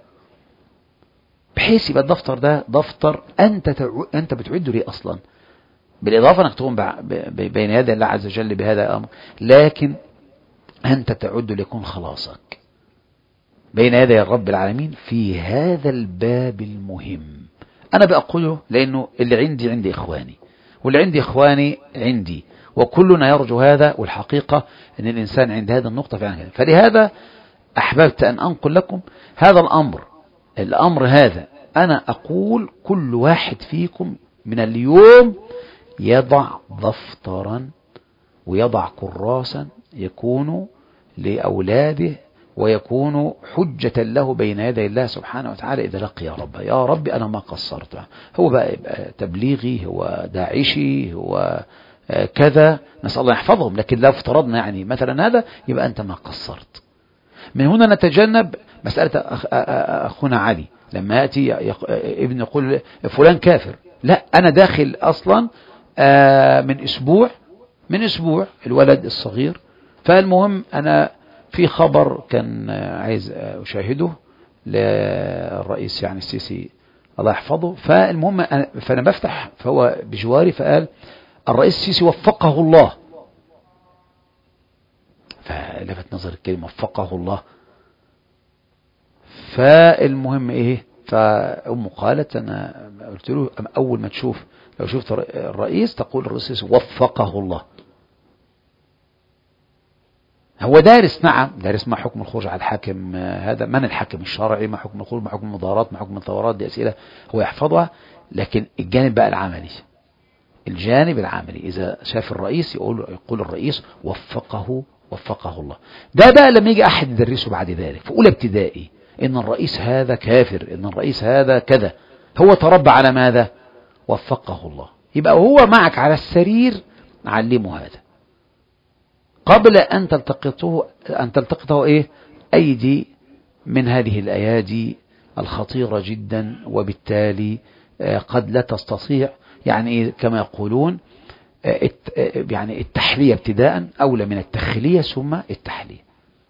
بحيث يبقى الدفتر ده دفتر أنت بتعده ليه أصلا، بالإضافة أنك تقوم بين يدي الله عز وجل بهذا الأمر، لكن أنت تعد ليكون خلاصك بين يدي الرب العالمين في هذا الباب المهم. أنا بأقوله لأنه اللي عندي إخواني، واللي عندي إخواني عندي، وكلنا يرجو هذا، والحقيقة أن الإنسان عند هذا النقطة فعلا كذا. فلهذا أحببت أن أنقل لكم هذا الأمر هذا. أنا أقول كل واحد فيكم من اليوم يضع دفترا ويضع كراسا يكون لأولاده ويكون حجة له بين يدي الله سبحانه وتعالى إذا لقي ربه. يا رب أنا ما قصرت، هو بقى تبليغي، هو داعشي، هو كذا، نسأل الله يحفظهم، لكن لو افترضنا يعني مثلا هذا، يبقى أنت ما قصرت. من هنا نتجنب مسألة أخونا علي لما يأتي ابن يقول فلان كافر. لا، أنا داخل أصلا من أسبوع الولد الصغير. فالمهم أنا في خبر كان عايز أشاهده للرئيس يعني السيسي الله يحفظه. فالمهم فأنا بفتح، فهو بجواري، فقال الرئيس السيسي وفقه الله. فلفت نظر الكلمة وفقه الله. فالمهم إيه، فأمه قالت، أنا قلت له أول ما لو شفت الرئيس تقول الرئيس السيسي وفقه الله. هو دارس، نعم دارس ما حكم الخروج على الحاكم، هذا من الحاكم الشرعي، ما حكم الخروج، ما حكم المظاهرات، ما حكم الثورات، دي أسئلة هو يحفظها. لكن الجانب بقى العملي إذا شاف الرئيس يقول الرئيس وفقه الله. ده بقى لما يجي أحد يدرسه بعد ذلك في أولى ابتدائي إن الرئيس هذا كافر، إن الرئيس هذا كذا، هو تربى على ماذا؟ وفقه الله. يبقى هو معك على السرير علمه هذا قبل أن تلتقطه إيه أيدي من هذه الأيادي الخطيرة جدا، وبالتالي قد لا تستطيع يعني كما يقولون يعني التحلية ابتداء أولى من التخلية ثم التحلية،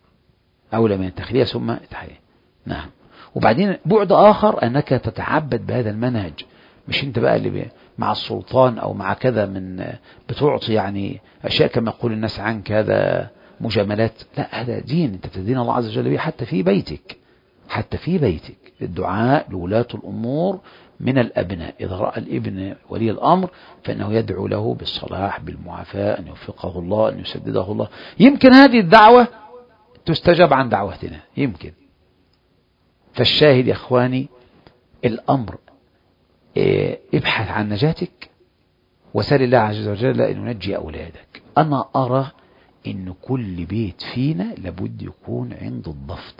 نعم. وبعدين بعد آخر أنك تتعبد بهذا المنهج، مش أنت بقى اللي مع السلطان أو مع كذا من بتعطي يعني أشياء كما يقول الناس عنك هذا مجاملات. لا، هذا دين أنت تدين الله عز وجل به حتى في بيتك الدعاء لولاة الأمور من الأبناء. إذا رأى الابن ولي الأمر فإنه يدعو له بالصلاح بالمعافاة، أن يوفقه الله، أن يسدده الله. يمكن هذه الدعوة تستجاب عن دعوتنا، يمكن. فالشاهد يا أخواني الأمر ابحث عن نجاتك وسال الله عز وجل أن ينجي أولادك. أنا أرى أن كل بيت فينا لابد يكون عنده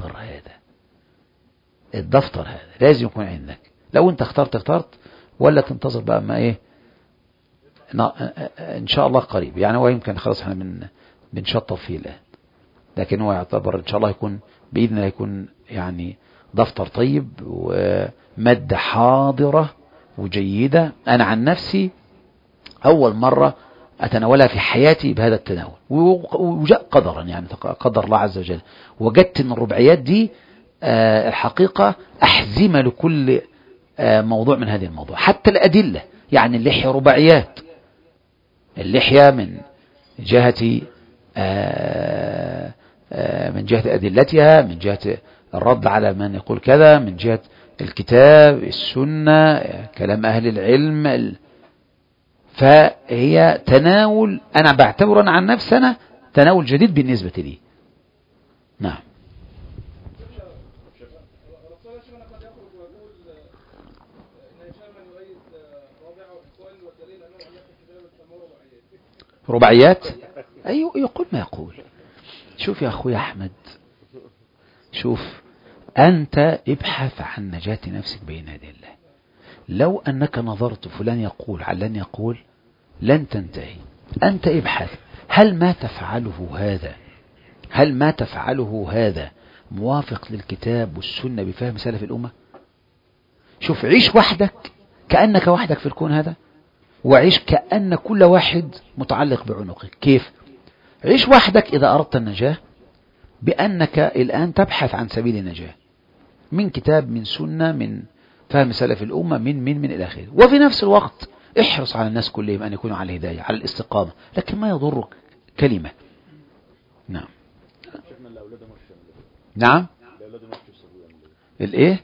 الدفتر هذا لازم يكون عندك. لو أنت اخترت ولا تنتظر بقى ما إيه إن شاء الله قريب، يعني هو يمكن خلاص احنا بنشطب فيه الآن، لكن هو يعتبر إن شاء الله يكون بإذن الله يكون يعني دفتر طيب ومادة حاضرة وجيدة. أنا عن نفسي أول مرة أتناولها في حياتي بهذا التناول، وجاء قدرا يعني قدر الله عز وجل. وجدت أن الرباعيات دي الحقيقة أحزمة لكل موضوع من هذه الموضوع، حتى الأدلة. يعني اللحية رباعيات، اللحية من جهة أدلتها، من جهة الرد على من يقول كذا، من جهة الكتاب، السنة، كلام أهل العلم. فهي تناول، أنا بعتبر عن نفسي أنا تناول جديد بالنسبة لي. نعم. رباعيات، أيوة يقول ما يقول. شوف يا أخوي أحمد، شوف، أنت ابحث عن نجاة نفسك بين يدي الله. لو أنك نظرت فلان يقول علان يقول لن تنتهي. أنت ابحث، هل ما تفعله هذا موافق للكتاب والسنة بفهم سلف الأمة؟ شوف، عيش وحدك كأنك وحدك في الكون هذا، وعيش كأن كل واحد متعلق بعنقك. كيف؟ عيش وحدك إذا أردت النجاة بأنك الآن تبحث عن سبيل النجاة من كتاب، من سنة، من فهم سلف الأمة، من إلى آخره. وفي نفس الوقت احرص على الناس كلهم أن يكونوا على الهداية، على الاستقامة، لكن ما يضرك كلمة. نعم. نعم. الإيه؟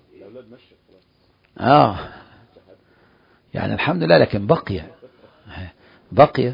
يعني الحمد لله، لكن بقي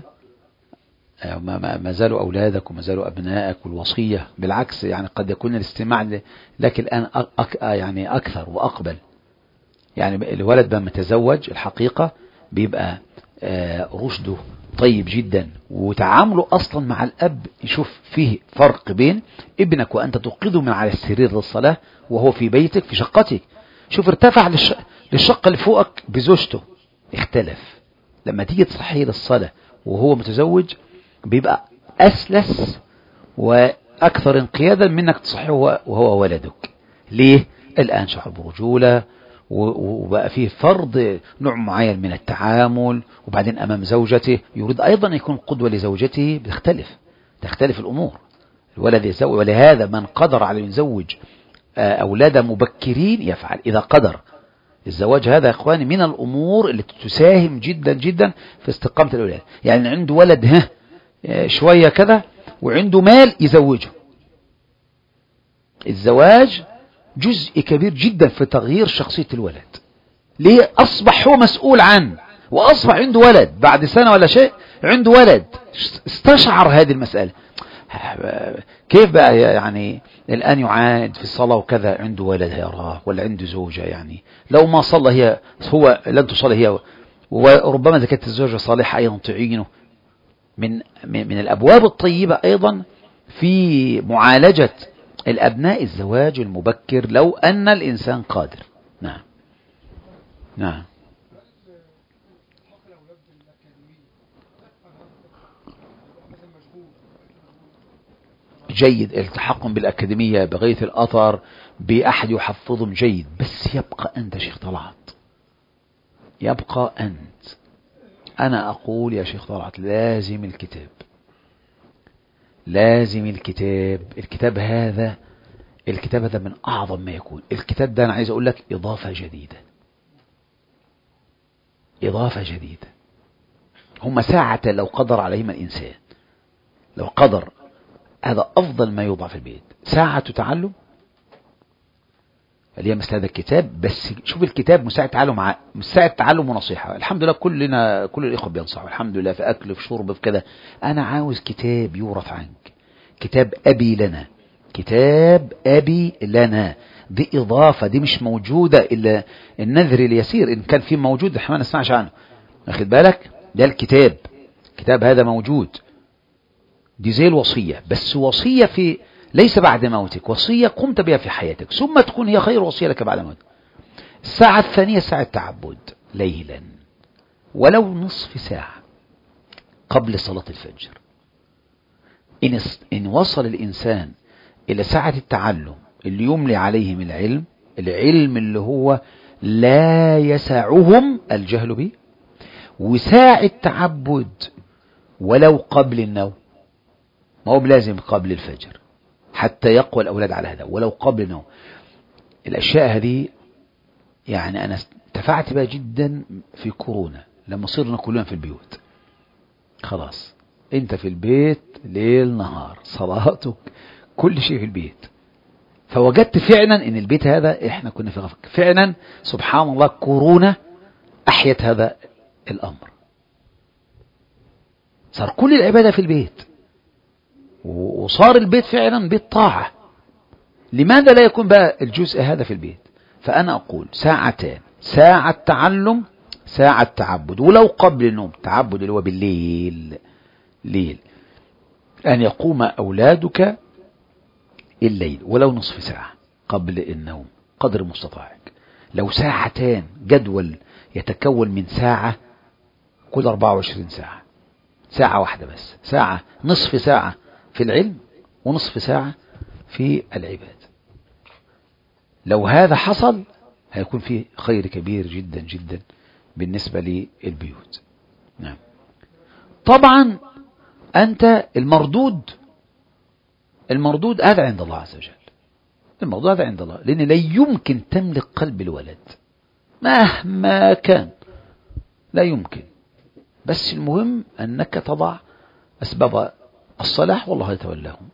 ما زالوا أولادك وما زالوا أبنائك، والوصية بالعكس. يعني قد يكون الاستماع لك الآن يعني أكثر وأقبل. يعني الولد لما يتزوج الحقيقة بيبقى رشده طيب جدا، وتعامله أصلا مع الأب يشوف فيه فرق بين ابنك وأنت تقيده من على السرير للصلاة وهو في بيتك في شقتك. شوف، ارتفع للشقة اللي فوقك بزوجته، اختلف. لما تيجي تصحيه للصلاة وهو متزوج بيبقى أسلس وأكثر انقيادا منك تصحيه وهو ولدك. ليه؟ الآن شعر برجولة، وبقى فيه فرض نوع معين من التعامل، وبعدين أمام زوجته يريد أيضا يكون قدوة لزوجته، تختلف الأمور. الولد يزوج، ولهذا من قدر على يزوج أولاد مبكرين يفعل إذا قدر. الزواج هذا يا إخواني من الأمور اللي تساهم جدا جدا في استقامة الأولاد. يعني عنده ولد شوية كذا وعنده مال يزوجه. الزواج جزء كبير جدا في تغيير شخصية الولد. ليه؟ أصبح هو مسؤول عنه، وأصبح عنده ولد بعد سنة ولا شيء، عنده ولد استشعر هذه المسألة. كيف بقى يعني الآن يعاند في الصلاة وكذا، عنده ولد يراه ولا عنده زوجة، يعني لو ما صلى هو لن تصلي هي، وربما إذا كانت الزوجة صالحة أيضا تعينه. من الأبواب الطيبة أيضا في معالجة الأبناء الزواج المبكر لو أن الإنسان قادر. نعم. نعم. جيد، التحقهم بالأكاديمية بغيث الأثر بأحد يحفظهم جيد، بس يبقى أنت شيخ طلعت، يبقى أنت. أنا أقول يا شيخ طلعت لازم الكتاب، لازم الكتاب هذا من أعظم ما يكون. الكتاب ده أنا عايز أقول لك إضافة جديدة. هم ساعة لو قدر عليهما الإنسان، لو قدر، هذا أفضل ما يوضع في البيت، ساعة تعلم اللي هي مثل هذا الكتاب. بس شوف، الكتاب مساعد تعلم ونصيحة. الحمد لله كل الإخوة بينصحوا الحمد لله، في أكل في شرب في كذا. أنا عاوز كتاب يورث عنك، كتاب أبي لنا. دي إضافة، دي مش موجودة إلا النذر اليسير، إن كان في موجود احنا ما نسمعش عنه. أخذ بالك، ده الكتاب هذا موجود. دي زي الوصية، بس وصية ليس بعد موتك، وصية قمت بها في حياتك ثم تكون هي خير وصية لك بعد موتك. الساعة الثانية ساعة تعبد ليلا، ولو نصف ساعة قبل صلاة الفجر. إن وصل الإنسان إلى ساعة التعلم اللي يملي عليهم العلم اللي هو لا يسعهم الجهل به، وساعة تعبد ولو قبل النوم، ما هو بلازم قبل الفجر حتى يقوى الأولاد على هذا، ولو قبل النوم. الأشياء هذه يعني أنا انتفعت بها جدا في كورونا لما صرنا كلنا في البيوت. خلاص أنت في البيت ليل نهار، صلاتك كل شيء في البيت. فوجدت فعلا ان البيت هذا احنا كنا في غفلة فعلا. سبحان الله كورونا احيت هذا الامر، صار كل العبادة في البيت، وصار البيت فعلا بيت طاعة. لماذا لا يكون بقى الجزء هذا في البيت؟ فانا اقول ساعتان، ساعة تعلم، ساعة تعبد، ولو قبل النوم. تعبد اللي هو بالليل، ليل ان يقوم اولادك الليل ولو نصف ساعة قبل النوم قدر مستطاعك. لو ساعتان، جدول يتكون من ساعة كل 24 ساعة، ساعة واحدة بس، ساعة، نصف ساعة في العلم ونصف ساعة في العباد. لو هذا حصل هيكون فيه خير كبير جدا جدا بالنسبة للبيوت. نعم. طبعا أنت المردود هذا عند الله عز وجل، المردود هذا عند الله، لأن لا يمكن تملك قلب الولد مهما كان، لا يمكن. بس المهم أنك تضع أسباب الصلاح والله يتولاهم.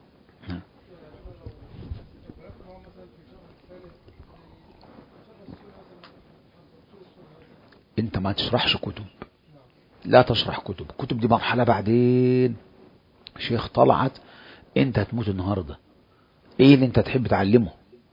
أنت ما تشرحش كتب، لا تشرح كتب دي مرحلة بعدين. شيخ طلعت انت هتموت النهاردة، ايه اللي انت تحب تعلمه؟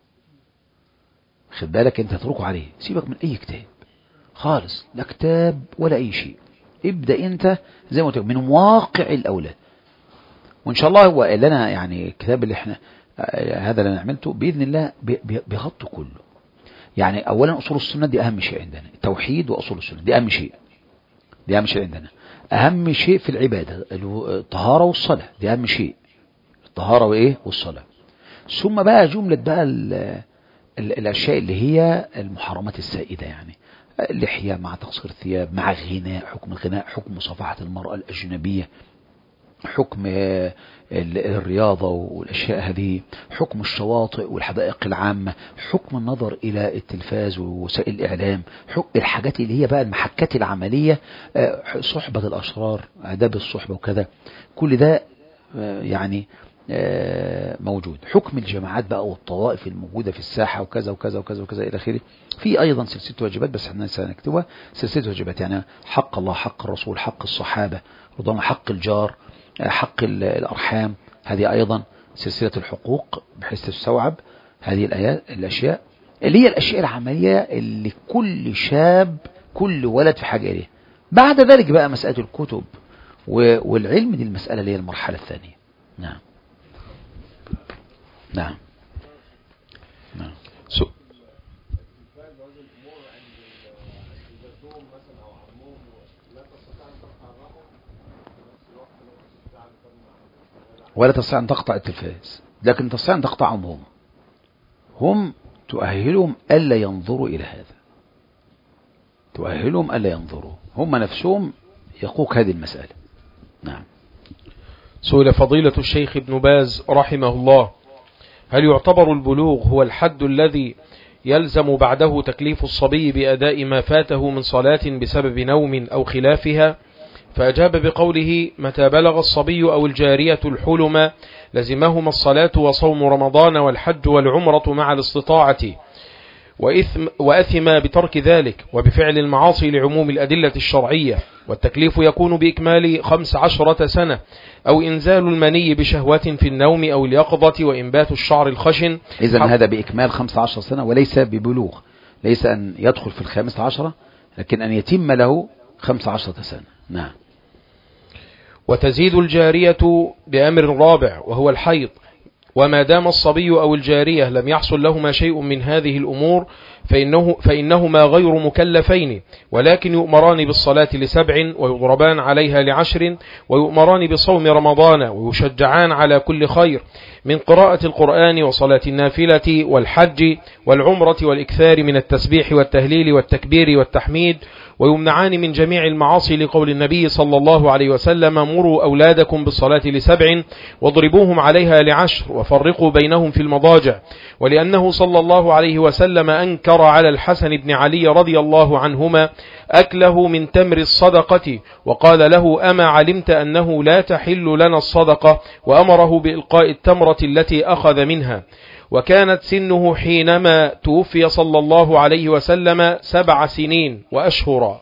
خد بالك انت تتركه عليه، سيبك من اي كتاب خالص، لا كتاب ولا اي شيء. ابدأ انت زي ما قلت من واقع الاولاد. وان شاء الله هو اللي انا يعني الكتاب اللي احنا هذا اللي انا عملته باذن الله بيغطي كله. يعني اولا اصول السنة دي اهم شيء عندنا، التوحيد واصول السنة دي اهم شيء، دي اهم شيء عندنا. اهم شيء في العبادة الطهارة والصلاة، دي اهم شيء، الطهارة وايه والصلاة. ثم بقى جملة بقى الاشياء اللي هي المحرمات السائدة، يعني اللحية مع تقصير الثياب مع الغناء، حكم الغناء، حكم مصافحة المرأة الأجنبية، حكم الرياضة والأشياء هذه، حكم الشواطئ والحدائق العامة، حكم النظر إلى التلفاز ووسائل الإعلام، حكم الحاجات اللي هي بقى المحكات العملية، صحبة الأشرار، آداب الصحبة وكذا، كل ده يعني موجود. حكم الجماعات بقى والطوائف الموجودة في الساحة وكذا وكذا وكذا وكذا إلى آخره. في أيضا سلسلة واجبات بس احنا سنكتبها، سلسلة واجبات يعني حق الله، حق الرسول، حق الصحابة رضوان، حق الجار، حق الأرحام، هذه أيضا سلسلة الحقوق بحيث تستوعب هذه الأشياء اللي هي الأشياء العملية اللي كل شاب كل ولد في حاجة إليه. بعد ذلك بقى مسألة الكتب والعلم، دي المسألة اللي هي المرحلة الثانية. نعم نعم نعم. ولا تستطيع أن تقطع التلفاز، لكن تستطيع أن تقطعهم هم تؤهلهم ألا ينظروا إلى هذا، تؤهلهم ألا ينظروا، هم نفسهم يقوك هذه المسألة. نعم. سئل فضيلة الشيخ ابن باز رحمه الله: هل يعتبر البلوغ هو الحد الذي يلزم بعده تكليف الصبي بأداء ما فاته من صلاة بسبب نوم أو خلافها؟ فأجاب بقوله: متى بلغ الصبي أو الجارية الحلم لزمهما الصلاة وصوم رمضان والحج والعمرة مع الاستطاعة، وأثما بترك ذلك وبفعل المعاصي لعموم الأدلة الشرعية، والتكليف يكون بإكمال 15 سنة، أو إنزال المني بشهوة في النوم أو اليقظة، وإنبات الشعر الخشن. إذن هذا بإكمال 15 سنة وليس ببلوغ، ليس أن يدخل في 15 لكن أن يتم له 15 سنة. نعم. وتزيد الجارية بأمر رابع وهو الحيض، وما دام الصبي أو الجارية لم يحصل لهما شيء من هذه الأمور فإنهما غير مكلفين، ولكن يؤمران بالصلاة ل7 ويضربان عليها ل10 ويؤمران بصوم رمضان ويشجعان على كل خير من قراءة القرآن وصلاة النافلة والحج والعمرة والإكثار من التسبيح والتهليل والتكبير والتحميد، ويمنعان من جميع المعاصي لقول النبي صلى الله عليه وسلم: مروا أولادكم بالصلاة ل7 واضربوهم عليها ل10 وفرقوا بينهم في المضاجع. ولأنه صلى الله عليه وسلم أنكر على الحسن بن علي رضي الله عنهما أكله من تمر الصدقة وقال له: أما علمت أنه لا تحل لنا الصدقة؟ وأمره بإلقاء التمرة التي أخذ منها. وكانت سنه حينما توفي صلى الله عليه وسلم 7 سنين وأشهرا.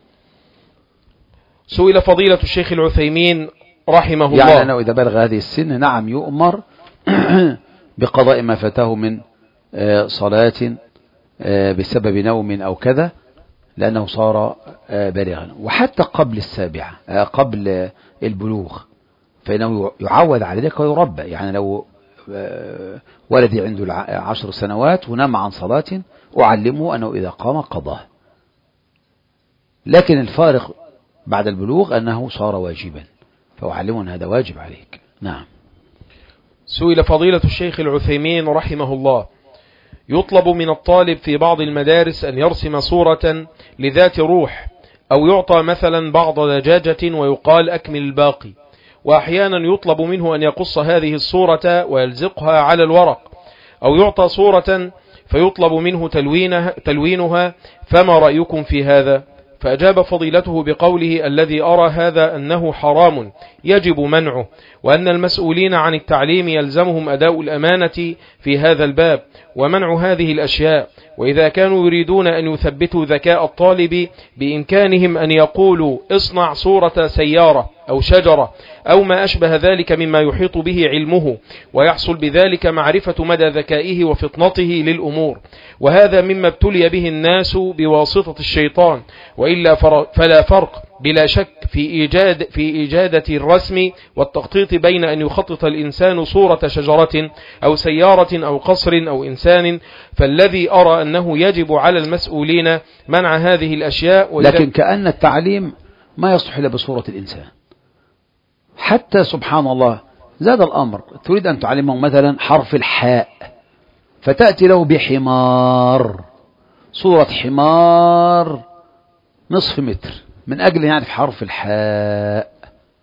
سئل فضيلة الشيخ العثيمين رحمه الله، يعني أنه إذا بلغ هذه السن نعم يؤمر بقضاء ما فاته من صلاة بسبب نوم أو كذا، لأنه صار بالغا. وحتى قبل 7 قبل البلوغ فإنه يعود على ذلك ويربى. يعني لو ولدي عنده 10 سنوات ونام عن صلاة أعلمه أنه إذا قام قضاه، لكن الفارق بعد البلوغ أنه صار واجبا، فأعلمه أن هذا واجب عليك. نعم. سئل فضيلة الشيخ العثيمين رحمه الله: يطلب من الطالب في بعض المدارس أن يرسم صورة لذات روح، أو يعطى مثلا بعض دجاجة ويقال أكمل الباقي، وأحيانا يطلب منه أن يقص هذه الصورة ويلزقها على الورق، أو يعطى صورة فيطلب منه تلوينها، فما رأيكم في هذا؟ فأجاب فضيلته بقوله: الذي أرى هذا أنه حرام يجب منعه، وأن المسؤولين عن التعليم يلزمهم أداء الأمانة في هذا الباب ومنع هذه الأشياء. وإذا كانوا يريدون أن يثبتوا ذكاء الطالب بإمكانهم أن يقولوا: اصنع صورة سيارة أو شجرة أو ما أشبه ذلك مما يحيط به علمه، ويحصل بذلك معرفة مدى ذكائه وفطنته للأمور. وهذا مما ابتلي به الناس بواسطة الشيطان، وإلا فلا فرق بلا شك في إيجادة الرسم والتخطيط بين أن يخطط الإنسان صورة شجرة أو سيارة أو قصر أو إنسان. فالذي أرى أنه يجب على المسؤولين منع هذه الأشياء. لكن كأن التعليم ما يصلح إلا بصورة الإنسان. حتى سبحان الله زاد الأمر، تريد أن تعلمه مثلا حرف الحاء فتأتي له بحمار، صورة حمار نصف متر من أجل يعرف حرف الحاء،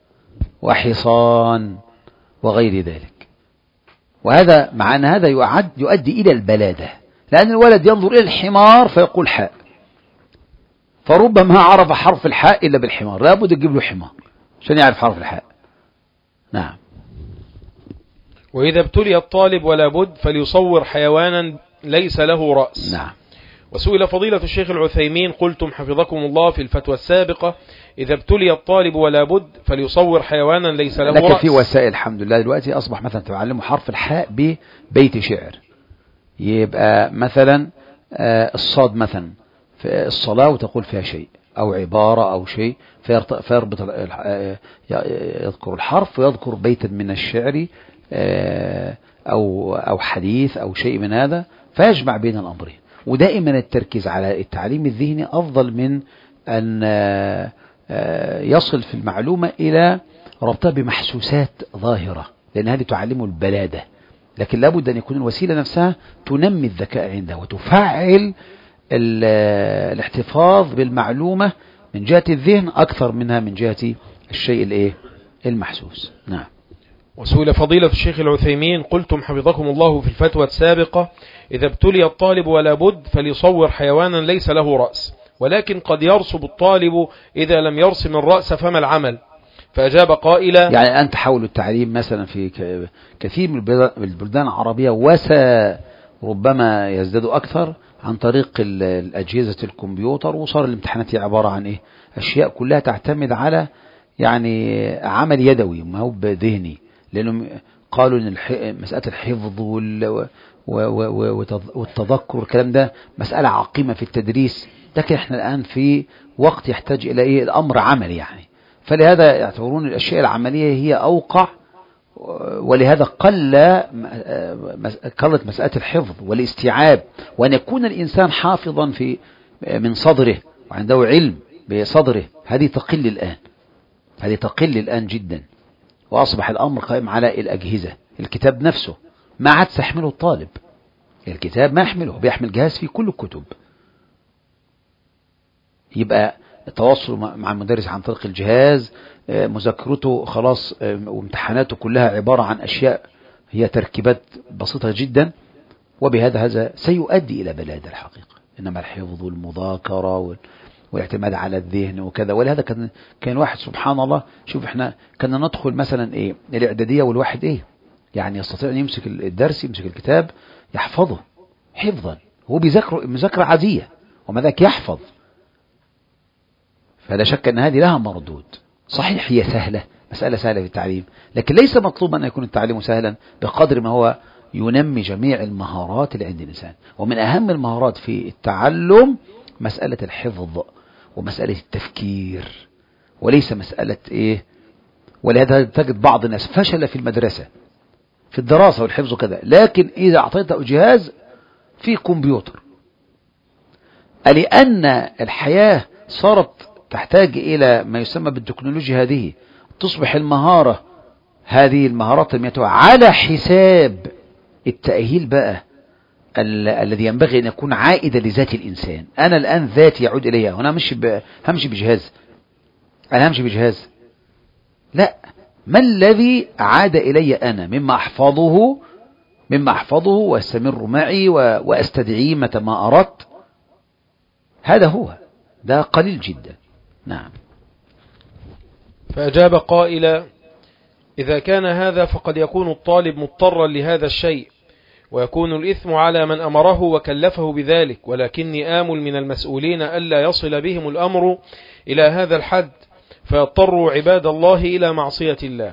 وحصان وغير ذلك. وهذا مع أن هذا يؤدي إلى البلادة، لأن الولد ينظر إلى الحمار فيقول حاء، فربما عرف حرف الحاء إلا بالحمار، لا بد تجيب له حمار عشان يعرف حرف الحاء. نعم. وإذا ابتلي الطالب ولا بد فليصور حيوانا ليس له رأس. نعم. وسئل فضيلة الشيخ العثيمين: قلتم حفظكم الله في الفتوى السابقة: إذا ابتلي الطالب ولا بد فليصور حيوانا ليس له رأس. لكن في وسائل الحمد لله دلوقتي أصبح مثلا تعلموا حرف الحاء ببيت شعر، يبقى مثلا الصاد مثلا في الصلاة وتقول فيها شيء أو عبارة أو شيء، فيربط يذكر الحرف ويذكر بيتا من الشعر أو حديث أو شيء من هذا، فيجمع بين الأمرين. ودائما التركيز على التعليم الذهني أفضل من أن يصل في المعلومة إلى ربطها بمحسوسات ظاهرة، لأن هذه تعلمه البلادة. لكن لابد أن يكون الوسيلة نفسها تنمي الذكاء عنده وتفعل الاحتفاظ بالمعلومة من جهة الذهن أكثر منها من جهة الشيء المحسوس. نعم. وسئل فضيلة الشيخ العثيمين: قلتم حفظكم الله في الفتوى السابقة: إذا ابتلي الطالب ولا بد فليصور حيوانا ليس له رأس، ولكن قد يرسب الطالب إذا لم يرسم الرأس فما العمل؟ فأجاب قائلا: يعني أنت حاول التعليم مثلا في كثير من البلدان العربية ربما يزداد أكثر عن طريق الأجهزة الكمبيوتر، وصار الامتحانات عبارة عن إيه؟ أشياء كلها تعتمد على يعني عمل يدوي ما هو ذهني، لأنهم قالوا إن مسألة الحفظ والتذكر الكلام ده مسألة عقيمة في التدريس، لكن احنا الآن في وقت يحتاج إلى إيه؟ الأمر عملي يعني، فلهذا يعتبرون الأشياء العملية هي أوقع ولهذا قلت مسألة الحفظ والاستيعاب، وأن يكون الإنسان حافظا من صدره وعنده علم بصدره. هذه تقل الآن جدا، وأصبح الأمر قائم على الأجهزة. الكتاب نفسه ما عاد تحمله الطالب، الكتاب ما يحمله، بيحمل جهاز فيه كل الكتب. يبقى التواصل مع المدرس عن طريق الجهاز، مذاكرته خلاص وامتحاناته كلها عبارة عن أشياء هي تركيبات بسيطة جدا، وبهذا هذا سيؤدي إلى بلاد الحقيقة. إنما الحفظ والمذاكرة والاعتماد على الذهن وكذا. ولهذا كان واحد سبحان الله، شوف احنا كنا ندخل مثلا الإعدادية والواحد يعني يستطيع أن يمسك الدرس، يمسك الكتاب يحفظه حفظا، هو مذاكرة عادية وما ذاك يحفظ. فلا شك أن هذه لها مردود. صحيح هي سهلة، مسألة سهلة في التعليم، لكن ليس مطلوبا أن يكون التعليم سهلا بقدر ما هو ينمي جميع المهارات اللي عند الإنسان. ومن أهم المهارات في التعلم مسألة الحفظ ومسألة التفكير، وليس مسألة ولهذا تجد بعض الناس فشل في المدرسة في الدراسة والحفظ كذا، لكن إذا أعطيته جهاز فيه كمبيوتر، لأن الحياة صارت تحتاج إلى ما يسمى بالتكنولوجيا، هذه تصبح هذه المهارات على حساب التأهيل بقى الذي ينبغي أن يكون عائدا لذات الإنسان. أنا الآن ذاتي يعود إليها، وأنا همشي بجهاز، أنا همشي بجهاز، لا، ما الذي عاد إلي أنا مما أحفظه واستمر معي وأستدعيه متى ما أردت. هذا هو، ده قليل جدا. نعم. فأجاب قائلا: إذا كان هذا فقد يكون الطالب مضطرا لهذا الشيء، ويكون الإثم على من أمره وكلفه بذلك، ولكني آمل من المسؤولين ألا يصل بهم الأمر إلى هذا الحد فيضطروا عباد الله إلى معصية الله.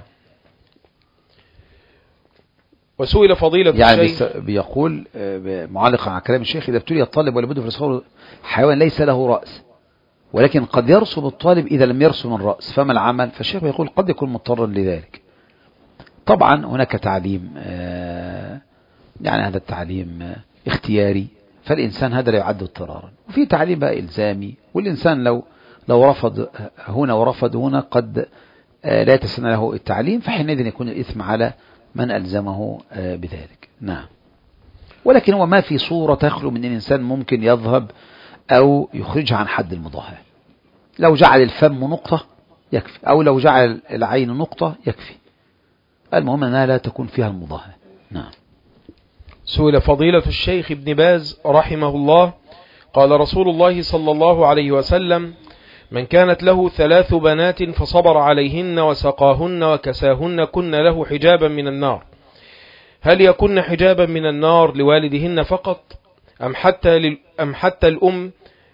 وسئل فضيلة الشيخ، بيقول معلقا على كلام الشيخ: إذا ابتلي الطالب ولابد في رزقه حيوان ليس له رأس، ولكن قد يرسم الطالب إذا لم يرسم الرأس، فما العمل؟ فالشيخ يقول: قد يكون مضطرا لذلك. طبعا هناك تعليم يعني هذا التعليم اختياري، فالإنسان هذا لا يعد اضطرارا، وفي تعليم بقى إلزامي، والإنسان لو رفض هنا ورفض هنا قد لا يتسنى له التعليم، فحينئذ يكون الإثم على من ألزمه بذلك. نعم. ولكن هو ما في صورة تخلو من الإنسان ممكن يذهب أو يخرجها عن حد المضاهاة. لو جعل الفم نقطة يكفي، أو لو جعل العين نقطة يكفي، المهم أنها لا تكون فيها المضاهاة. نعم. سئل فضيلة الشيخ ابن باز رحمه الله: قال رسول الله صلى الله عليه وسلم: من كانت له 3 بنات فصبر عليهن وسقاهن وكساهن كن له حجابا من النار، هل يكن حجابا من النار لوالدهن فقط أم حتى الأم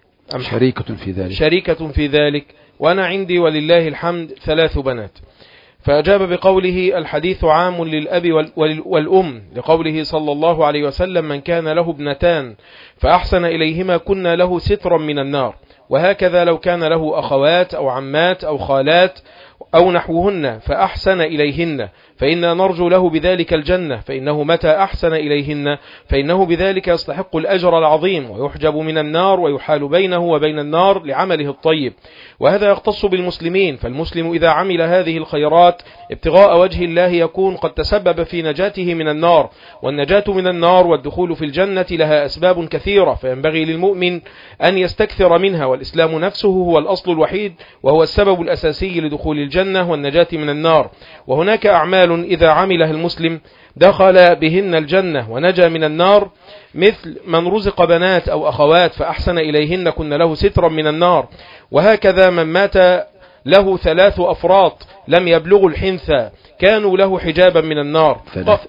شريكة في ذلك؟ وأنا عندي ولله الحمد 3 بنات. فأجاب بقوله: الحديث عام للأب والأم، لقوله صلى الله عليه وسلم: من كان له ابنتان فأحسن إليهما كن له سترا من النار. وهكذا لو كان له أخوات أو عمات أو خالات أو نحوهن فأحسن إليهن فإنا نرجو له بذلك الجنة، فإنه متى أحسن إليهن فإنه بذلك يستحق الأجر العظيم، ويحجب من النار ويحال بينه وبين النار لعمله الطيب. وهذا يختص بالمسلمين، فالمسلم إذا عمل هذه الخيرات ابتغاء وجه الله يكون قد تسبب في نجاته من النار، والنجاة من النار والدخول في الجنة لها أسباب كثيرة، فينبغي للمؤمن أن يستكثر منها، والإسلام نفسه هو الأصل الوحيد وهو السبب الأساسي لدخول الجنة والنجاة من النار. وهناك أعمال إذا عملها المسلم دخل بهن الجنة ونجا من النار، مثل من رزق بنات أو أخوات فأحسن إليهن كن له سترا من النار. وهكذا من مات له 3 أفراط لم يبلغوا الحنثى كانوا له حجابا من النار.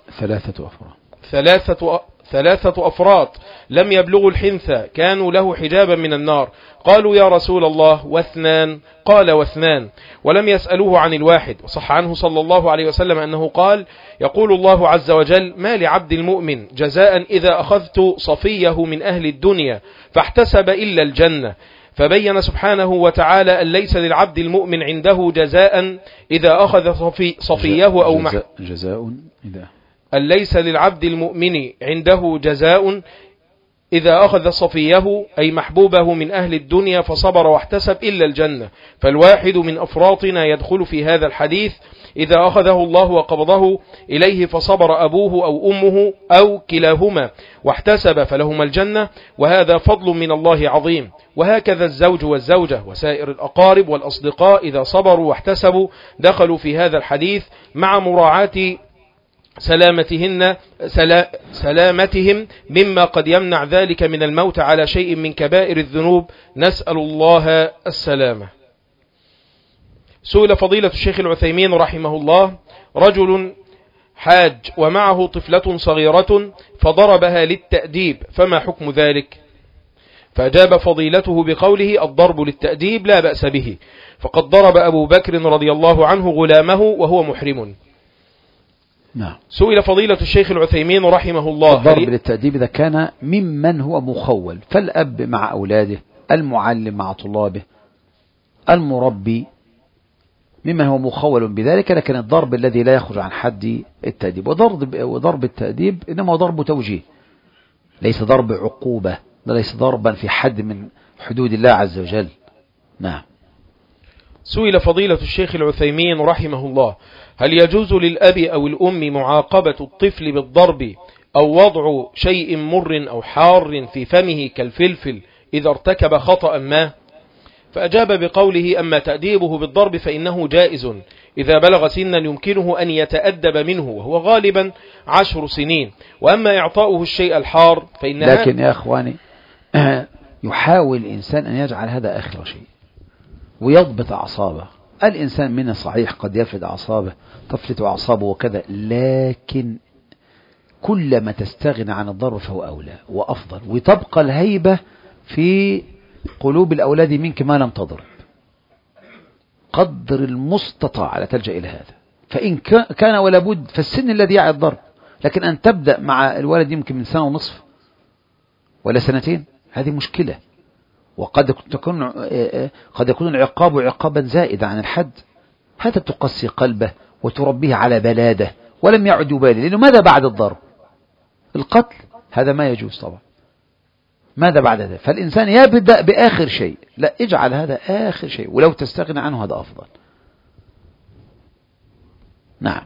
3 أفراط لم يبلغوا الحنثى كانوا له حجابا من النار. قالوا: يا رسول الله، و2؟ قال: و2، ولم يسألوه عن الواحد. وصح عنه صلى الله عليه وسلم أنه قال: يقول الله عز وجل: ما لعبد المؤمن جزاء إذا أخذت صفيه من أهل الدنيا فاحتسب إلا الجنة، فبين سبحانه وتعالى أن ليس للعبد المؤمن عنده جزاء إذا أخذ صفيه أو جزاء إذا أن ليس للعبد المؤمن عنده جزاء إذا أخذ صفيه أي محبوبه من أهل الدنيا فصبر واحتسب إلا الجنة. فالواحد من أفراطنا يدخل في هذا الحديث إذا أخذه الله وقبضه إليه فصبر أبوه أو أمه أو كلاهما واحتسب فلهما الجنة، وهذا فضل من الله عظيم. وهكذا الزوج والزوجة وسائر الأقارب والأصدقاء إذا صبروا واحتسبوا دخلوا في هذا الحديث مع مراعاة سلامتهم مما قد يمنع ذلك من الموت على شيء من كبائر الذنوب، نسأل الله السلامة. سئل فضيلة الشيخ العثيمين رحمه الله: رجل حاج ومعه طفلة صغيرة فضربها للتأديب، فما حكم ذلك؟ فأجاب فضيلته بقوله: الضرب للتأديب لا بأس به، فقد ضرب أبو بكر رضي الله عنه غلامه وهو محرم. نعم. سئل فضيلة الشيخ العثيمين رحمه الله: الضرب للتأديب إذا كان ممن هو مخول، فالأب مع أولاده، المعلم مع طلابه، المربي ممن هو مخول بذلك، لكن الضرب الذي لا يخرج عن حد التأديب. وضرب التأديب إنما هو ضرب توجيه، ليس ضرب عقوبة، ليس ضربا في حد من حدود الله عز وجل. نعم. سئل فضيلة الشيخ العثيمين رحمه الله: هل يجوز للأب أو الأم معاقبة الطفل بالضرب أو وضع شيء مر أو حار في فمه كالفلفل إذا ارتكب خطأ ما؟ فأجاب بقوله: أما تأديبه بالضرب فإنه جائز إذا بلغ سنا يمكنه أن يتأدب منه، وهو غالبا 10 سنين. وأما إعطاؤه الشيء الحار فإنها، لكن يا أخواني يحاول الإنسان أن يجعل هذا آخر شيء ويضبط أعصابه. الإنسان من صحيح قد يفلت أعصابه، تفلت أعصابه وكذا، لكن كلما تستغنى عن الضرب فهو أولى وأفضل، وتبقى الهيبة في قلوب الأولاد منك ما لم تضرب. قدر المستطاع لا تلجأ إلى هذا، فإن كان ولا بد فالسن الذي يعي الضرب، لكن أن تبدأ مع الولد يمكن من 1.5 سنة ولا 2 سنين هذه مشكلة، وقد يكون العقاب عقابا زائدا عن الحد. هذا تقسي قلبه وتربيه على بلادة ولم يعد يبالي، لأنه ماذا بعد الضرب؟ القتل، هذا ما يجوز طبعا. ماذا بعد ذلك؟ فالإنسان يبدأ بآخر شيء، لا اجعل هذا آخر شيء، ولو تستغنى عنه هذا أفضل. نعم.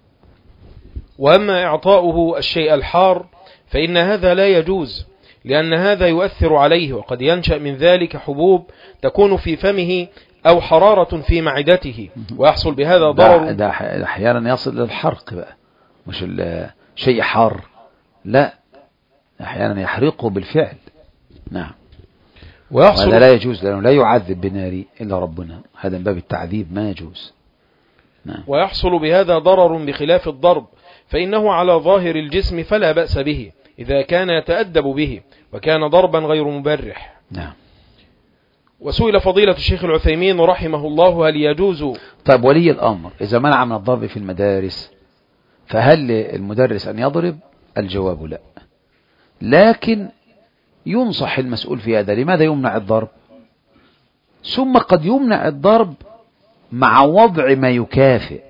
وأما إعطاؤه الشيء الحار فإن هذا لا يجوز، لأن هذا يؤثر عليه، وقد ينشأ من ذلك حبوب تكون في فمه أو حرارة في معدته، ويحصل بهذا ضرر. ده أحيانا يصل للحرق بقى، مش شيء حار، لا، أحيانا يحرقه بالفعل. نعم. وهذا لا يجوز، لأنه لا يعذب بنار إلا ربنا، هذا من باب التعذيب، ما يجوز. نعم. ويحصل بهذا ضرر بخلاف الضرب، فإنه على ظاهر الجسم فلا بأس به إذا كان يتأدب به وكان ضربا غير مبرح. نعم. وسئل فضيلة الشيخ العثيمين رحمه الله: هل يجوز؟ طيب، ولي الأمر إذا منع من الضرب في المدارس فهل المدرس أن يضرب؟ الجواب لا، لكن ينصح المسؤول في هذا. لماذا يمنع الضرب؟ ثم قد يمنع الضرب مع وضع ما يكافئ،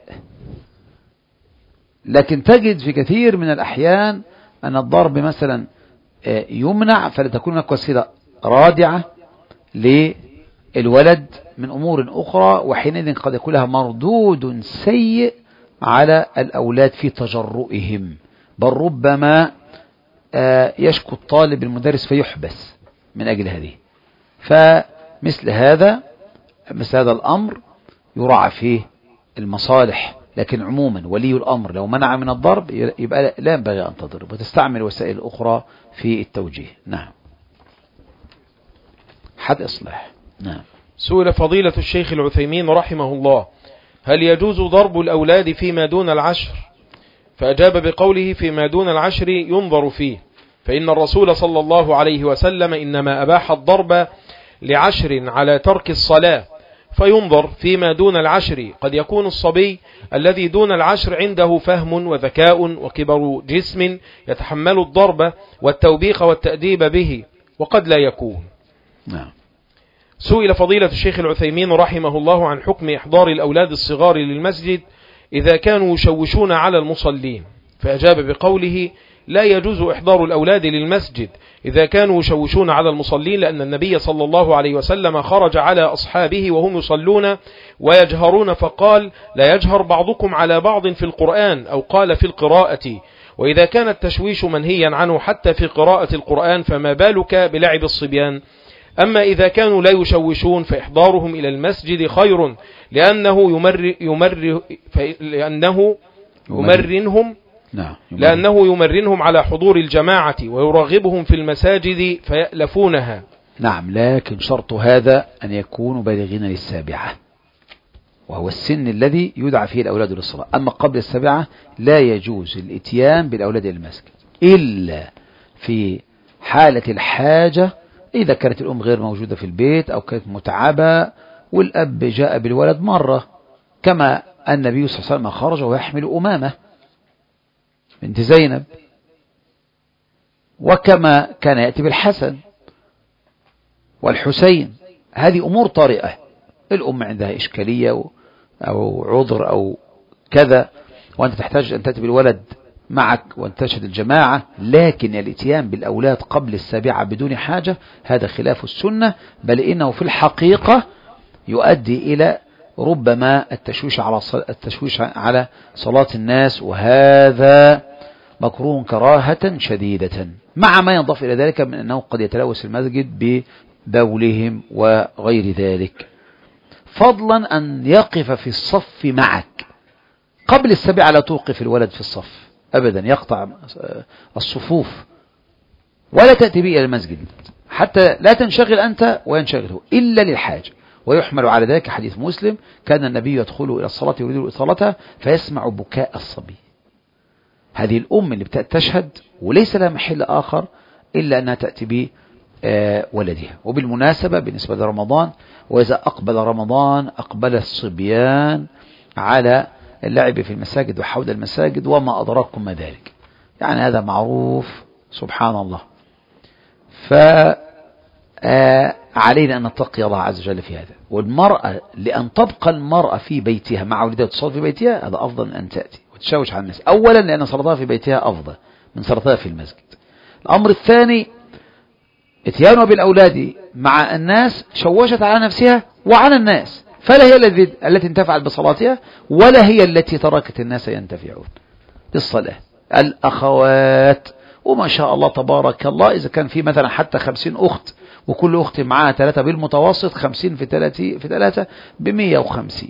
لكن تجد في كثير من الأحيان أن الضرب مثلا يمنع فلتكون هناك وسيلة رادعة للولد من أمور أخرى، وحينئذ قد يكون لها مردود سيء على الأولاد في تجرؤهم، بل ربما يشكو الطالب المدرس فيحبس من أجل هذه. فمثل هذا الأمر يراعى فيه المصالح، لكن عموما ولي الأمر لو منع من الضرب يبقى لا ينبغي أن تضرب، وتستعمل وسائل أخرى في التوجيه. نعم. حد إصلاح. نعم. سئل فضيلة الشيخ العثيمين رحمه الله: هل يجوز ضرب الأولاد فيما دون 10؟ فأجاب بقوله: فيما دون 10 ينظر فيه، فإن الرسول صلى الله عليه وسلم إنما أباح الضرب ل10 على ترك الصلاة، فينظر فيما دون 10. قد يكون الصبي الذي دون 10 عنده فهم وذكاء وكبر جسم يتحمل الضرب والتوبيخ والتأديب به، وقد لا يكون. نعم. سئل فضيلة الشيخ العثيمين رحمه الله عن حكم إحضار الأولاد الصغار للمسجد إذا كانوا يشوشون على المصلين، فأجاب بقوله: لا يجوز إحضار الأولاد للمسجد إذا كانوا يشوشون على المصلين، لأن النبي صلى الله عليه وسلم خرج على أصحابه وهم يصلون ويجهرون فقال: لا يجهر بعضكم على بعض في القرآن، أو قال في القراءة. وإذا كان التشويش منهيا عنه حتى في قراءة القرآن فما بالك بلعب الصبيان؟ أما إذا كانوا لا يشوشون فإحضارهم إلى المسجد خير، لأنه يمرنهم على حضور الجماعة ويرغبهم في المساجد فيألفونها. نعم، لكن شرط هذا أن يكونوا بالغين للسابعة، وهو السن الذي يدعى فيه الأولاد للصلاة. أما قبل السابعة لا يجوز الإتيان بالأولاد إلى المسجد إلا في حالة الحاجة، إذا كانت الأم غير موجودة في البيت أو كانت متعبة والأب جاء بالولد مرة، كما النبي صلى الله عليه وسلم خرج ويحمل أمامة بنت زينب، وكما كان يأتي بالحسن والحسين. هذه أمور طارئة، الأم عندها إشكالية أو عذر أو كذا، وأنت تحتاج أن تأتي بالولد معك وأن تشهد الجماعة. لكن الاتيان بالأولاد قبل السابعة بدون حاجة هذا خلاف السنة، بل إنه في الحقيقة يؤدي إلى ربما التشويش على صلاة الناس، وهذا مكروه كراهة شديدة، مع ما ينضاف إلى ذلك من أنه قد يتلوث المسجد ببولهم وغير ذلك. فضلا أن يقف في الصف معك قبل السابعة، لا توقف الولد في الصف أبدا، يقطع الصفوف ولا تأتي به إلى المسجد حتى لا تنشغل أنت وينشغله إلا للحاجة. ويحمل على ذلك حديث مسلم: كان النبي يدخل إلى الصلاة يريد إطالتها فيسمع بكاء الصبي. هذه الأم اللي تشهد وليس لها محل آخر إلا أنها تأتي بولدها. وبالمناسبة بالنسبة لرمضان، وإذا أقبل رمضان أقبل الصبيان على اللعب في المساجد وحول المساجد وما أدراكم ما ذلك، يعني هذا معروف سبحان الله. فعلينا أن نتقي الله عز وجل في هذا. والمرأة لأن تبقى المرأة في بيتها مع ولدها وتصلي في بيتها، هذا أفضل من أن تأتي وتشوش على الناس. أولا لأن صلاتها في بيتها أفضل من صلاتها في المسجد. الأمر الثاني اتيانها بالأولاد مع الناس شوشت على نفسها وعلى الناس، فلا هي التي انتفعت بصلاتها ولا هي التي تركت الناس ينتفعون بالصلاة. الأخوات وما شاء الله تبارك الله، إذا كان في مثلا حتى 50 أخت وكل أخت معها 3 بالمتوسط، 50 في 3 ب150،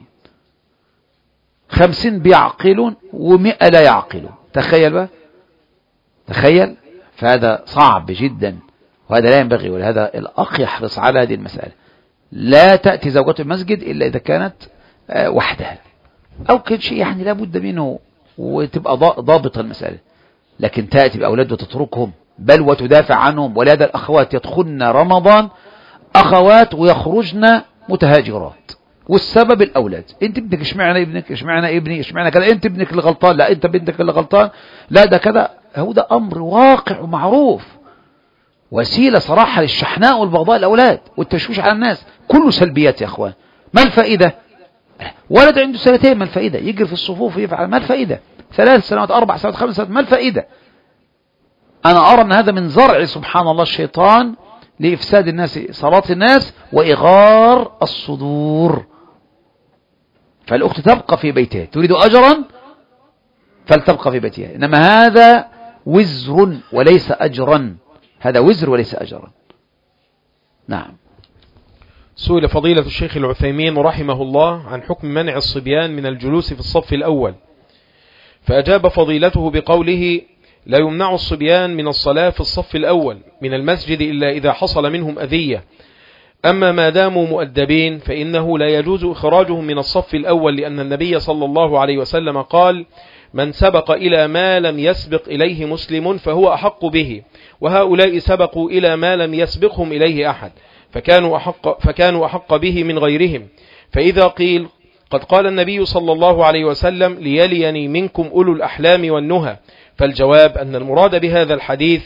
50 بيعقلون و100 لا يعقلون. تخيل بقى، تخيل. فهذا صعب جدا وهذا لا ينبغي. ولهذا الأخ يحرص على هذه المسألة، لا تأتي زوجة المسجد إلا إذا كانت وحدها أو كل شيء يعني لا بد منه وتبقى ضابطة المسألة، لكن تأتي بأولاد وتتركهم بل وتدافع عنهم. ولهذا الأخوات يدخلن رمضان أخوات ويخرجن متهاجرات، والسبب الأولاد. أنت ابنك اشمعنى ابنك، اشمعنى ابني، اشمعنى كذا، أنت ابنك اللي غلطان، لا أنت بنتك اللي غلطان، لا ده كذا. هو ده أمر واقع ومعروف، وسيلة صراحة للشحناء والبغضاء الأولاد والتشويش على الناس، كله سلبيات يا أخوان. ما الفائدة؟ ولد عنده 2 سنين ما الفائدة؟ يجري في الصفوف ويفعل، ما الفائدة؟ 3 سنوات 4 سنوات 5 سنوات، ما الفائدة؟ أنا أرى أن هذا من زرع سبحان الله الشيطان لإفساد الناس، صلاة الناس وإغار الصدور. فالأخت تبقى في بيتها، تريد أجرا فلتبقى في بيتها، إنما هذا وزر وليس أجرا، هذا وزر وليس أجرا. نعم. سئل فضيلة الشيخ العثيمين رحمه الله عن حكم منع الصبيان من الجلوس في الصف الأول، فأجاب فضيلته بقوله: لا يمنع الصبيان من الصلاة في الصف الأول من المسجد إلا إذا حصل منهم أذية، أما ما داموا مؤدبين فإنه لا يجوز إخراجهم من الصف الأول، لأن النبي صلى الله عليه وسلم قال: من سبق إلى ما لم يسبق إليه مسلم فهو أحق به، وهؤلاء سبقوا إلى ما لم يسبقهم إليه أحد فكانوا أحق به من غيرهم. فإذا قيل قد قال النبي صلى الله عليه وسلم: ليليني منكم أولو الأحلام والنهى، فالجواب أن المراد بهذا الحديث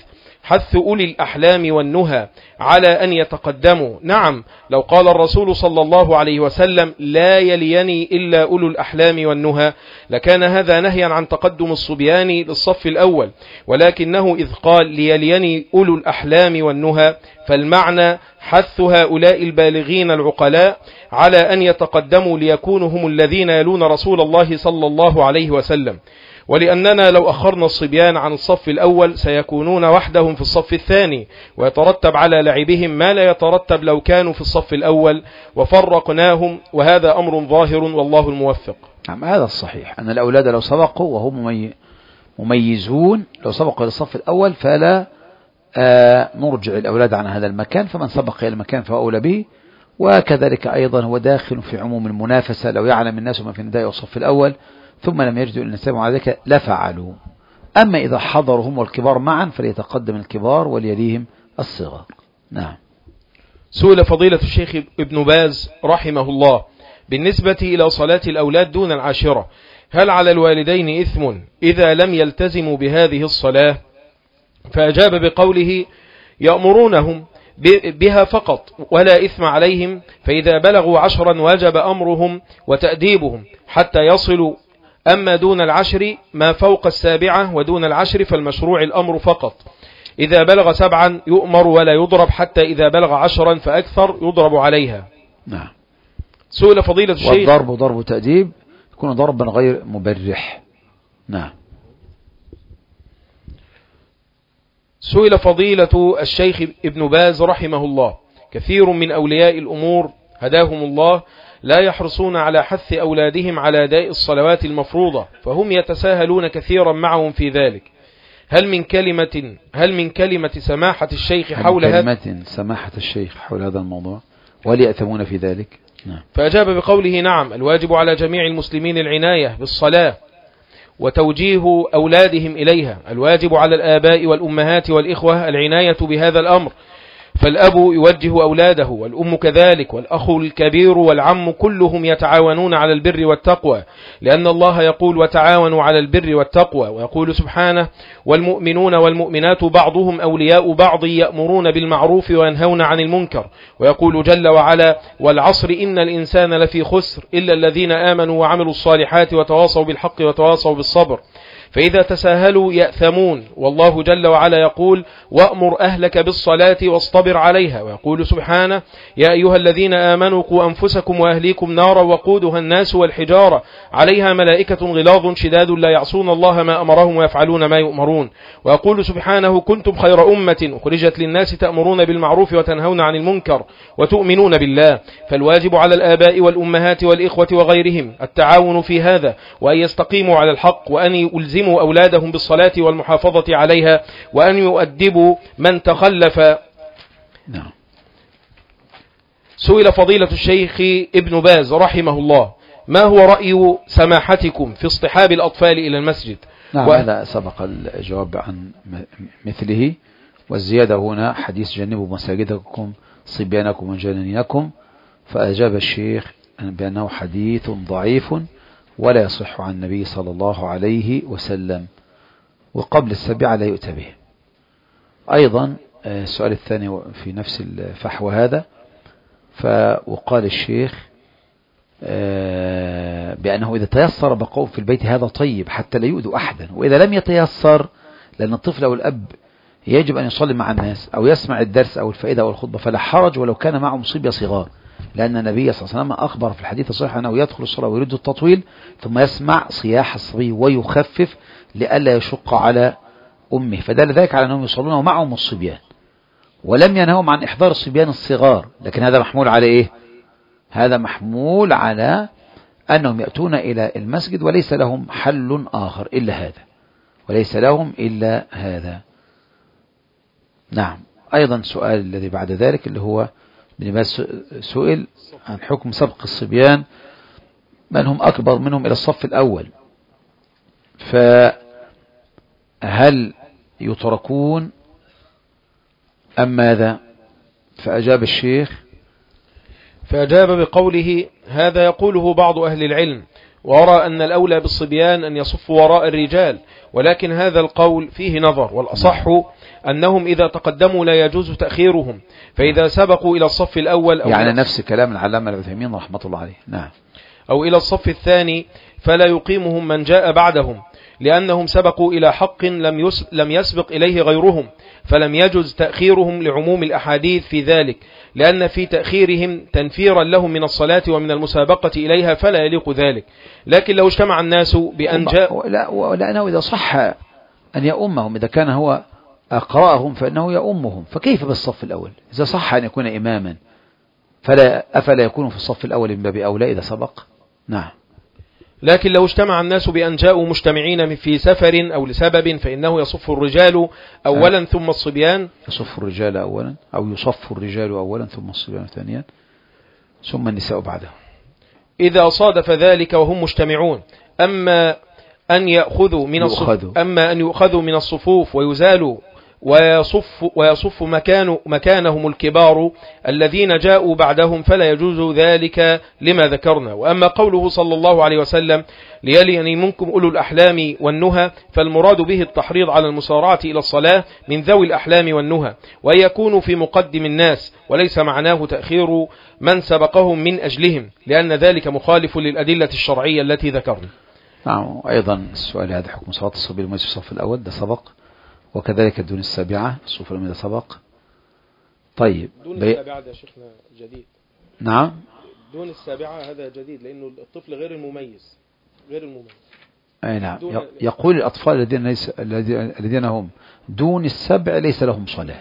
حث أولي الأحلام والنهى على أن يتقدموا. نعم، لو قال الرسول صلى الله عليه وسلم لا يليني إلا أولو الأحلام والنهى لكان هذا نهيا عن تقدم الصبيان للصف الأول، ولكنه إذ قال ليليني أولو الأحلام والنهى فالمعنى حث هؤلاء البالغين العقلاء على أن يتقدموا ليكونوا هم الذين يلون رسول الله صلى الله عليه وسلم. ولأننا لو أخرنا الصبيان عن الصف الأول سيكونون وحدهم في الصف الثاني، ويترتب على لعبهم ما لا يترتب لو كانوا في الصف الأول وفرقناهم، وهذا أمر ظاهر والله الموفق. نعم، هذا الصحيح أن الأولاد لو سبقوا وهم مميزون، لو سبقوا إلى الصف الأول فلا نرجع الأولاد عن هذا المكان، فمن سبق إلى المكان فأولى به. وكذلك أيضا هو داخل في عموم المنافسة، لو يعلم الناس ما في النداء والصف الأول ثم لم يجدوا النساء على ذلك لفعلوا. أما إذا حضروا هم والكبار معا فليتقدم الكبار وليليهم الصغار. نعم. سئل فضيلة الشيخ ابن باز رحمه الله بالنسبة إلى صلاة الأولاد دون العاشرة، هل على الوالدين إثم إذا لم يلتزموا بهذه الصلاة؟ فأجاب بقوله يأمرونهم بها فقط ولا إثم عليهم، فإذا بلغوا 10 وجب أمرهم وتأديبهم حتى يصلوا. أما دون العشر ما فوق 7 ودون العشر فالمشروع الأمر فقط. إذا بلغ 7 يؤمر ولا يضرب، حتى إذا بلغ 10 فأكثر يضرب عليها. نعم. سئل فضيلة الشيخ، والضرب ضرب تأديب يكون ضربا غير مبرح. نعم. سئل فضيلة الشيخ ابن باز رحمه الله كثير من أولياء الأمور هداهم الله لا يحرصون على حث أولادهم على أداء الصلوات المفروضة، فهم يتساهلون كثيرا معهم في ذلك. هل من كلمة سماحة الشيخ حول هذا الموضوع وليأثمون في ذلك؟ نعم. فأجاب بقوله نعم، الواجب على جميع المسلمين العناية بالصلاة وتوجيه أولادهم إليها. الواجب على الآباء والأمهات والإخوة العناية بهذا الأمر، فالأب يوجه أولاده والأم كذلك والأخ الكبير والعم كلهم يتعاونون على البر والتقوى، لأن الله يقول وتعاونوا على البر والتقوى، ويقول سبحانه والمؤمنون والمؤمنات بعضهم أولياء بعض يأمرون بالمعروف وينهون عن المنكر، ويقول جل وعلا والعصر إن الإنسان لفي خسر إلا الذين آمنوا وعملوا الصالحات وتواصوا بالحق وتواصوا بالصبر. فإذا تساهلوا يأثمون، والله جل وعلا يقول وأمر أهلك بالصلاة واصطبر عليها، ويقول سبحانه يا أيها الذين آمنوا قوا أنفسكم وأهليكم نارا وقودها الناس والحجارة عليها ملائكة غلاظ شداد لا يعصون الله ما أمرهم ويفعلون ما يؤمرون، ويقول سبحانه كنتم خير أمة أخرجت للناس تأمرون بالمعروف وتنهون عن المنكر وتؤمنون بالله. فالواجب على الآباء والأمهات والإخوة وغيرهم التعاون في هذا، وأن يستقيموا على الحق، وأن يلزموا أولادهم بالصلاة والمحافظة عليها، وأن يؤدبوا من تخلف. نعم. سئل فضيلة الشيخ ابن باز رحمه الله ما هو رأي سماحتكم في اصطحاب الأطفال إلى المسجد؟ نعم، هذا سبق الجواب عن مثله، والزيادة هنا حديث جنبوا مساجدكم صبيانكم وجنانينكم، فأجاب الشيخ بأنه حديث ضعيف ولا يصح عن النبي صلى الله عليه وسلم، وقبل 7 لا يؤتى به. أيضا السؤال الثاني في نفس الفحوى هذا، وقال الشيخ بأنه إذا تيسر بقاء في البيت هذا طيب حتى لا يؤذوا أحدا، وإذا لم يتيسر لأن الطفل أو الأب يجب أن يصلي مع الناس أو يسمع الدرس أو الفائدة أو الخطبة فلا حرج ولو كان معه صبية صغار، لأن النبي صلى الله عليه وسلم أخبر في الحديث الصحيح أنه يدخل الصلاة ويريد التطويل ثم يسمع صياح الصبي ويخفف لئلا يشق على أمه، فدل ذلك على أنهم يصلون ومعهم الصبيان، ولم ينههم عن إحضار الصبيان الصغار. لكن هذا محمول على إيه؟ هذا محمول على أنهم يأتون إلى المسجد وليس لهم حل آخر إلا هذا، وليس لهم إلا هذا. نعم. أيضا سؤال الذي بعد ذلك اللي هو سئل عن حكم سبق الصبيان من هم أكبر منهم إلى الصف الأول، فهل يتركون أم ماذا؟ فأجاب الشيخ فأجاب بقوله هذا يقوله بعض أهل العلم، وأرى أن الأولى بالصبيان أن يصفوا وراء الرجال، ولكن هذا القول فيه نظر، والأصح أنهم إذا تقدموا لا يجوز تأخيرهم، فإذا سبقوا إلى الصف الأول أو يعني نفس كلام العلامة ابن عثيمين رحمة الله عليه. نعم. أو إلى الصف الثاني فلا يقيمهم من جاء بعدهم، لأنهم سبقوا إلى حق لم يسبق إليه غيرهم، فلم يجوز تأخيرهم لعموم الأحاديث في ذلك، لأن في تأخيرهم تنفيرا لهم من الصلاة ومن المسابقة إليها، فلا يليق ذلك. لكن لو اجتمع الناس بأن جاء لأنه إذا صح أن يؤمهم، إذا كان هو أقرأهم فإنه يؤمهم، فكيف بالصف الأول؟ إذا صح أن يكون إماما أفلا يكون في الصف الأول من باب أولى إذا سبق؟ نعم. لكن لو اجتمع الناس بأن جاءوا مجتمعين في سفر أو لسبب فإنه يصف الرجال أولا ثم الصبيان. يصف الرجال أولا، أو يصف الرجال أولا ثم الصبيان ثانيا ثم النساء بعدها، إذا صادف ذلك وهم مجتمعون. أما أن يأخذوا من الصفوف ويزالوا ويصف مكانهم الكبار الذين جاءوا بعدهم، فلا يجوز ذلك لما ذكرنا. وأما قوله صلى الله عليه وسلم ليلي منكم أولو الأحلام والنهى، فالمراد به التحريض على المسارعة إلى الصلاة من ذوي الأحلام والنهى، وأن يكونوا في مقدم الناس، وليس معناه تأخير من سبقهم من أجلهم، لأن ذلك مخالف للأدلة الشرعية التي ذكرنا. نعم. أيضا السؤال هذا حكم صلاة الصبي الميت في الصف الأول، ده سبق، وكذلك دون السابعة الصف الأول ده سبق. طيب دون السابعة ده شيخنا جديد. نعم. دون السابعة هذا جديد، لأنه الطفل غير المميز. أي نعم. يقول الأطفال الذين هم دون السبع ليس لهم صلاة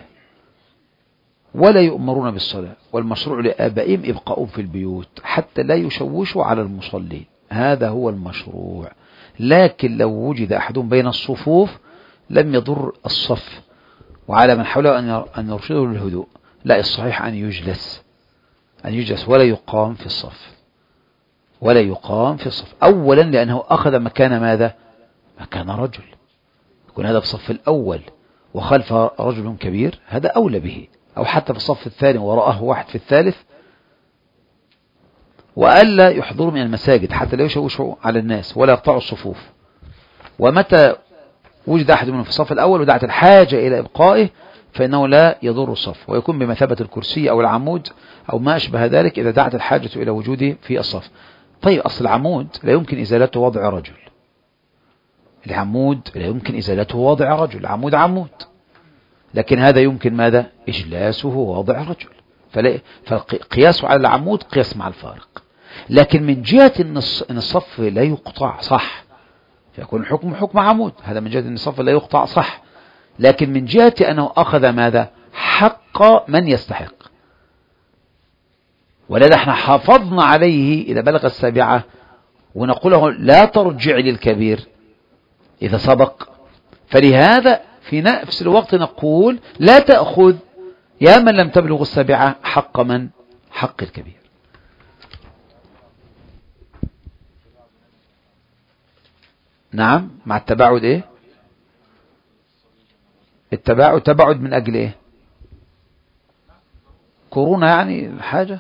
ولا يؤمرون بالصلاة، والمشروع لآبائهم إبقاؤهم في البيوت حتى لا يشوشوا على المصلين، هذا هو المشروع. لكن لو وجد أحدهم بين الصفوف لم يضر الصف، وعلى من حوله أن يرشده للهدوء. لا، الصحيح أن يجلس ولا يقام في الصف. أولا لأنه أخذ مكان ماذا؟ مكان رجل، يكون هذا في الصف الأول وخلف رجل كبير، هذا أولى به، أو حتى في الصف الثاني وراءه واحد في الثالث، وألا يحضروا من المساجد حتى لا يشوشوا على الناس ولا يقطعوا الصفوف. ومتى وجد أحد منهم في الصف الأول ودعت الحاجة إلى إبقائه فإنه لا يضر الصف، ويكون بمثابة الكرسي أو العمود أو ما أشبه ذلك إذا دعت الحاجة إلى وجوده في الصف. طيب أصل العمود لا يمكن إزالته وضع رجل، عمود، لكن هذا يمكن ماذا؟ إجلاسه ووضع رجل، فالقياس على العمود قياس مع الفارق. لكن من جهة أن الصف لا يقطع صح، فيكون الحكم حكم عمود، هذا من جهة أن الصف لا يقطع صح. لكن من جهة أنه أخذ ماذا؟ حق من يستحق، ولذا احنا حافظنا عليه إذا بلغ السابعة، ونقوله لا ترجع للكبير إذا سبق. فلهذا في نفس الوقت نقول لا تأخذ يا من لم تبلغ السابعة حق من؟ حق الكبير. نعم. مع التباعد ايه؟ تباعد من اجل ايه؟ كورونا يعني الحاجة،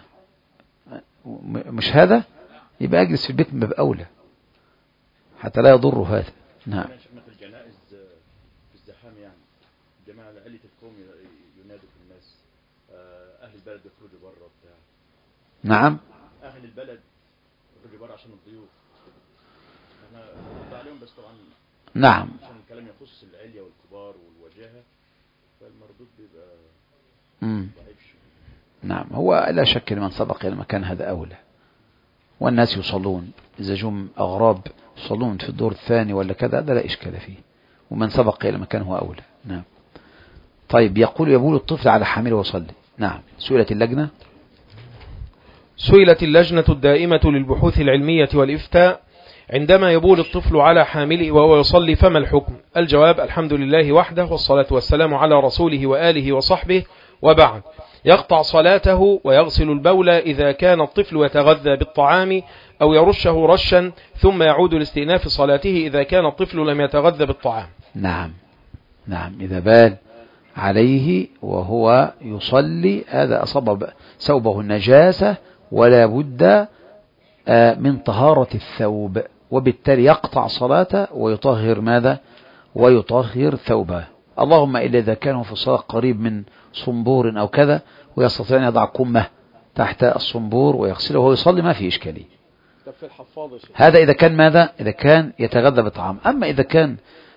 مش هذا؟ يبقى اجلس في البيت من باب اولى حتى لا يضر هذا. نعم. في الجنائز في الزحام، يعني جماعة آلة القوم ينادوا في الناس، اهل البلد يخرجوا بره بتاع. نعم. اهل البلد يخرجوا بره عشان الضيوف، احنا نرد عليهم بس طبعا نعم عشان الكلام يخص العلية والكبار والوجاهة، فالمردود بيبقى ضعيف شوية. نعم. هو لا شك لمن سبق إلى مكان هذا أولى، والناس يصلون إذا جم أغراب يصلون في الدور الثاني ولا كذا، هذا لا إشكال فيه، ومن سبق إلى مكان هو أولى. نعم. طيب يبول الطفل على حامله وصلي. نعم. سئلت اللجنة الدائمة للبحوث العلمية والإفتاء عندما يبول الطفل على حامله وهو يصلي فما الحكم؟ الجواب: الحمد لله وحده، والصلاة والسلام على رسوله وآله وصحبه، وبعد. يقطع صلاته ويغسل البول إذا كان الطفل يتغذى بالطعام أو يرشه رشا، ثم يعود لاستئناف صلاته إذا كان الطفل لم يتغذى بالطعام. نعم. إذا بال عليه وهو يصلي هذا أصاب ثوبه النجاسة، ولا بد من طهارة الثوب، وبالتالي يقطع صلاته ويطهر ماذا؟ ويطهر ثوبه. اللهم إلا إذا كانوا في الصلاة قريب من صنبور أو كذا ويستطيع أن يضع كمه تحت الصنبور ويغسله وهو يصلي، ما في إشكالية. في الحفاظ هذا إذا كان ماذا؟ إذا كان يتغذى بالطعام. أما إذا كان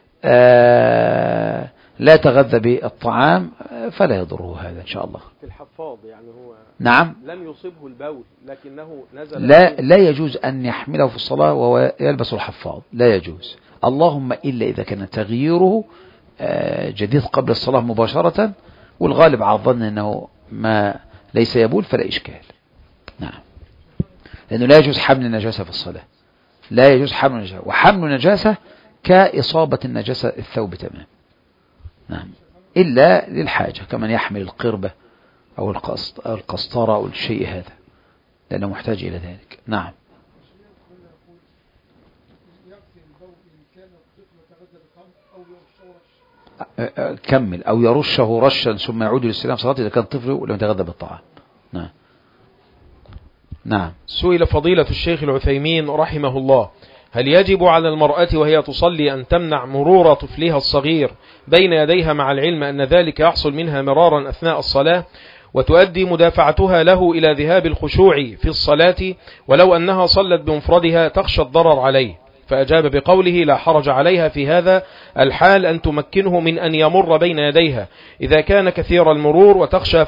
لا يتغذى بالطعام فلا يضره هذا إن شاء الله. في الحفاظ يعني هو نعم لم يصبه البول لكنه نزل لا يجوز أن يحمله في الصلاة وهو يلبس الحفاظ، لا يجوز. اللهم إلا إذا كان تغييره جديد قبل الصلاة مباشرة، والغالب على الظن أنه ما ليس يبول فلا إشكال. نعم، لأنه لا يجوز حمل النجاسة في الصلاة، لا يجوز حمل النجاسة، وحمل النجاسة كإصابة النجاسة الثوب تمام. نعم، إلا للحاجة كمن يحمل القربة أو القسطرة أو الشيء هذا، لأنه محتاج إلى ذلك. نعم. كمل أو يرشه رشا ثم يعود للسلام صلاته إذا كان طفل ولم يتغذى بالطعام. نعم. نعم. سئل فضيلة الشيخ العثيمين رحمه الله: هل يجب على المرأة وهي تصلي أن تمنع مرور طفلها الصغير بين يديها مع العلم أن ذلك يحصل منها مرارا أثناء الصلاة، وتؤدي مدافعتها له إلى ذهاب الخشوع في الصلاة، ولو أنها صلت بمفردها تخشى الضرر عليه؟ فأجاب بقوله: لا حرج عليها في هذا الحال أن تمكنه من أن يمر بين يديها إذا كان كثير المرور،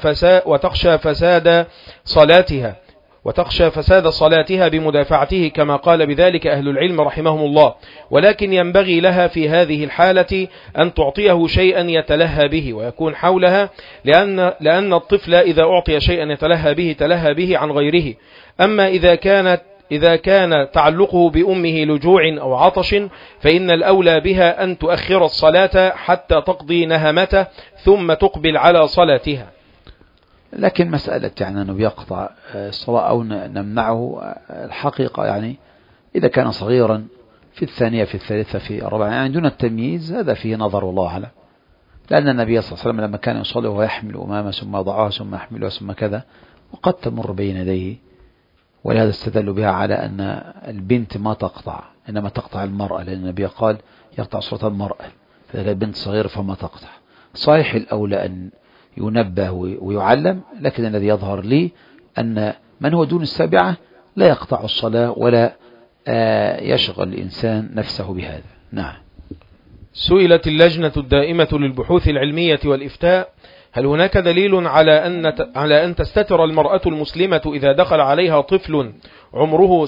وتخشى فساد صلاتها بمدافعته، كما قال بذلك أهل العلم رحمهم الله. ولكن ينبغي لها في هذه الحالة أن تعطيه شيئا يتلهى به ويكون حولها، لأن الطفل إذا أعطي شيئا يتلهى به تلهى به عن غيره. أما إذا كان تعلقه بأمه لجوع أو عطش فإن الأولى بها أن تؤخر الصلاة حتى تقضي نهمته ثم تقبل على صلاتها. لكن مسألة يعني أنه يقطع الصلاة أو نمنعه، الحقيقة يعني إذا كان صغيرا في الثانية في الثالثة في الرابعة يعني دون التمييز، هذا فيه نظر والله أعلم. لأن النبي صلى الله عليه وسلم لما كان يصلي وهو يحمل أمامه ثم يضعها ثم يحملها ثم كذا وقد تمر بين يديه، ولهذا استدلوا بها على أن البنت ما تقطع إنما تقطع المرأة، لأن النبي قال يقطع صلاة المرأة، فإذا البنت صغيرة فما تقطع. صحيح الأولى أن ينبه ويعلم، لكن الذي يظهر لي أن من هو دون السابعة لا يقطع الصلاة ولا يشغل الإنسان نفسه بهذا. نعم. سئلت اللجنة الدائمة للبحوث العلمية والإفتاء: هل هناك دليل على أن تستتر المرأة المسلمة إذا دخل عليها طفل عمره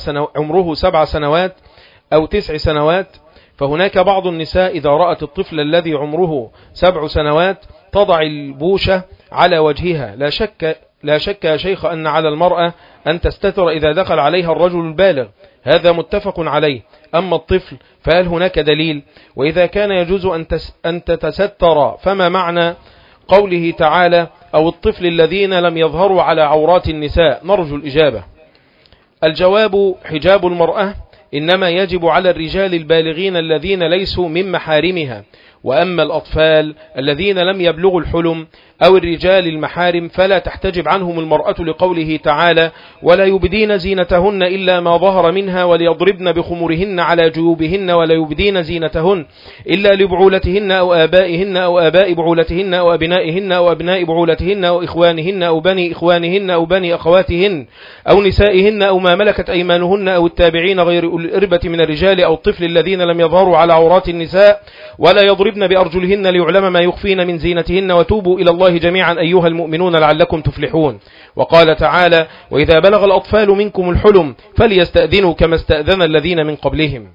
7 سنوات أو 9 سنوات؟ فهناك بعض النساء إذا رأت الطفل الذي عمره 7 سنوات تضع البوشة على وجهها. لا شك يا شيخ أن على المرأة أن تستتر إذا دخل عليها الرجل البالغ، هذا متفق عليه. أما الطفل فهل هناك دليل؟ وإذا كان يجوز أن تتستر فما معنى قوله تعالى: أو الطفل الذين لم يظهروا على عورات النساء؟ نرجو الإجابة. الجواب: حجاب المرأة إنما يجب على الرجال البالغين الذين ليسوا من محارمها، وأما الأطفال الذين لم يبلغوا الحلم أو الرجال المحارم فلا تحتجب عنهم المرأة، لقوله تعالى: ولا يبدين زينتهن إلا ما ظهر منها وليضربن بخمرهن على جيوبهن ولا يبدين زينتهن إلا لبعولتهن أو آبائهن أو آباء بعولتهن أو أبنائهن أو أبناء بعولتهن أو إخوانهن أو بني إخوانهن أو بني أخواتهن أو نسائهن أو ما ملكت أيمانهن أو التابعين غير أولي الإربة من الرجال أو الطفل الذين لم يظهروا على عورات النساء، ولا يضربن بأرجلهن ليعلم ما يخفين من زينتهن، وتوبوا إلى الله جميعا أيها المؤمنون لعلكم تفلحون. وقال تعالى: وإذا بلغ الأطفال منكم الحلم فليستأذنوا كما استأذن الذين من قبلهم.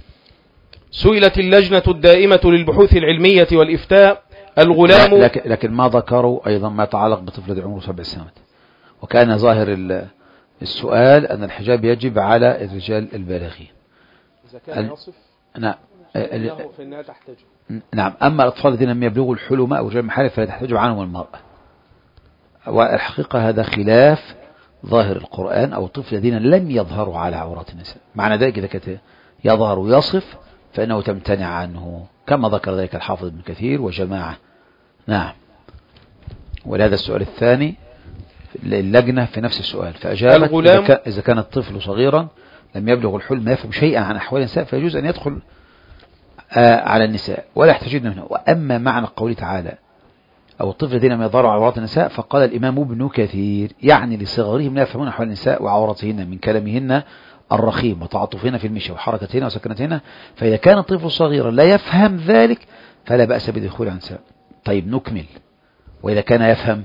سئلت اللجنة الدائمة للبحوث العلمية والإفتاء: الغلام، لكن ما ذكروا أيضا ما يتعلق بطفل عمره 7 سنوات، وكان ظاهر السؤال أن الحجاب يجب على الرجال البالغين. إذا كان يصف نعم فإنها تحتجب. نعم. أما الأطفال الذين لم يبلغوا الحلم أو الرجال المحارم فلا تحتجب عنهم المرأة. والحقيقة هذا خلاف ظاهر القرآن، أو الطفل الذين لم يظهروا على عورات النساء. معنى ذلك إذا كان يظهر ويصف فإنه تمتنع عنه، كما ذكر ذلك الحافظ ابن كثير وجماعة. نعم. ولهذا السؤال الثاني اللجنة في نفس السؤال فأجابت إذا كان الطفل صغيرا لم يبلغ الحلم ما يفهم شيئا عن أحوال النساء فيجوز أن يدخل على النساء ولا يحتجون منه. وأما معنى قوله تعالى أو الطفل الذين لم يظهروا عورات النساء فقال الإمام ابن كثير يعني لصغرهم لا يفهمون أحوال النساء وعوراتهن من كلامهن الرخيم وتعاطفهن في المشي وحركتهن وسكنتهن فإذا كان الطفل صغيرا لا يفهم ذلك فلا بأس بدخول على النساء. طيب نكمل. وإذا كان يفهم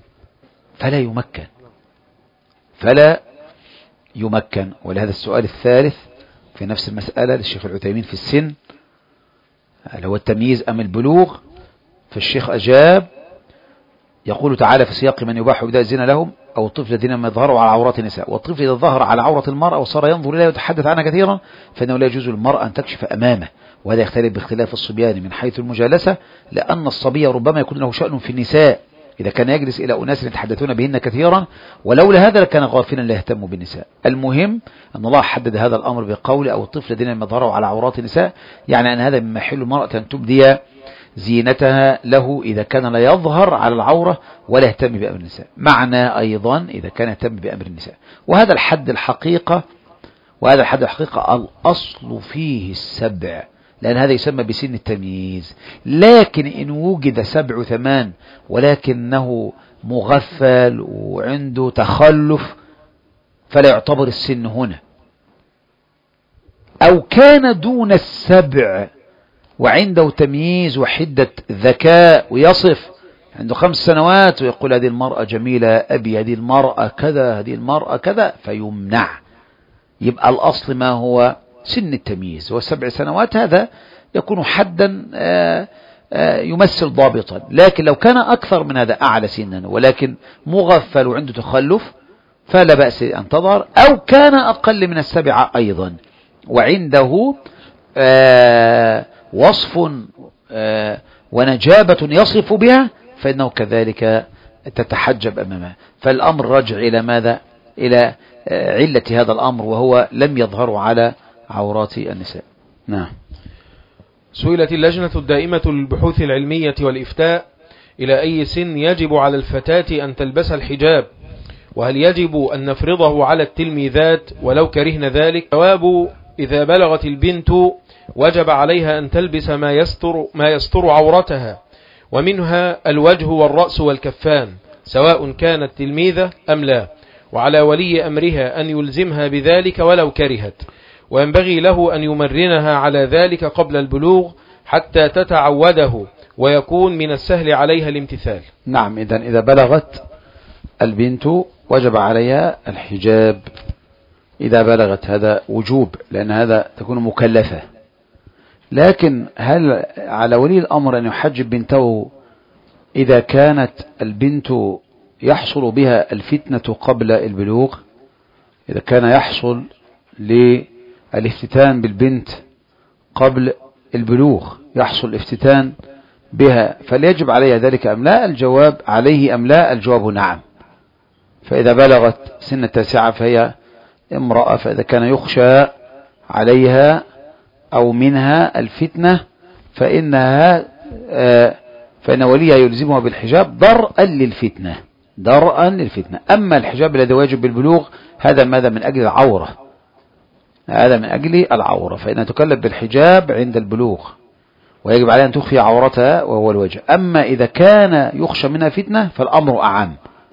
فلا يمكن. ولهذا السؤال الثالث في نفس المسألة للشيخ العثيمين في السن هل هو التمييز أم البلوغ؟ فالشيخ أجاب يقول تعالى في سياق من يباح بداء الزنا لهم أو الطفل الذين لم يظهروا على عورات النساء والطفل إذا ظهر على عورة المرأة وصار ينظر إليها ويتحدث عنها كثيرا فإنه لا يجوز للمرأة أن تكشف أمامه. وهذا يختلف باختلاف الصبيان من حيث المجالسة لأن الصبي ربما يكون له شأن في النساء إذا كان يجلس إلى أناس يتحدثون بهن كثيرا ولولا هذا لكان غافلا لا يهتم بالنساء. المهم أن الله حدد هذا الأمر بقول أو الطفل الذين لم يظهروا على عورات النساء يعني أن هذا مما يحل المرأة أن تبدي زينتها له إذا كان لا يظهر على العورة ولا يهتم بأمر النساء. معنى أيضا إذا كان يهتم بأمر النساء. وهذا الحد الحقيقة الأصل فيه 7 لأن هذا يسمى بسن التمييز. لكن إن وجد 7 8 ولكنه مغفل وعنده تخلف فلا يعتبر السن هنا. أو كان دون 7 وعنده تمييز وحدة ذكاء ويصف عنده 5 سنوات ويقول هذه المرأة جميلة أبي هذه المرأة كذا هذه المرأة كذا فيمنع. يبقى الأصل ما هو سن التمييز و7 سنوات هذا يكون حدا يمثل ضابطا. لكن لو كان أكثر من هذا أعلى سنا ولكن مغفل وعنده تخلف فلا بأس أن تظهر. أو كان أقل من 7 أيضا وعنده وصف ونجابة يصف بها فإنه كذلك تتحجب أمامه. فالأمر رجع إلى ماذا؟ إلى علة هذا الأمر وهو لم يظهروا على عورات النساء. نعم. سئلت اللجنة الدائمة للبحوث العلمية والإفتاء إلى أي سن يجب على الفتاة أن تلبس الحجاب وهل يجب أن نفرضه على التلميذات ولو كرهن ذلك؟ جواب إذا بلغت البنت وجب عليها أن تلبس ما يستر عورتها ومنها الوجه والرأس والكفان سواء كانت تلميذة أم لا وعلى ولي أمرها أن يلزمها بذلك ولو كرهت وينبغي له أن يمرنها على ذلك قبل البلوغ حتى تتعوده ويكون من السهل عليها الامتثال. نعم. إذا بلغت البنت وجب عليها الحجاب إذا بلغت هذا وجوب لأن هذا تكون مكلفة. لكن هل على ولي الأمر أن يحجب بنته إذا كانت البنت يحصل بها الفتنة قبل البلوغ؟ إذا كان يحصل للافتتان بالبنت قبل البلوغ يحصل الافتتان بها فليجب عليها ذلك أم لا؟ الجواب عليه أم لا؟ الجواب نعم. فإذا بلغت سن 9 فهي امرأة فإذا كان يخشى عليها أو منها الفتنة فإن وليها يلزمها بالحجاب درءا للفتنة. أما الحجاب الذي واجب بالبلوغ هذا ماذا؟ من أجل العورة. هذا من أجل العورة فإنها تكلف بالحجاب عند البلوغ ويجب عليها أن تخفي عورتها وهو الوجه. أما إذا كان يخشى منها فتنة فالأمر أعم.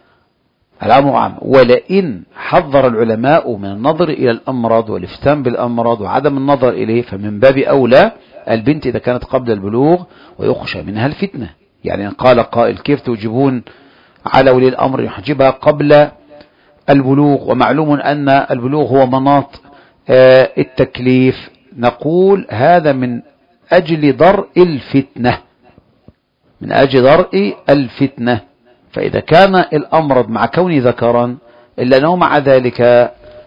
ولئن حذر العلماء من النظر إلى الأمراض والافتتان بالأمراض وعدم النظر إليه فمن باب أولى البنت إذا كانت قبل البلوغ ويخشى منها الفتنة. يعني قال قائل كيف توجبون على ولي الأمر يحجبها قبل البلوغ ومعلوم أن البلوغ هو مناط التكليف؟ نقول هذا من أجل درء الفتنة. فإذا كان الأمرض مع كونه ذكرا إلا أنه مع ذلك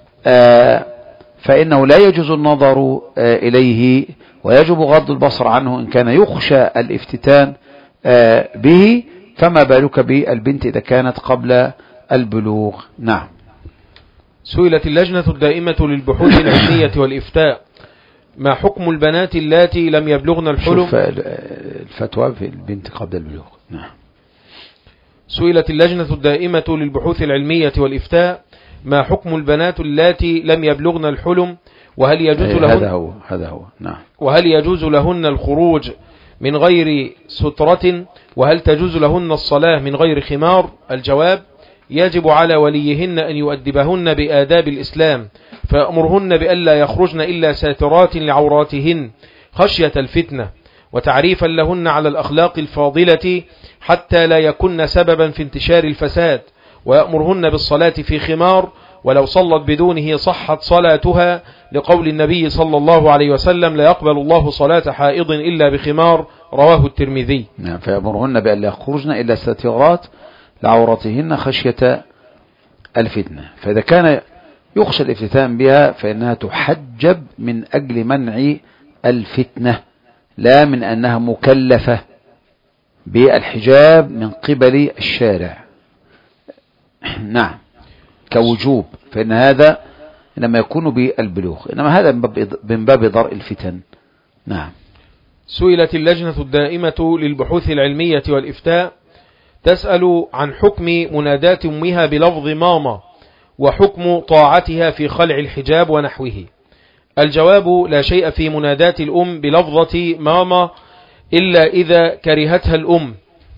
فإنه لا يجوز النظر إليه ويجب غض البصر عنه إن كان يخشى الافتتان به فما بالك بالبنت إذا كانت قبل البلوغ. نعم. سئلت اللجنة الدائمة للبحوث العلمية والإفتاء ما حكم البنات اللاتي لم يبلغن الحلم؟ شوف الفتوى في البنت قبل البلوغ. نعم. سئلت اللجنة الدائمة للبحوث العلمية والإفتاء: ما حكم البنات اللاتي لم يبلغن الحلم، وهل يجوز لهن هذا هو نعم. وهل يجوز لهن الخروج من غير سترة، وهل تجوز لهن الصلاة من غير خمار؟ الجواب: يجب على وليهن أن يؤدبهن بآداب الإسلام، فيأمرهن بألا يخرجن إلا ساترات لعوراتهن خشية الفتنة، وتعريفا لهن على الأخلاق الفاضلة حتى لا يكن سببا في انتشار الفساد، ويأمرهن بالصلاة في خمار، ولو صلت بدونه صحت صلاتها، لقول النبي صلى الله عليه وسلم: لا يقبل الله صلاة حائض إلا بخمار، رواه الترمذي. نعم. فيأمرهن بألا يخرجن إلا ساترات لعوراتهن خشية الفتنة. فإذا كان يخشى الافتتان بها فإنها تحجب من أجل منع الفتنة، لا من أنها مكلفة بالحجاب من قبل الشارع. نعم، كوجوب، فإن هذا إنما يكون بالبلوغ، إنما هذا من باب درء الفتن. نعم. سئلت اللجنة الدائمة للبحوث العلمية والإفتاء تسأل عن حكم مناداة أمها بلفظ ماما، وحكم طاعتها في خلع الحجاب ونحوه. الجواب: لا شيء في مناداة الأم بلفظة ماما إلا إذا كرهتها الأم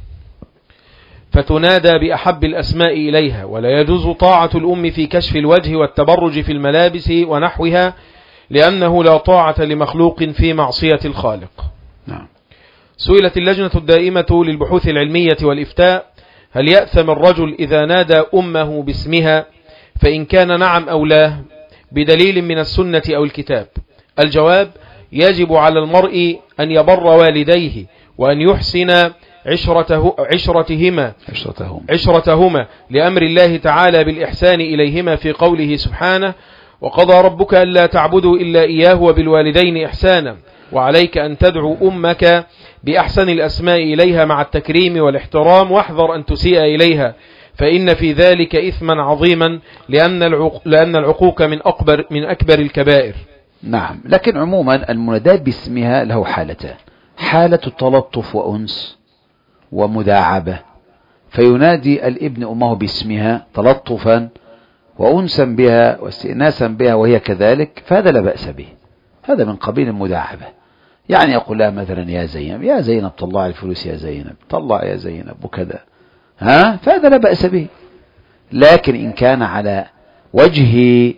فتنادى بأحب الأسماء إليها، ولا يجوز طاعة الأم في كشف الوجه والتبرج في الملابس ونحوها، لأنه لا طاعة لمخلوق في معصية الخالق. نعم. سئلت اللجنة الدائمة للبحوث العلمية والإفتاء: هل يأثم الرجل إذا نادى أمه باسمها؟ فإن كان نعم أو لا بدليل من السنة أو الكتاب. الجواب: يجب على المرء أن يبر والديه وأن يحسن عشرتهما لأمر الله تعالى بالإحسان إليهما في قوله سبحانه: وقضى ربك ألا تعبدوا إلا إياه وبالوالدين إحسانا، وعليك أن تدعو أمك بأحسن الأسماء إليها مع التكريم والاحترام، واحذر أن تسيء إليها، فإن في ذلك إثما عظيما، لأن العقوق من أكبر الكبائر. نعم. لكن عموما المناداة باسمها له حالتان: حالة تلطف وأنس ومداعبة، فينادي الابن أمه باسمها تلطفا وأنسا بها واستئناسا بها وهي كذلك، فهذا لا بأس به، هذا من قبيل المداعبة. يعني يقول لها مثلا: يا زينب، يا زينب طلع الفلوس، يا زينب طلع، يا زينب، وكذا، فهذا لا بأس به. لكن إن كان على وجه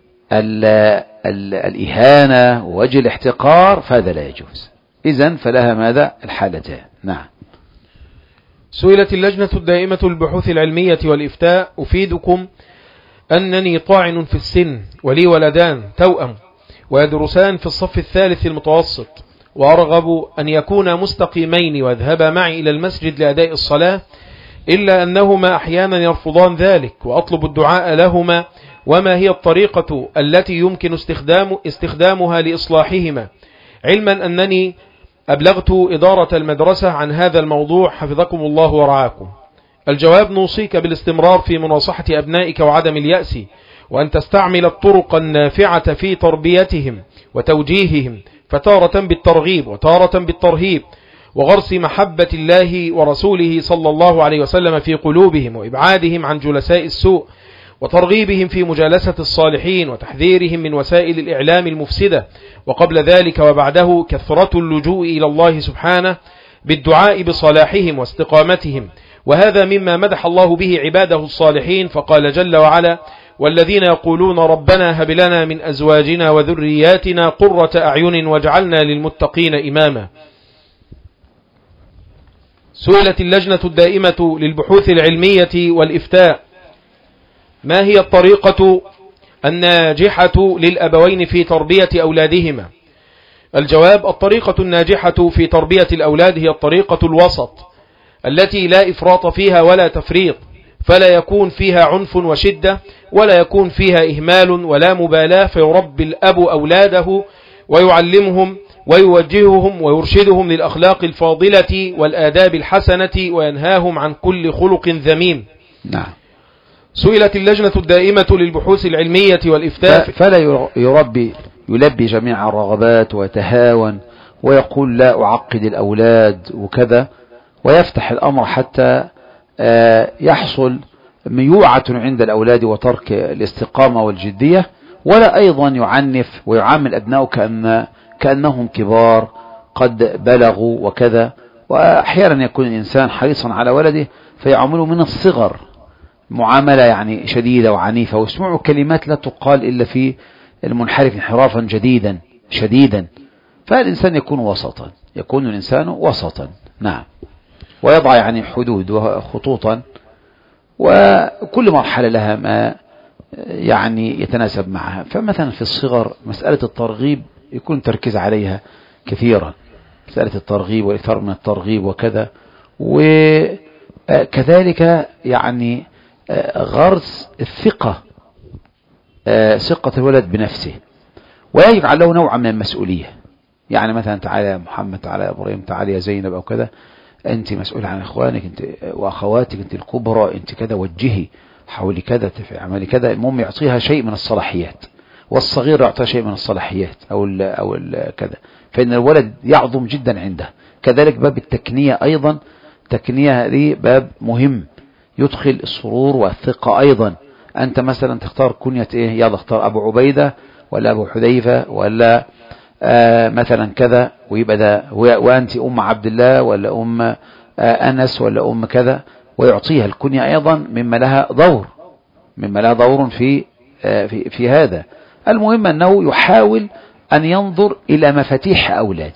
الإهانة ووجه الاحتقار فهذا لا يجوز. إذن فلها ماذا؟ الحالتين. نعم. سئلت اللجنة الدائمة للبحوث العلمية والإفتاء: أفيدكم أنني طاعن في السن، ولي ولدان توأم ويدرسان في الصف الثالث المتوسط، وأرغب أن يكونا مستقيمين ويذهبا معي إلى المسجد لأداء الصلاة، إلا أنهما أحيانا يرفضان ذلك، وأطلب الدعاء لهما، وما هي الطريقة التي يمكن استخدامها لإصلاحهما، علما أنني أبلغت إدارة المدرسة عن هذا الموضوع، حفظكم الله ورعاكم. الجواب: نوصيك بالاستمرار في مناصحة أبنائك وعدم اليأس، وأن تستعمل الطرق النافعة في تربيتهم وتوجيههم، فتارة بالترغيب وتارة بالترهيب، وغرس محبة الله ورسوله صلى الله عليه وسلم في قلوبهم، وإبعادهم عن جلساء السوء، وترغيبهم في مجالسة الصالحين، وتحذيرهم من وسائل الإعلام المفسدة، وقبل ذلك وبعده كثرة اللجوء إلى الله سبحانه بالدعاء بصلاحهم واستقامتهم، وهذا مما مدح الله به عباده الصالحين، فقال جل وعلا: والذين يقولون ربنا هب لنا من أزواجنا وذرياتنا قرة أعين واجعلنا للمتقين إماما. سئلت اللجنة الدائمة للبحوث العلمية والإفتاء: ما هي الطريقة الناجحة للأبوين في تربية أولادهما؟ الجواب: الطريقة الناجحة في تربية الأولاد هي الطريقة الوسط، التي لا إفراط فيها ولا تفريط، فلا يكون فيها عنف وشدة، ولا يكون فيها إهمال ولا مبالاة، فيربي الأب أولاده ويعلمهم ويوجههم ويرشدهم للأخلاق الفاضلة والآداب الحسنة، وينهاهم عن كل خلق ذميم. نعم. سئلت اللجنة الدائمة للبحوث العلمية والإفتاء: فلا يلبي جميع الرغبات ويتهاون ويقول لا أعقد الأولاد وكذا، ويفتح الأمر حتى يحصل ميوعة عند الأولاد وترك الاستقامة والجدية، ولا أيضا يعنف ويعامل أبنائه كأنهم كبار قد بلغوا وكذا. وأحيانا يكون الإنسان حريصا على ولده فيعامله من الصغر معاملة يعني شديدة وعنيفة، ويسمعوا كلمات لا تقال إلا في المنحرف انحرافا شديدا. فالإنسان يكون الإنسان وسطا. نعم. ويضع يعني حدود وخطوطا، وكل مرحلة لها ما يعني يتناسب معها. فمثلا في الصغر مسألة الترغيب يكون تركيز عليها كثيرا، مسألة الترغيب والإكثار من الترغيب وكذا. وكذلك يعني غرس الثقة، ثقة الولد بنفسه، ويجعل له نوع من المسؤولية. يعني مثلا تعالى يا محمد، تعالى يا إبراهيم، تعالى يا زينب أو كذا، أنت مسؤول عن إخوانك أنت وأخواتك، أنت الكبرى، أنت كذا، وجهي، حاولي كذا، اعملي كذا. المهم يعطيها شيء من الصلاحيات، والصغير يعطيها شيء من الصلاحيات أو كذا، فإن الولد يعظم جدا عنده. كذلك باب التكنية أيضا، تكنية هذه باب مهم يدخل السرور والثقة أيضا. أنت مثلا تختار كنية إيه؟ يلا اختار أبو عبيدة ولا أبو حذيفة ولا مثلا كذا، ويبقى ده وأنت أم عبد الله ولا أم أنس ولا أم كذا، ويعطيها الكنية أيضا مما لها دور في هذا. المهم أنه يحاول أن ينظر إلى مفاتيح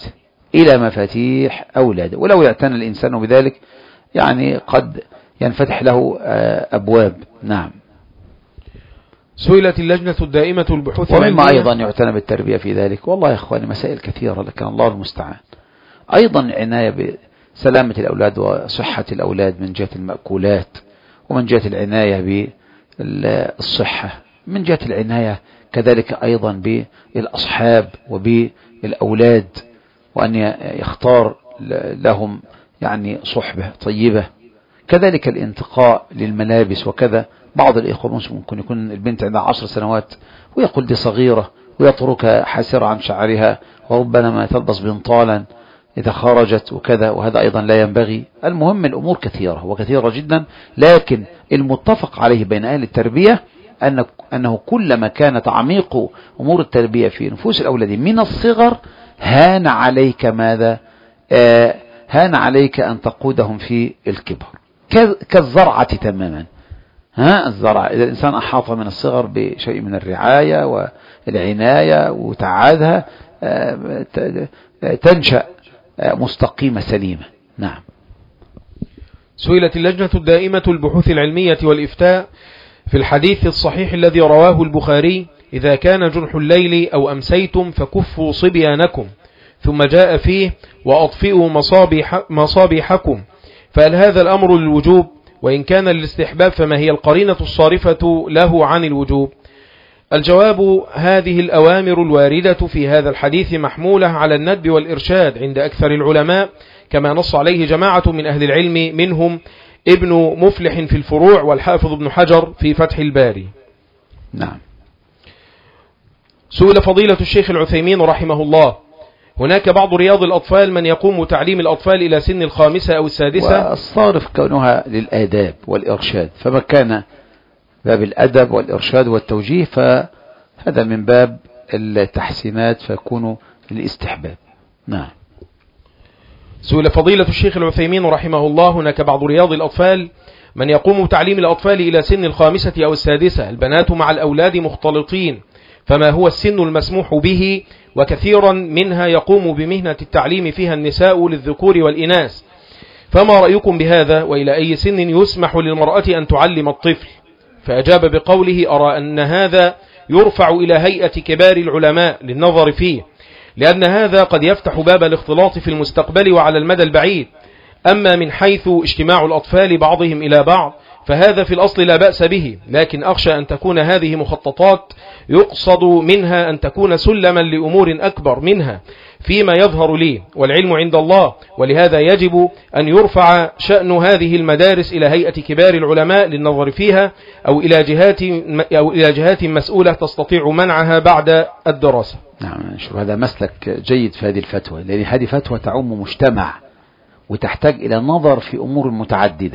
أولاده، ولو اعتنى الإنسان بذلك يعني قد ينفتح له أبواب. نعم. سئلت اللجنة الدائمة البحوث ومما أيضا يعتنى بالتربية في ذلك، والله يا إخواني مسائل كثيرة لكن الله المستعان. أيضا عناية بسلامة الأولاد وصحة الأولاد من جهة المأكولات، ومن جهة العناية بالصحة، من جهة العناية كذلك أيضا بالأصحاب وبالأولاد، وأن يختار لهم يعني صحبة طيبة. كذلك الانتقاء للملابس وكذا. بعض الإخوة ممكن يكون البنت عندها 10 سنوات ويقول دي صغيرة، ويتركها حاسرة عن شعرها، وربما تلبس بنطالا إذا خرجت وكذا، وهذا أيضا لا ينبغي. المهم الأمور كثيرة جدا، لكن المتفق عليه بين أهل التربية أنه كلما كان تعميق أمور التربية في نفوس الأولاد من الصغر هان عليك أن تقودهم في الكبر، كالزرعة تماما. الزرع إذا الإنسان أحاط من الصغر بشيء من الرعاية والعناية وتعادها تنشأ مستقيمة سليمة. نعم. سئلت اللجنة الدائمة البحوث العلمية والإفتاء في الحديث الصحيح الذي رواه البخاري: إذا كان جنح الليل أو أمسيتم فكفوا صبيانكم، ثم جاء فيه: وأطفئوا مصابيحكم، فهل هذا الأمر للوجوب؟ وإن كان للاستحباب فما هي القرينة الصارفة له عن الوجوب؟ الجواب: هذه الأوامر الواردة في هذا الحديث محمولة على الندب والإرشاد عند أكثر العلماء، كما نص عليه جماعة من أهل العلم، منهم ابن مفلح في الفروع، والحافظ ابن حجر في فتح الباري. نعم. سئل فضيلة الشيخ العثيمين رحمه الله: هناك بعض رياض الأطفال من يقوم تعليم الأطفال إلى سن 5 أو 6، والصارف كونها للآداب والإرشاد، فما كان باب الأدب والإرشاد والتوجيه فهذا من باب التحسينات فيكون للاستحباب. نعم. سئل فضيلة الشيخ العثيمين رحمه الله: هناك بعض رياض الأطفال من يقوم تعليم الأطفال إلى سن 5 أو 6، البنات مع الأولاد مختلطين، فما هو السن المسموح به؟ وكثيرا منها يقوم بمهنة التعليم فيها النساء للذكور والإناث، فما رأيكم بهذا؟ وإلى أي سن يسمح للمرأة أن تعلم الطفل؟ فأجاب بقوله: أرى أن هذا يرفع إلى هيئة كبار العلماء للنظر فيه، لأن هذا قد يفتح باب الاختلاط في المستقبل وعلى المدى البعيد. أما من حيث اجتماع الأطفال بعضهم إلى بعض فهذا في الأصل لا بأس به، لكن أخشى أن تكون هذه مخططات يقصد منها أن تكون سلما لأمور أكبر منها فيما يظهر لي، والعلم عند الله، ولهذا يجب أن يرفع شأن هذه المدارس إلى هيئة كبار العلماء للنظر فيها، أو إلى جهات مسؤولة تستطيع منعها بعد الدراسة. نعم. شوف، هذا مسلك جيد في هذه الفتوى، لأن هذه فتوى تعم مجتمع وتحتاج إلى النظر في أمور متعددة،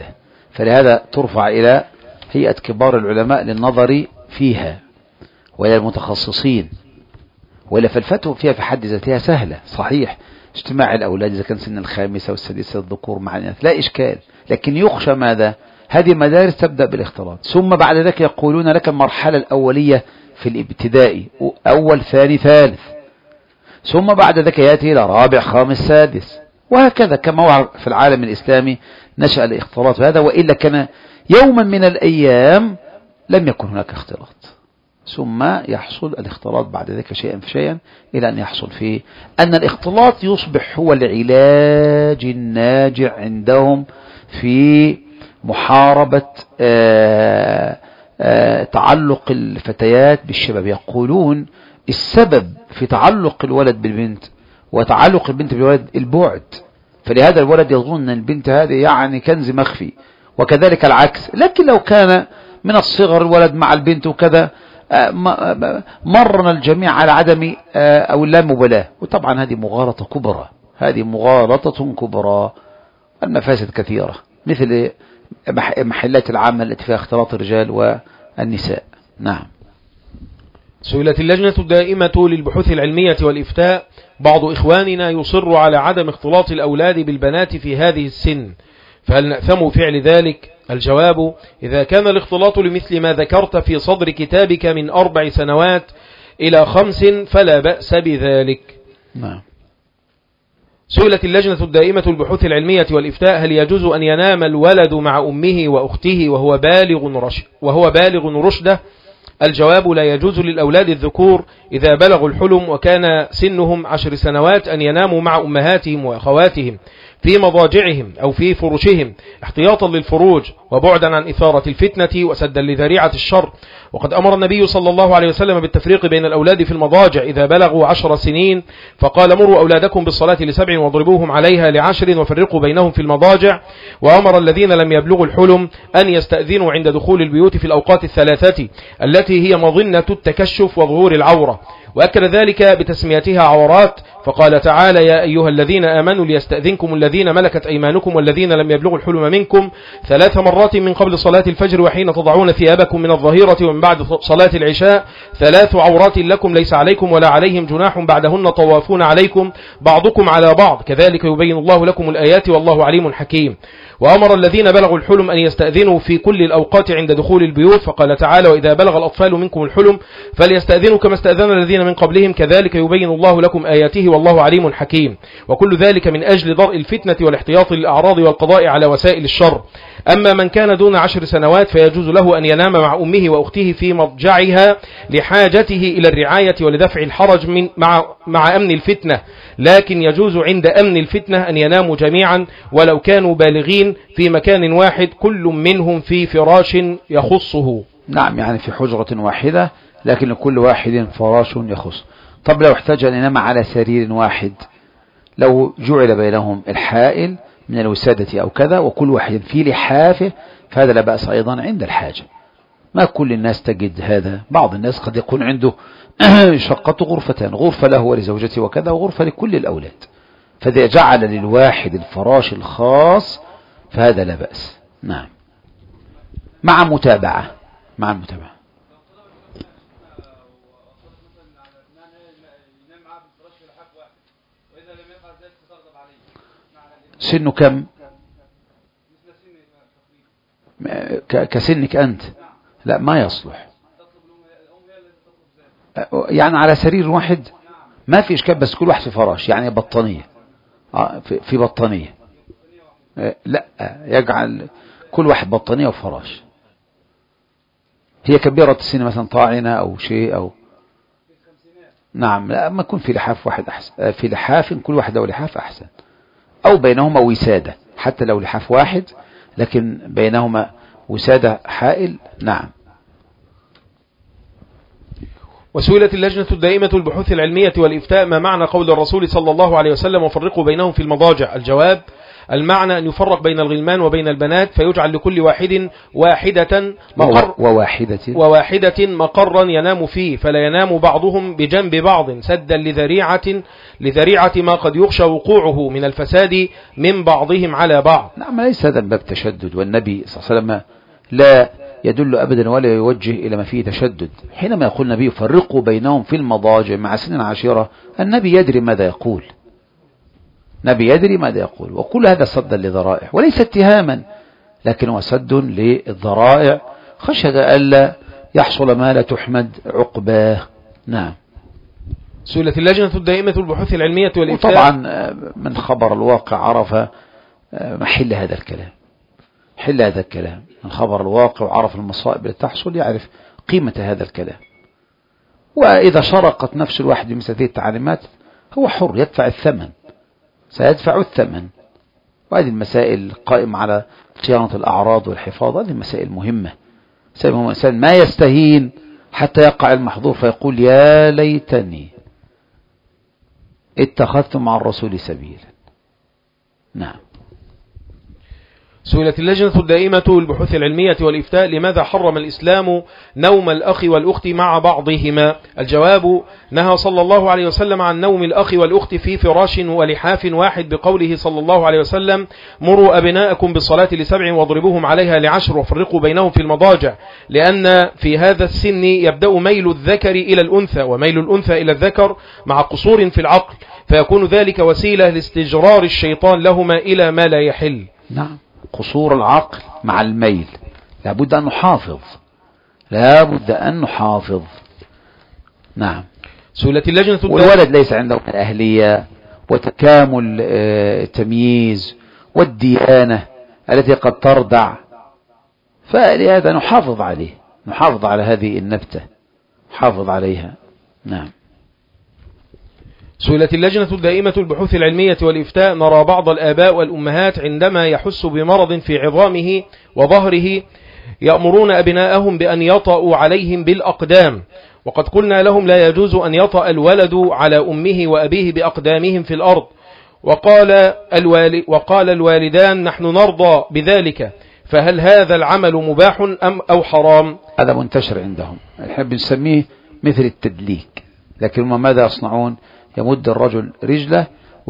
فلهذا ترفع إلى هيئة كبار العلماء للنظر فيها وإلى المتخصصين، وإلا فالفتوى فيها في حد ذاتها سهلة صحيح، اجتماع الأولاد إذا كان سن الخامسة والسادسة الذكور مع الإناث لا إشكال، لكن يخشى ماذا؟ هذه المدارس تبدأ بالاختلاط، ثم بعد ذلك يقولون لك المرحلة الأولية في الابتدائي أول ثاني ثالث، ثم بعد ذلك يأتي إلى رابع خامس سادس، وهكذا كما هو في العالم الإسلامي نشأ الاختلاط هذا، وإلا كان يوما من الأيام لم يكن هناك اختلاط، ثم يحصل الاختلاط بعد ذلك شيئا فشيئا إلى أن يحصل فيه أن الاختلاط يصبح هو العلاج الناجع عندهم في محاربة تعلق الفتيات بالشباب. يقولون السبب في تعلق الولد بالبنت وتعلق البنت بالولد البعد، فلهذا الولد يظن أن البنت هذه يعني كنز مخفي، وكذلك العكس. لكن لو كان من الصغر الولد مع البنت وكذا مرنا الجميع على عدم أو اللامبالاة، وطبعا هذه مغالطة كبرى، هذه مغالطة كبرى، المفاسد كثيرة مثل محلات العامة التي فيها اختلاط الرجال والنساء. نعم. سئلت اللجنة الدائمة للبحوث العلمية والإفتاء بعض إخواننا يصر على عدم اختلاط الأولاد بالبنات في هذه السن، فهل نأثم فعل ذلك؟ الجواب: إذا كان الاختلاط لمثل ما ذكرت في صدر كتابك من 4 سنوات إلى 5 فلا بأس بذلك. نعم. سئلت اللجنة الدائمة البحوث العلمية والإفتاء: هل يجوز أن ينام الولد مع أمه وأخته وهو بالغ رشده؟ الجواب: لا يجوز للأولاد الذكور إذا بلغوا الحلم وكان سنهم 10 سنوات أن يناموا مع أمهاتهم وأخواتهم في مضاجعهم أو في فرشهم احتياطا للفروج وبعدا عن إثارة الفتنة وسدا لذريعة الشر. وقد أمر النبي صلى الله عليه وسلم بالتفريق بين الأولاد في المضاجع إذا بلغوا 10 سنين، فقال: مروا أولادكم بالصلاة ل7 واضربوهم عليها ل10 وفرقوا بينهم في المضاجع. وأمر الذين لم يبلغوا الحلم أن يستأذنوا عند دخول البيوت في الأوقات الثلاثة التي هي مظنة التكشف وظهور العورة، وأكد ذلك بتسميتها عورات، فقال تعالى: يا أيها الذين آمنوا ليستأذنكم الذين ملكت أيمانكم والذين لم يبلغوا الحلم منكم 3 مرات من قبل صلاة الفجر وحين تضعون ثيابكم من الظهيرة ومن بعد صلاة العشاء 3 عورات لكم ليس عليكم ولا عليهم جناح بعدهن طوافون عليكم بعضكم على بعض كذلك يبين الله لكم الآيات والله عليم حكيم. وأمر الذين بلغوا الحلم أن يستأذنوا في كل الأوقات عند دخول البيوت، فقال تعالى: وإذا بلغ الأطفال منكم الحلم فليستأذنوا كما استأذن الذين من قبلهم كذلك يبين الله لكم آياته والله عليم حكيم. وكل ذلك من أجل درء الفتنة والاحتياط للأعراض والقضاء على وسائل الشر. أما من كان دون 10 سنوات فيجوز له أن ينام مع أمه وأخته في مضجعها لحاجته إلى الرعاية ولدفع الحرج مع أمن الفتنة، لكن يجوز عند أمن الفتنة أن يناموا جميعا ولو كانوا بالغين في مكان واحد كل منهم في فراش يخصه. نعم، يعني في حجرة واحدة لكن لكل واحد فراش يخص. طب لو احتاج أن ينام على سرير واحد، لو جعل بينهم الحائل من الوسادة أو كذا وكل واحد في لحافه فهذا لا بأس أيضا عند الحاجة. ما كل الناس تجد هذا، بعض الناس قد يكون عنده شقة غرفتان، غرفة له ولزوجته وكذا وغرفة لكل الأولاد، فإذا جعل للواحد الفراش الخاص فهذا لا بأس. نعم، مع متابعة. سنه كم؟ كسنك أنت؟ لا، ما يصلح. يعني على سرير واحد ما في إشكال، بس كل واحد في فراش، يعني بطانية، في بطانية. لا، يجعل كل واحد بطانية وفراش. هي كبيرة السن مثلا طاعنة أو شيء أو نعم، لا، ما يكون في لحاف واحد أحسن، في لحاف كل واحد له لحاف أحسن، أو بينهما وسادة، حتى لو لحاف واحد لكن بينهما وسادة حائل. نعم. وسئلت اللجنة الدائمة البحوث العلمية والإفتاء: ما معنى قول الرسول صلى الله عليه وسلم: وفرقوا بينهم في المضاجع؟ الجواب: المعنى أن يفرق بين الغلمان وبين البنات فيجعل لكل واحدة وواحدة مقرا ينام فيه، فلا ينام بعضهم بجنب بعض سدا لذريعة ما قد يخشى وقوعه من الفساد من بعضهم على بعض. نعم، ليس هذا باب تشدد، والنبي صلى الله عليه وسلم لا يدل أبدا ولا يوجه إلى ما فيه تشدد. حينما يقول النبي فرقوا بينهم في المضاجع مع سن عشيرة، النبي يدري ماذا يقول، وكل هذا صدا لذرائع وليس اتهاما، لكن هو سد للذرائع خشية ألا يحصل ما لا تحمد عقباه. نعم. سئلت اللجنة الدائمة البحوث العلمية والإفتاء، وطبعا من خبر الواقع عرف محل هذا الكلام، من خبر الواقع وعرف المصائب التي تحصل يعرف قيمة هذا الكلام. وإذا شرقت نفس الواحد بمثل هذه التعليمات هو حر سيدفع الثمن. وهذه المسائل قائمة على صيانة الأعراض والحفاظ، هذه مسائل مهمة. الإنسان ما يستهين حتى يقع المحظور فيقول يا ليتني اتخذت مع الرسول سبيلا. نعم. سئلت اللجنة الدائمة البحوث العلمية والإفتاء لماذا حرم الإسلام نوم الأخ والأخت مع بعضهما؟ الجواب: نهى صلى الله عليه وسلم عن نوم الأخ والأخت في فراش ولحاف واحد بقوله صلى الله عليه وسلم: مروا أبناءكم بالصلاة ل7 واضربوهم عليها ل10 وفرقوا بينهم في المضاجع، لأن في هذا السن يبدأ ميل الذكر إلى الأنثى وميل الأنثى إلى الذكر مع قصور في العقل، فيكون ذلك وسيلة لاستجرار الشيطان لهما إلى ما لا يحل. نعم، قصور العقل مع الميل لابد أن نحافظ. نعم. سئلت اللجنة والولد ليس عنده الأهلية وتكامل التمييز والديانة التي قد تردع، فلهذا نحافظ على هذه النبتة، نحافظ عليها. نعم. سئلت اللجنة الدائمة البحوث العلمية والإفتاء: نرى بعض الآباء والأمهات عندما يحس بمرض في عظامه وظهره يأمرون أبناءهم بأن يطأوا عليهم بالأقدام، وقد قلنا لهم لا يجوز أن يطأ الولد على أمه وأبيه بأقدامهم في الأرض، وقال الوالدان نحن نرضى بذلك، فهل هذا العمل مباح أو حرام؟ هذا منتشر عندهم، نحب نسميه مثل التدليك، لكن هم ماذا يصنعون؟ يمد الرجل رجله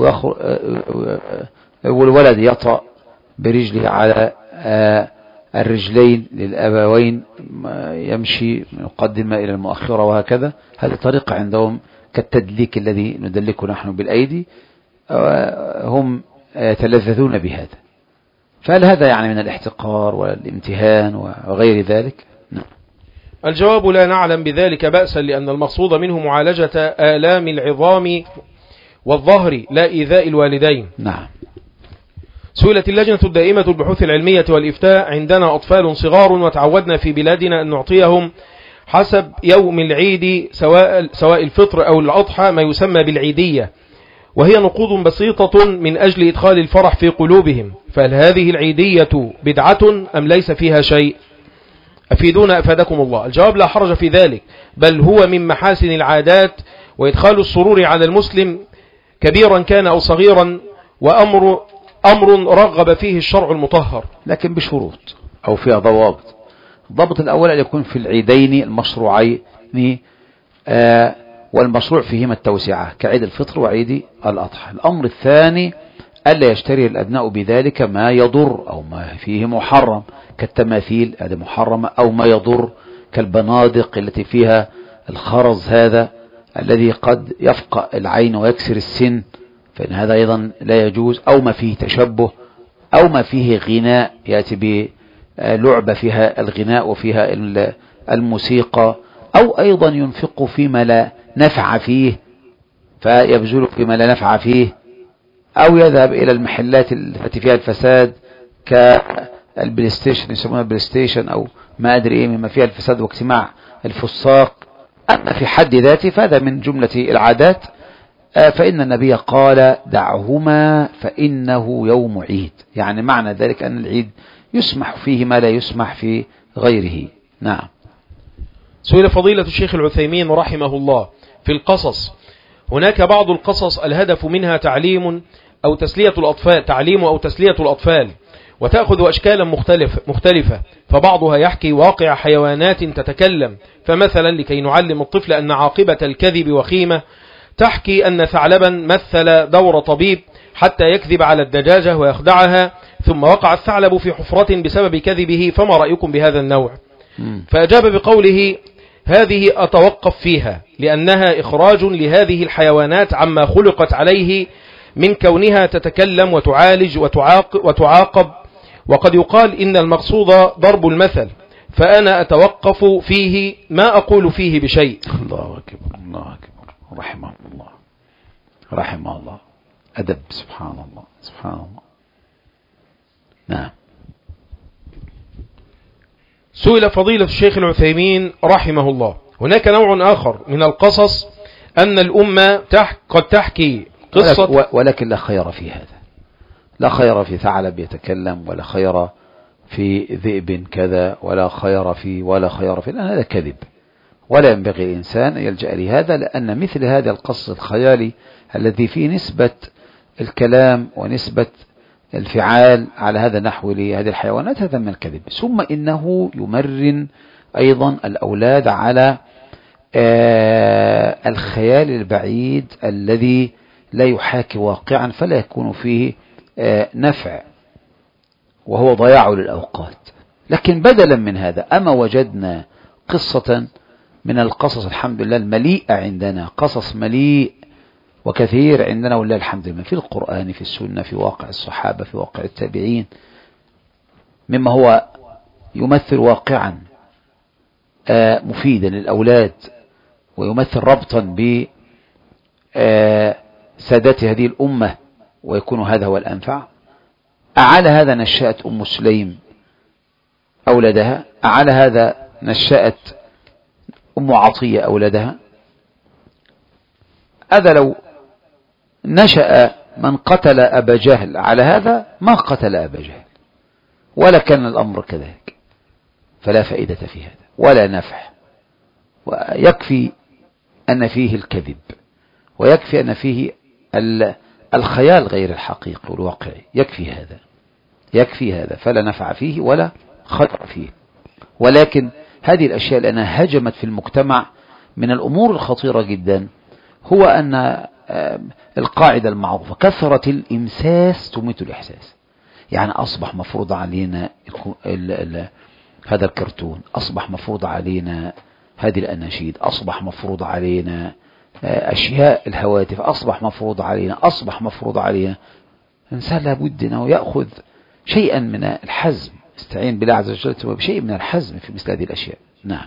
والولد يطأ برجله على الرجلين للأبوين، يمشي من المقدمة إلى المؤخرة وهكذا. هذه طريقة عندهم كالتدليك الذي ندلكه نحن بالأيدي، هم يتلذذون بهذا. فهل هذا يعني من الاحتقار والامتهان وغير ذلك؟ نعم. الجواب: لا نعلم بذلك بأسا، لأن المقصود منه معالجة آلام العظام والظهر لا إيذاء الوالدين. نعم. سئلت اللجنة الدائمة البحوث العلمية والإفتاء: عندنا أطفال صغار وتعودنا في بلادنا أن نعطيهم حسب يوم العيد سواء الفطر أو الأضحى ما يسمى بالعيدية، وهي نقود بسيطة من أجل إدخال الفرح في قلوبهم، فهل هذه العيدية بدعة أم ليس فيها شيء؟ أفيدونا أفادكم الله. الجواب: لا حرج في ذلك، بل هو من محاسن العادات، وإدخال السرور على المسلم كبيرا كان أو صغيرا، وأمر رغب فيه الشرع المطهر، لكن بشروط أو فيها ضوابط. الضابط الأول أن يكون في العيدين المشروعين والمشروع فيهما التوسعة كعيد الفطر وعيد الأضحى. الأمر الثاني ألا يشتري الأبناء بذلك ما يضر أو ما فيه محرم كالتماثيل، هذا محرمة، أو ما يضر كالبنادق التي فيها الخرز هذا الذي قد يفقأ العين ويكسر السن، فإن هذا أيضا لا يجوز، أو ما فيه تشبه، أو ما فيه غناء يأتي بلعبة فيها الغناء وفيها الموسيقى، أو أيضا ينفق فيما لا نفع فيه فيبذل فيما لا نفع فيه، أو يذهب إلى المحلات التي فيها الفساد كالبلايستيشن، يسمونها البلايستيشن أو ما أدري إيه مما فيها الفساد واجتماع الفساق. أما في حد ذاته فهذا من جملة العادات، فإن النبي قال دعهما فإنه يوم عيد، يعني معنى ذلك أن العيد يسمح فيه ما لا يسمح في غيره. نعم. سئل فضيلة الشيخ العثيمين رحمه الله: في القصص هناك بعض القصص الهدف منها تعليم أو تسلية الأطفال، تعليم أو تسلية الأطفال، وتأخذ أشكالا مختلفة، فبعضها يحكي واقع حيوانات تتكلم، فمثلا لكي نعلم الطفل أن عاقبة الكذب وخيمة، تحكي أن ثعلبا مثل دور طبيب حتى يكذب على الدجاجة ويخدعها، ثم وقع الثعلب في حفرة بسبب كذبه، فما رأيكم بهذا النوع؟ فأجاب بقوله: هذه أتوقف فيها، لأنها إخراج لهذه الحيوانات عما خلقت عليه من كونها تتكلم وتعالج وتعاقب، وقد يقال إن المقصود ضرب المثل، فأنا أتوقف فيه ما أقول فيه بشيء. الله أكبر، الله أكبر، رحمه الله، أدب، سبحان الله، سبحان الله. نعم. سئل فضيلة الشيخ العثيمين رحمه الله: هناك نوع آخر من القصص أن الأمة قد تحكي قصة، ولكن لا خير في هذا، لا خير في ثعلب يتكلم، ولا خير في ذئب كذا، ولا خير في لأن هذا كذب، ولا ينبغي الإنسان أن يلجأ لهذا، لأن مثل هذا القصص الخيالي الذي فيه نسبة الكلام ونسبة الفعال على هذا النحو لهذه الحيوانات، هذا من الكذب. ثم إنه يمرن أيضا الأولاد على الخيال البعيد الذي لا يحاكي واقعا، فلا يكون فيه نفع، وهو ضياع للأوقات. لكن بدلا من هذا، أما وجدنا قصة من القصص الحمد لله المليئة عندنا، قصص مليء وكثير عندنا ولله الحمد لله، في القرآن، في السنة، في واقع الصحابة، في واقع التابعين، مما هو يمثل واقعا مفيدا للأولاد، ويمثل ربطا بسادات هذه الأمة، ويكون هذا هو الأنفع. أعلى هذا نشأت أم سليم أولادها، أعلى هذا نشأت أم عطية أولادها. هذا لو نشأ من قتل أبا جهل على هذا ما قتل أبا جهل، ولا كان الأمر كذلك، فلا فائدة في هذا ولا نفع، ويكفي أن فيه الكذب، ويكفي أن فيه الخيال غير الحقيقي والواقعي، يكفي هذا، فلا نفع فيه ولا خطر فيه. ولكن هذه الأشياء لأنها هجمت في المجتمع، من الأمور الخطيرة جدا هو أن القاعدة المعروفة: كثرة الإمساس تميت الإحساس. يعني أصبح مفروض علينا هذا الكرتون، أصبح مفروض علينا هذه الأناشيد، أصبح مفروض علينا أشياء الهواتف، أصبح مفروض علينا. الإنسان لابد أنه يأخذ شيئا من الحزم، استعين بالله عز وجل بشيء من الحزم في مثل هذه الأشياء. نعم.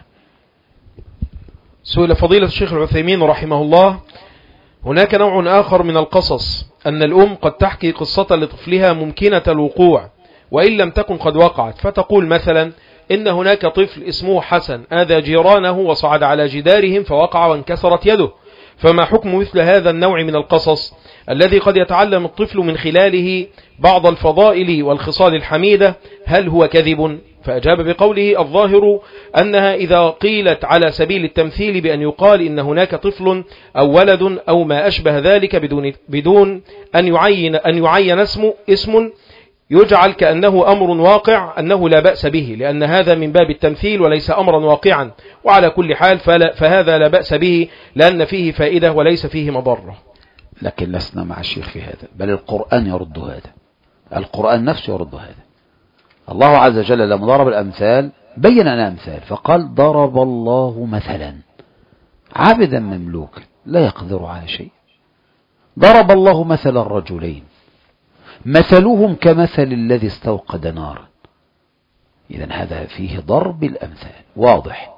سئل فضيلة الشيخ العثيمين رحمه الله: هناك نوع آخر من القصص أن الأم قد تحكي قصة لطفلها ممكنة الوقوع وإن لم تكن قد وقعت، فتقول مثلا: إن هناك طفل اسمه حسن آذى جيرانه وصعد على جدارهم فوقع وانكسرت يده، فما حكم مثل هذا النوع من القصص الذي قد يتعلم الطفل من خلاله بعض الفضائل والخصال الحميدة؟ هل هو كذب؟ فأجاب بقوله: الظاهر أنها إذا قيلت على سبيل التمثيل بأن يقال إن هناك طفل أو ولد أو ما أشبه ذلك بدون أن يعين اسم يجعل كأنه أمر واقع، أنه لا بأس به، لأن هذا من باب التمثيل وليس أمرا واقعا. وعلى كل حال فهذا لا بأس به، لأن فيه فائدة وليس فيه مضرة. لكن لسنا مع الشيخ في هذا، بل القرآن يرد هذا، القرآن نفسه يرد هذا. الله عز وجل لما ضرب الأمثال بين أنها أمثال، فقال: ضرب الله مثلا عبدا مملوكا لا يقدر على شيء. ضرب الله مثل الرجلين مثلهم كمثل الذي استوقد نارا. إذن هذا فيه ضرب الأمثال واضح.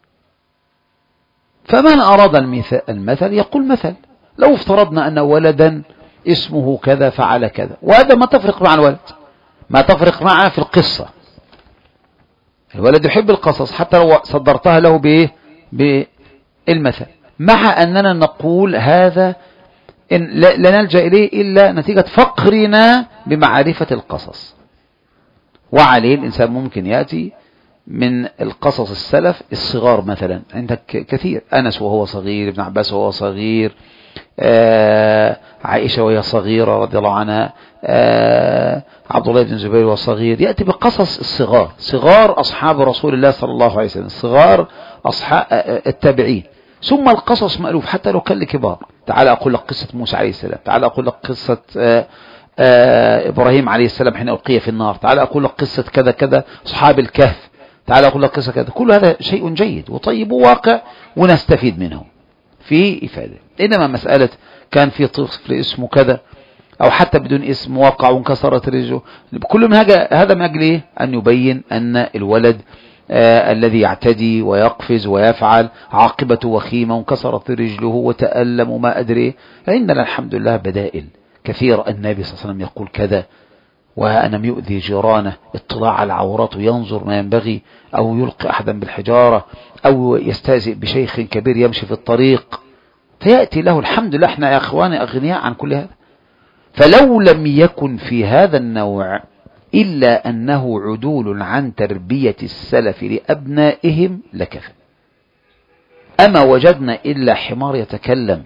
فمن أراد المثل يقول مثل. لو افترضنا أن ولدا اسمه كذا فعل كذا، وهذا ما تفرق مع الولد، ما تفرق معه في القصة. الولد يحب القصص حتى لو صدرتها له بالمثل، مع أننا نقول هذا إن لا نلجأ إليه إلا نتيجة فقرنا بمعرفة القصص. وعليه الإنسان ممكن يأتي من القصص السلف الصغار، مثلا عندك كثير: أنس وهو صغير، ابن عباس وهو صغير، عائشة وهي صغيرة رضي الله عنها، عبد الله بن الزبير وهو صغير. يأتي بقصص الصغار، صغار أصحاب رسول الله صلى الله عليه وسلم، صغار أصحاب التابعين. ثم القصص مألوف حتى لو كان لكبار. تعال أقول لك قصة موسى عليه السلام، تعال أقول لك قصة إبراهيم عليه السلام حين ألقي في النار، تعال أقول لك قصة كذا كذا أصحاب الكهف، تعال أقول لك قصة كذا. كل هذا شيء جيد وطيب وواقع ونستفيد منه في إفادة. إنما مسألة كان في طفل اسمه كذا أو حتى بدون اسم وقع وانكسرت رجله، كل من هذا من أجل إيه؟ أن يبين أن الولد الذي يعتدي ويقفز ويفعل عاقبته وخيمة وانكسرت رجله وتألم وما أدري، فإننا الحمد لله بدائل كثير. النبي صلى الله عليه وسلم يقول كذا، وأنا يؤذي جيرانه، اطلاع على عورته، ينظر ما ينبغي، أو يلقي أحدا بالحجارة، أو يستهزئ بشيخ كبير يمشي في الطريق، فيأتي له. الحمد لله احنا يا أخواني أغنياء عن كل هذا. فلو لم يكن في هذا النوع إلا أنه عدول عن تربية السلف لأبنائهم لكفى. أما وجدنا إلا حمار يتكلم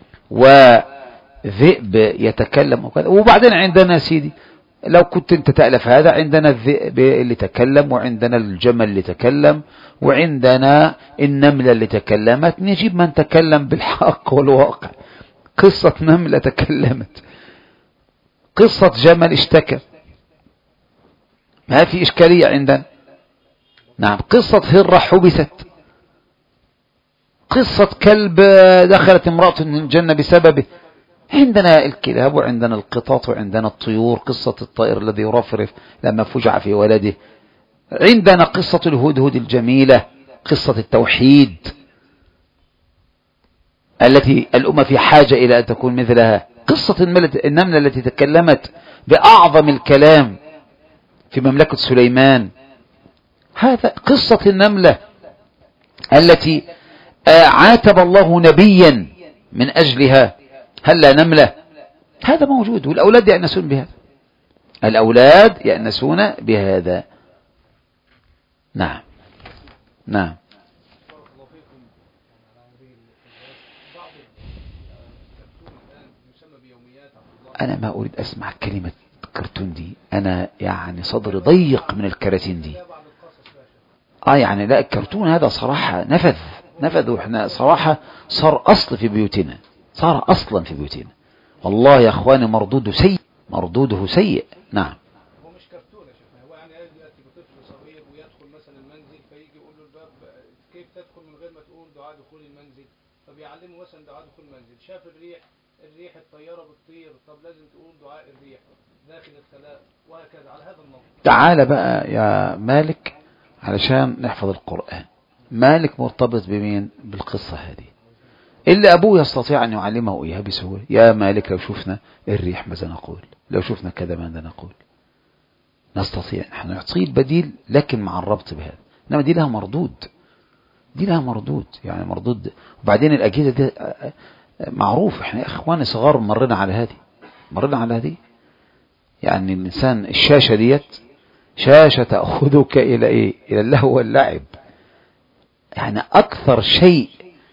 وذئب يتكلم وكذا. وبعدين عندنا سيدي لو كنت انت تألف هذا، عندنا الذئب اللي تكلم، وعندنا الجمل اللي تكلم، وعندنا النملة اللي تكلمت. نجيب من تكلم بالحق والواقع. قصة نملة تكلمت، قصة جمل اشتكى، ما في إشكالية عندنا. نعم. قصة هرة حبست، قصة كلب دخلت امرأة الجنة بسببه. عندنا الكلاب وعندنا القطط وعندنا الطيور، قصة الطائر الذي يرفرف لما فجع في ولده. عندنا قصة الهدهد الجميلة، قصة التوحيد التي الأمة في حاجة إلى أن تكون مثلها. قصة النملة التي تكلمت بأعظم الكلام في مملكة سليمان. هذا قصة النملة التي عاتب الله نبيا من أجلها، هلا نملة. هذا موجود، والأولاد يأنسون بهذا، الأولاد يأنسون بهذا. نعم نعم. أنا ما أريد أسمع كلمة كرتون دي، أنا يعني صدري ضيق من الكراتين دي. يعني لا، الكرتون هذا صراحة نفذ، وإحنا صراحة صار أصل في بيوتنا، صار أصلا في بيوتنا. والله يا أخواني مردوده سيء. نعم. هو مش كرتون يا شيخنا، هو يعني يأتي بطفل صغير ويدخل مثلا المنزل، فيجي يقول له الباب كيف تدخل من غير ما تقول دعاء دخول المنزل، فبيعلمه مثلا دعاء دخول المنزل. شاف الريح الطيارة بتطير، طب لازم تقول دعاء الريح داخل الخلاء، وهكذا على هذا النمط. تعال بقى يا مالك علشان نحفظ القرآن. مالك مرتبط بمين؟ بالقصة هذه اللي أبوه يستطيع أن يعلمه إياها بسهولة. يا مالك لو شفنا الريح ماذا نقول؟ لو شفنا كذا ماذا نقول؟ نستطيع نحن نعطيه البديل، لكن مع الربط بهذا. إنما دي لها مردود، يعني مردود. وبعدين الأجهزة دي معروف، إحنا يا إخواني صغار مرنا على هذه. يعني الإنسان الشاشة ديت شاشة تأخذك إلى إيه؟ إلى اللهو واللعب. يعني أكثر شيء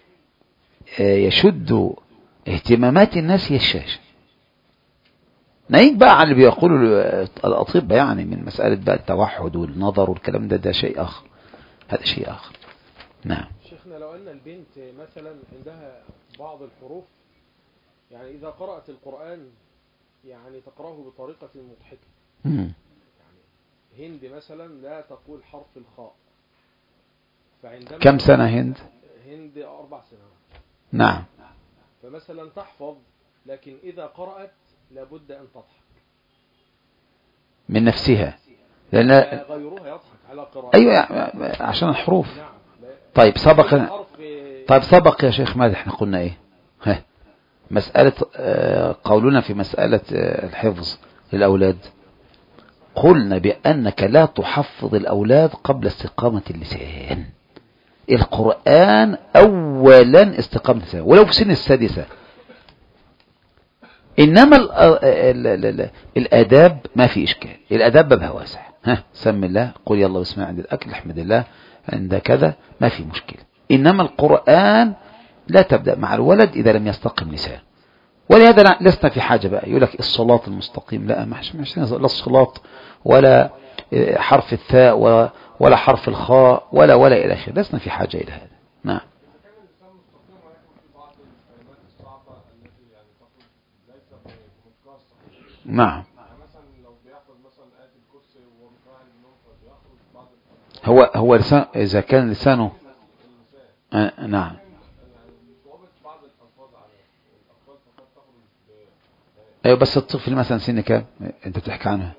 يشد اهتمامات الناس هي الشاشة. نيجي بقى على اللي بيقولوا الأطباء يعني من مسألة بقى التوحد والنظر والكلام ده شيء آخر. هذا شيء آخر. نعم. شيخنا لو أن البنت مثلا عندها بعض الحروف، يعني إذا قرأت القرآن يعني تقرأه بطريقة مضحكة. يعني هند مثلا لا تقول حرف الخاء، فعندما كم سنة هند 4 سنوات. نعم. فمثلا تحفظ، لكن إذا قرأت لابد أن تضحك من نفسها، لأن غيرها يضحك على قراءة. أيوة عشان الحروف. نعم. طيب سبق يا شيخ ماذا احنا قلنا ايه؟ مسألة قولنا في مسألة الحفظ للأولاد، قلنا بأنك لا تحفظ الأولاد قبل استقامة اللسان. القرآن أولا استقامة اللسان ولو في سن السادسة. إنما الآداب ما في إشكال، الآداب بابها واسع. سم الله، قل يلا بسم الله عند الأكل، احمد الله عند كذا، ما في مشكلة. إنما القرآن لا تبدأ مع الولد إذا لم يستقم لسانه. ولهذا لسنا في حاجة بقى يقول لك الصلاة المستقيم، لا مش لا الصلاة ولا حرف الثاء ولا حرف الخاء ولا إلى آخره، لسنا في حاجة إلى هذا. نعم. نعم. هو لسان إذا كان لسانه نعم. أيوة بس الطفل مثلا سن كام أنت بتحكي عنه؟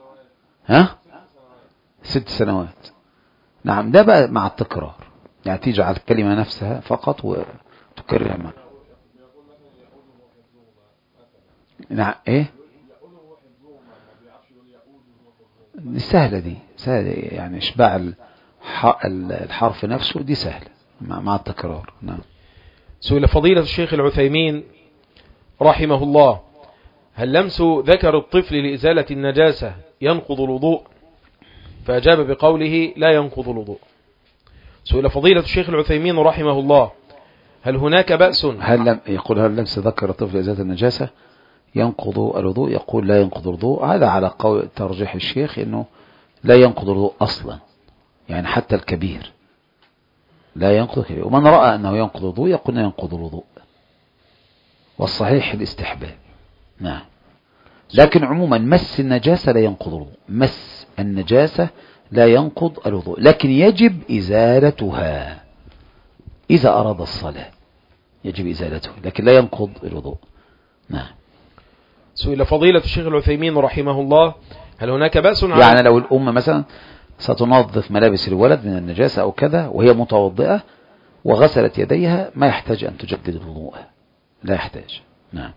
6 سنوات. نعم ده بقى مع التكرار، يعني تيجي على الكلمة نفسها فقط وتكررها معه. نعم ايه سهلة دي، سهلة يعني اشباع الحرف نفسه دي سهلة مع التكرار. نعم. سئل فضيلة الشيخ العثيمين رحمه الله: هل لمس ذكر الطفل لإزالة النجاسة ينقض الوضوء؟ فأجاب بقوله: لا ينقض الوضوء. سئل فضيلة الشيخ العثيمين رحمه الله: هل هناك بأس؟ هل لمس ذكر الطفل لإزالة النجاسة ينقض الوضوء؟ يقول لا ينقض الوضوء. هذا على قول ترجيح الشيخ انه لا ينقض الوضوء اصلا، يعني حتى الكبير لا ينقض الكبير. ومن رأى انه ينقض الوضوء يقول ينقض الوضوء، والصحيح الاستحباب. نعم. لكن عموما مس النجاسة لا ينقض الوضوء، مس النجاسة لا ينقض الوضوء، لكن يجب إزالتها إذا أراد الصلاة، يجب إزالتها لكن لا ينقض الوضوء. نعم. سئل فضيلة الشيخ العثيمين رحمه الله: هل هناك بأس يعني لو الأم مثلا ستنظف ملابس الولد من النجاسة أو كذا وهي متوضئة وغسلت يديها، ما يحتاج أن تجدد الوضوء، لا يحتاج. نعم.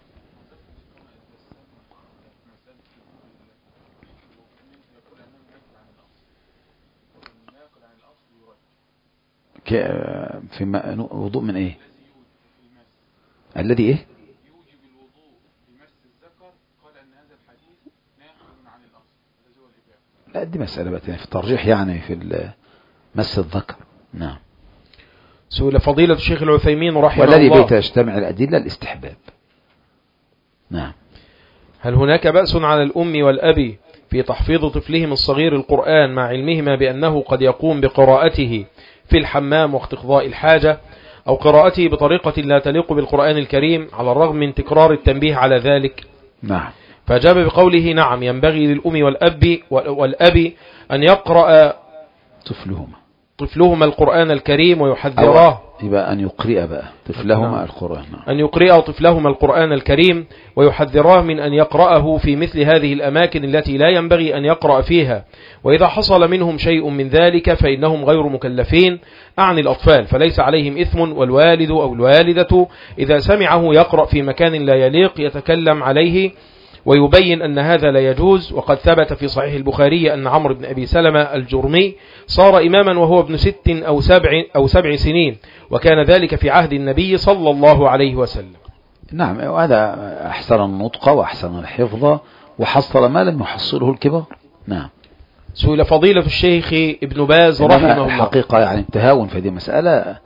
في وضوء من ايه الذي ايه يوجب الوضوء بمس الذكر؟ قال ان هذا الحديث ناقل عن الاصل الذي هو الاباحه. لا دي مسألة بقى في الترجيح، يعني في مس الذكر. نعم. سئل فضيلة الشيخ العثيمين رحمه والذي الله: بتجتمع الأدلة الاستحباب. نعم. هل هناك بأس على الأم والأب في تحفيظ طفلهم الصغير القرآن مع علمهما بأنه قد يقوم بقراءته في الحمام وقت قضاء الحاجة، أو قراءته بطريقة لا تليق بالقرآن الكريم على الرغم من تكرار التنبيه على ذلك؟ نعم. فأجاب بقوله: نعم، ينبغي للأم والأب أن يقرأ طفلهما القرآن الكريم ويحذراه. يبقى أن يقرأ بقى طفلهما نعم. القرآن. نعم. أن يقرأ طفلهما القرآن الكريم ويحذراه من أن يقرأه في مثل هذه الأماكن التي لا ينبغي أن يقرأ فيها، وإذا حصل منهم شيء من ذلك فإنهم غير مكلفين، أعني الأطفال، فليس عليهم إثم، والوالد أو الوالدة إذا سمعه يقرأ في مكان لا يليق يتكلم عليه ويبين أن هذا لا يجوز. وقد ثبت في صحيح البخاري أن عمرو بن أبي سلمة الجرمي صار إماما وهو ابن 6 أو 7 سنين، وكان ذلك في عهد النبي صلى الله عليه وسلم. نعم. وهذا أحسن النطق وأحسن الحفظ وحصل ما لم يحصله الكبار. نعم. سئل فضيلة الشيخ ابن باز رحمه الله: الحقيقة يعني التهاون في هذه المسألة،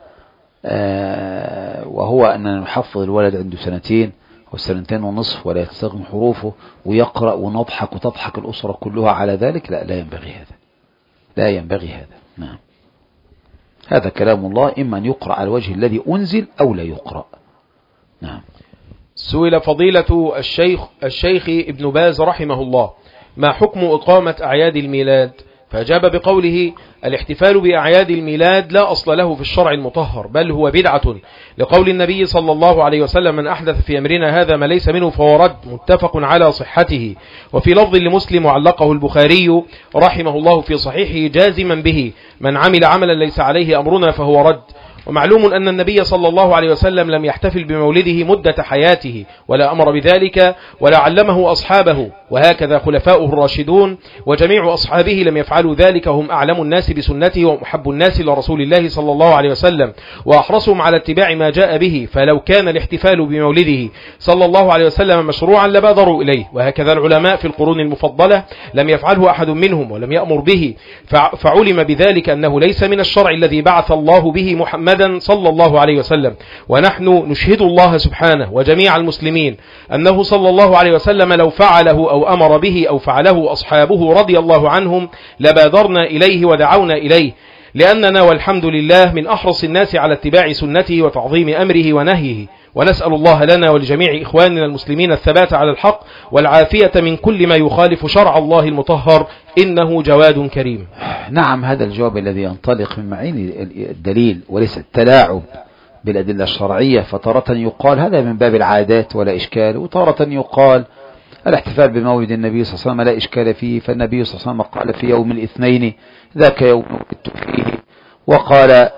وهو أن نحفظ الولد عنده 2 أو 2.5 ولا يستخدم حروفه ويقرأ ونضحك وتضحك الأسرة كلها على ذلك، لا ينبغي هذا، لا ينبغي هذا. نعم. هذا كلام الله، إما أن يقرأ على الوجه الذي أنزل أو لا يقرأ. نعم. سئل فضيلة الشيخ ابن باز رحمه الله: ما حكم إقامة أعياد الميلاد؟ فأجاب بقوله: الاحتفال بأعياد الميلاد لا أصل له في الشرع المطهر، بل هو بدعة، لقول النبي صلى الله عليه وسلم: من أحدث في أمرنا هذا ما ليس منه فهو رد، متفق على صحته. وفي لفظ لمسلم وعلقه البخاري رحمه الله في صحيحه جازما به: من عمل عملا ليس عليه أمرنا فهو رد. ومعلوم أن النبي صلى الله عليه وسلم لم يحتفل بمولده مدة حياته، ولا أمر بذلك، ولا علمه أصحابه، وهكذا خلفاؤه الراشدون وجميع أصحابه لم يفعلوا ذلك، هم أعلم الناس بسنته ومحب الناس لرسول الله صلى الله عليه وسلم وأحرصهم على اتباع ما جاء به، فلو كان الاحتفال بمولده صلى الله عليه وسلم مشروعا لبادروا إليه. وهكذا العلماء في القرون المفضلة لم يفعله أحد منهم ولم يأمر به، فعلم بذلك أنه ليس من الشرع الذي بعث الله به محمدا صلى الله عليه وسلم. ونحن نشهد الله سبحانه وجميع المسلمين أنه صلى الله عليه وسلم لو فعله أو أمر به أو فعله أصحابه رضي الله عنهم لبادرنا إليه ودعونا إليه، لأننا والحمد لله من أحرص الناس على اتباع سنته وتعظيم أمره ونهيه. ونسأل الله لنا ولجميع إخواننا المسلمين الثبات على الحق والعافية من كل ما يخالف شرع الله المطهر، إنه جواد كريم. نعم، هذا الجواب الذي ينطلق من معين الدليل وليس التلاعب بالأدلة الشرعية. فتارة يقال هذا من باب العادات ولا إشكال، وتارة يقال الاحتفال بمولد النبي صلى الله عليه وسلم لا إشكال فيه، فالنبي صلى الله عليه وسلم قال في يوم الاثنين ذاك يوم ولدت فيه، وقال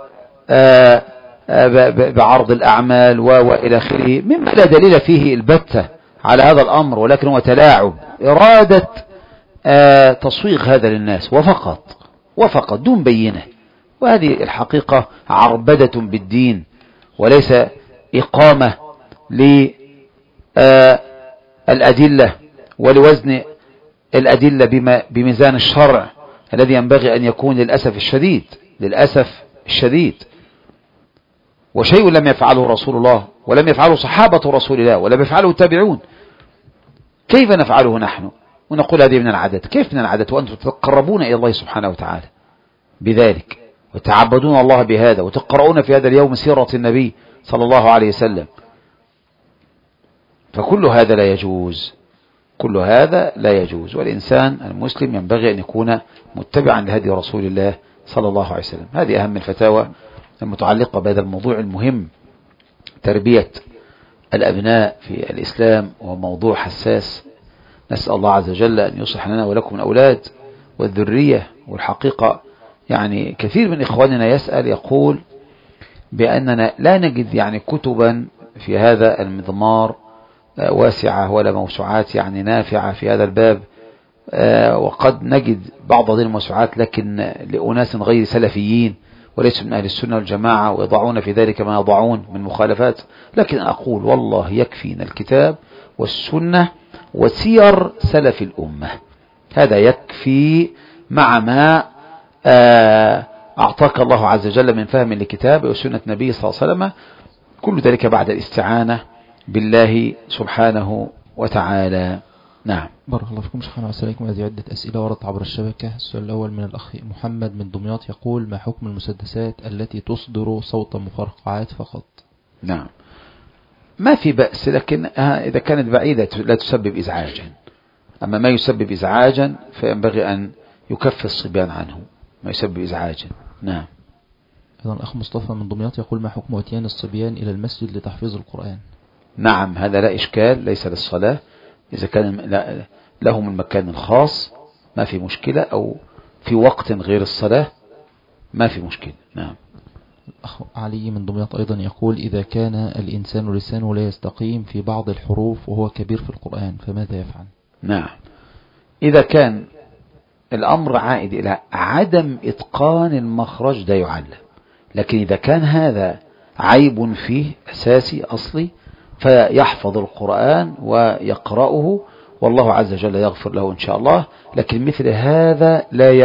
بعرض الأعمال وإلى آخره، مما لا دليل فيه البتة على هذا الأمر، ولكن هو تلاعب إرادة تصويغ هذا للناس وفقط دون بينة. وهذه الحقيقة عربدة بالدين وليس إقامة للأدلة ولوزن الأدلة بميزان الشرع الذي ينبغي أن يكون للأسف الشديد. وشيء لم يفعله رسول الله ولم يفعله صحابة رسول الله ولم يفعله التابعون، كيف نفعله نحن ونقول هذه من العادات؟ كيف من العادات وأنتم تتقربون إلى الله سبحانه وتعالى بذلك وتعبدون الله بهذا وتقرؤون في هذا اليوم سيرة النبي صلى الله عليه وسلم؟ فكل هذا لا يجوز، والإنسان المسلم ينبغي أن يكون متبعا لهدي رسول الله صلى الله عليه وسلم. هذه أهم الفتاوى المتعلقة بهذا الموضوع المهم، تربية الأبناء في الإسلام، وموضوع حساس. نسأل الله عز وجل أن يصلح لنا ولكم الأولاد والذرية. والحقيقة يعني كثير من إخواننا يسأل يقول بأننا لا نجد كتبا في هذا المضمار واسعة ولا موسوعات نافعة في هذا الباب، وقد نجد بعض هذه الموسوعات لكن لأناس غير سلفيين وليس من أهل السنة والجماعة، ويضعون في ذلك ما يضعون من مخالفات. لكن أقول والله يكفينا الكتاب والسنة وسير سلف الأمة، هذا يكفي مع ما أعطاك الله عز وجل من فهم لكتاب وسنة نبي صلى الله عليه وسلم، كل ذلك بعد الاستعانة بالله سبحانه وتعالى. نعم. بارك الله فيكم شيخنا وسلامكم. هذه عدة أسئلة وردت عبر الشبكة. السؤال الأول من الأخ محمد من دمياط يقول: ما حكم المسدسات التي تصدر صوت مفرقعات فقط؟ نعم، ما في بأس، لكن إذا كانت بعيدة لا تسبب إزعاجا. أما ما يسبب إزعاجا فينبغي أن يكف الصبيان عنه ما يسبب إزعاجا. نعم. أيضا الأخ مصطفى من دمياط يقول: ما حكم أتيان الصبيان إلى المسجد لتحفيظ القرآن؟ نعم، هذا لا إشكال، ليس للصلاة. إذا كان لهم المكان الخاص ما في مشكلة، أو في وقت غير الصلاة ما في مشكلة. نعم. الأخ علي من دمياط أيضا يقول: إذا كان الإنسان لسانه لا يستقيم في بعض الحروف وهو كبير في القرآن فماذا يفعل؟ نعم، إذا كان الأمر عائد إلى عدم إتقان المخرج ده يعلم، لكن إذا كان هذا عيب فيه أساسي أصلي فيحفظ القرآن ويقرأه والله عز وجل يغفر له إن شاء الله. لكن مثل هذا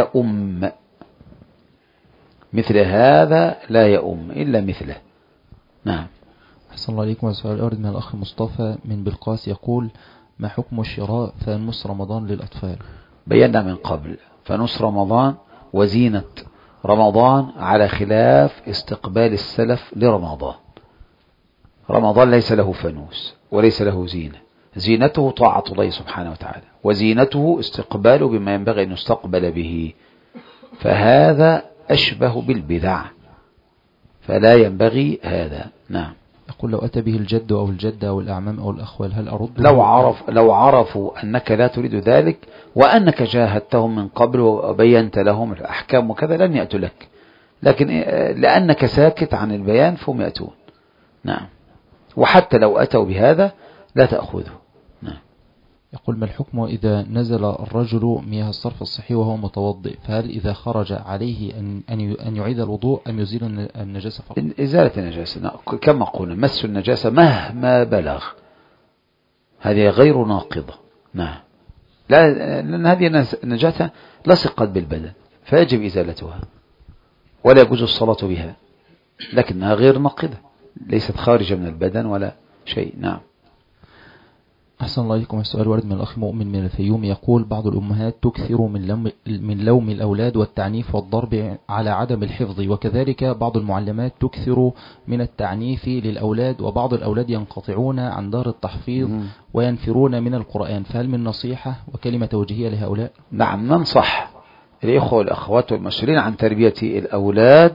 لا يؤم إلا مثله. نعم. أحسن الله عليكم. السؤال الأول من الأخ مصطفى من بلقاس يقول: ما حكم شراء فانوس رمضان للأطفال؟ بينا من قبل فانوس رمضان وزينة رمضان على خلاف استقبال السلف لرمضان. رمضان ليس له فانوس وليس له زينة، زينته طاعة الله سبحانه وتعالى، وزينته استقباله بما ينبغي أن يستقبل به، فهذا أشبه بالبدع فلا ينبغي هذا. نعم. يقول: لو أتى به الجد أو الجدة أو الأعمام أو الأخوال هل أرد؟ لو عرفوا أنك لا تريد ذلك وأنك جاهدتهم من قبل وبينت لهم الأحكام وكذا لن يأتوا لك، لكن لأنك ساكت عن البيان فهم يأتون. نعم. وحتى لو أتوا بهذا لا تأخذه. نعم. يقول: ما الحكم إذا نزل الرجل مياه الصرف الصحي وهو متوضئ؟ فهل إذا خرج عليه أن يعيد الوضوء أم يزيل النجاسة فقط؟ إزالة النجاسة كما قلنا، مس النجاسة مهما بلغ هذه غير ناقضة. نعم، لأن هذه النجاسة لصقت بالبدن فيجب إزالتها ولا يجوز الصلاة بها، لكنها غير ناقضة، ليست خارجة من البدن ولا شيء. نعم. أحسن الله إليكم. السؤال وارد من الأخ مؤمن من الفيوم، يقول: بعض الأمهات تكثر من لوم الأولاد والتعنيف والضرب على عدم الحفظ، وكذلك بعض المعلمات تكثر من التعنيف للأولاد، وبعض الأولاد ينقطعون عن دار التحفيظ وينفرون من القرآن، فهل من نصيحة وكلمة توجيهية لهؤلاء؟ نعم، ننصح الإخوة والأخوات والمسؤولين عن تربية الأولاد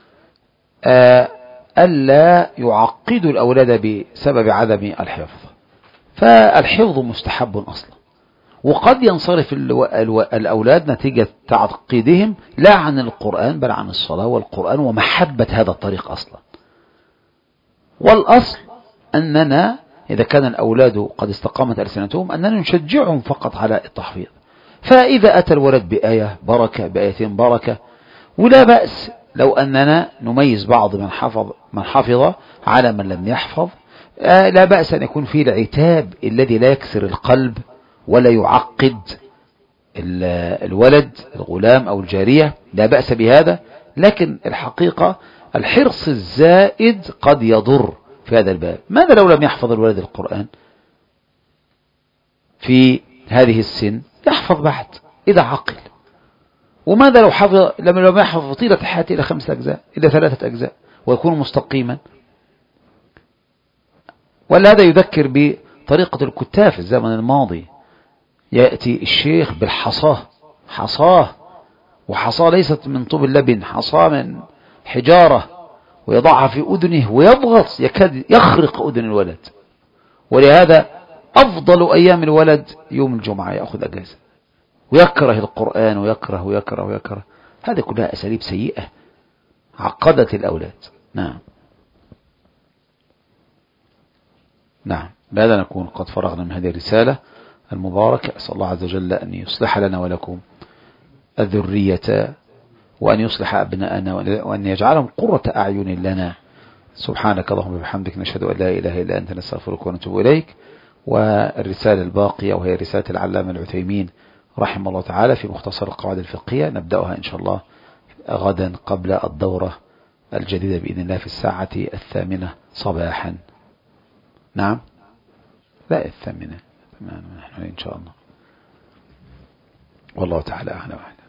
ألا يعقدوا الأولاد بسبب عدم الحفظ، فالحفظ مستحب أصلا، وقد ينصرف الأولاد نتيجة تعقيدهم لا عن القرآن بل عن الصلاة والقرآن ومحبة هذا الطريق أصلا. والأصل أننا إذا كان الأولاد قد استقامت ألسنتهم أننا نشجعهم فقط على التحفيظ، فإذا أتى الولد بآية بركة، بآيتين بركة، ولا بأس لو أننا نميز بعض من حفظ على من لم يحفظ. لا بأس أن يكون فيه العتاب الذي لا يكسر القلب ولا يعقد الولد الغلام أو الجارية، لا بأس بهذا، لكن الحقيقة الحرص الزائد قد يضر في هذا الباب. ماذا لو لم يحفظ الولد القرآن في هذه السن؟ يحفظ بعد إذا عقل. وماذا لو حفظ لم يحفظ طيلة حياته إلى 5 أجزاء إلى 3 أجزاء ويكون مستقيما؟ ولا هذا يذكر بطريقة الكتاب في الزمن الماضي، يأتي الشيخ بالحصاه، وحصاه ليست من طوب اللبن، حصاه من حجارة، ويضعها في أذنه ويضغط يكاد يخرق أذن الولد. ولهذا أفضل أيام الولد يوم الجمعة، يأخذ أجازة ويكره القرآن ويكره. هذه كلها أساليب سيئة عقدت الأولاد. نعم، بهذا نكون قد فرغنا من هذه الرسالة المباركة. أسأل الله عز وجل أن يصلح لنا ولكم الذرية، وأن يصلح أبناءنا، وأن يجعلهم قرة أعين لنا. سبحانك اللهم وبحمدك، نشهد أن لا إله إلا أنت، نستغفرك ونتوب إليك. والرسالة الباقية وهي رسالة العلامة العثيمين رحمه الله تعالى في مختصر القواعد الفقهية، نبدأها إن شاء الله غدا قبل الدورة الجديدة بإذن الله في الساعة 8 صباحا. نعم، لا 8 إن شاء الله، والله تعالى أعلم.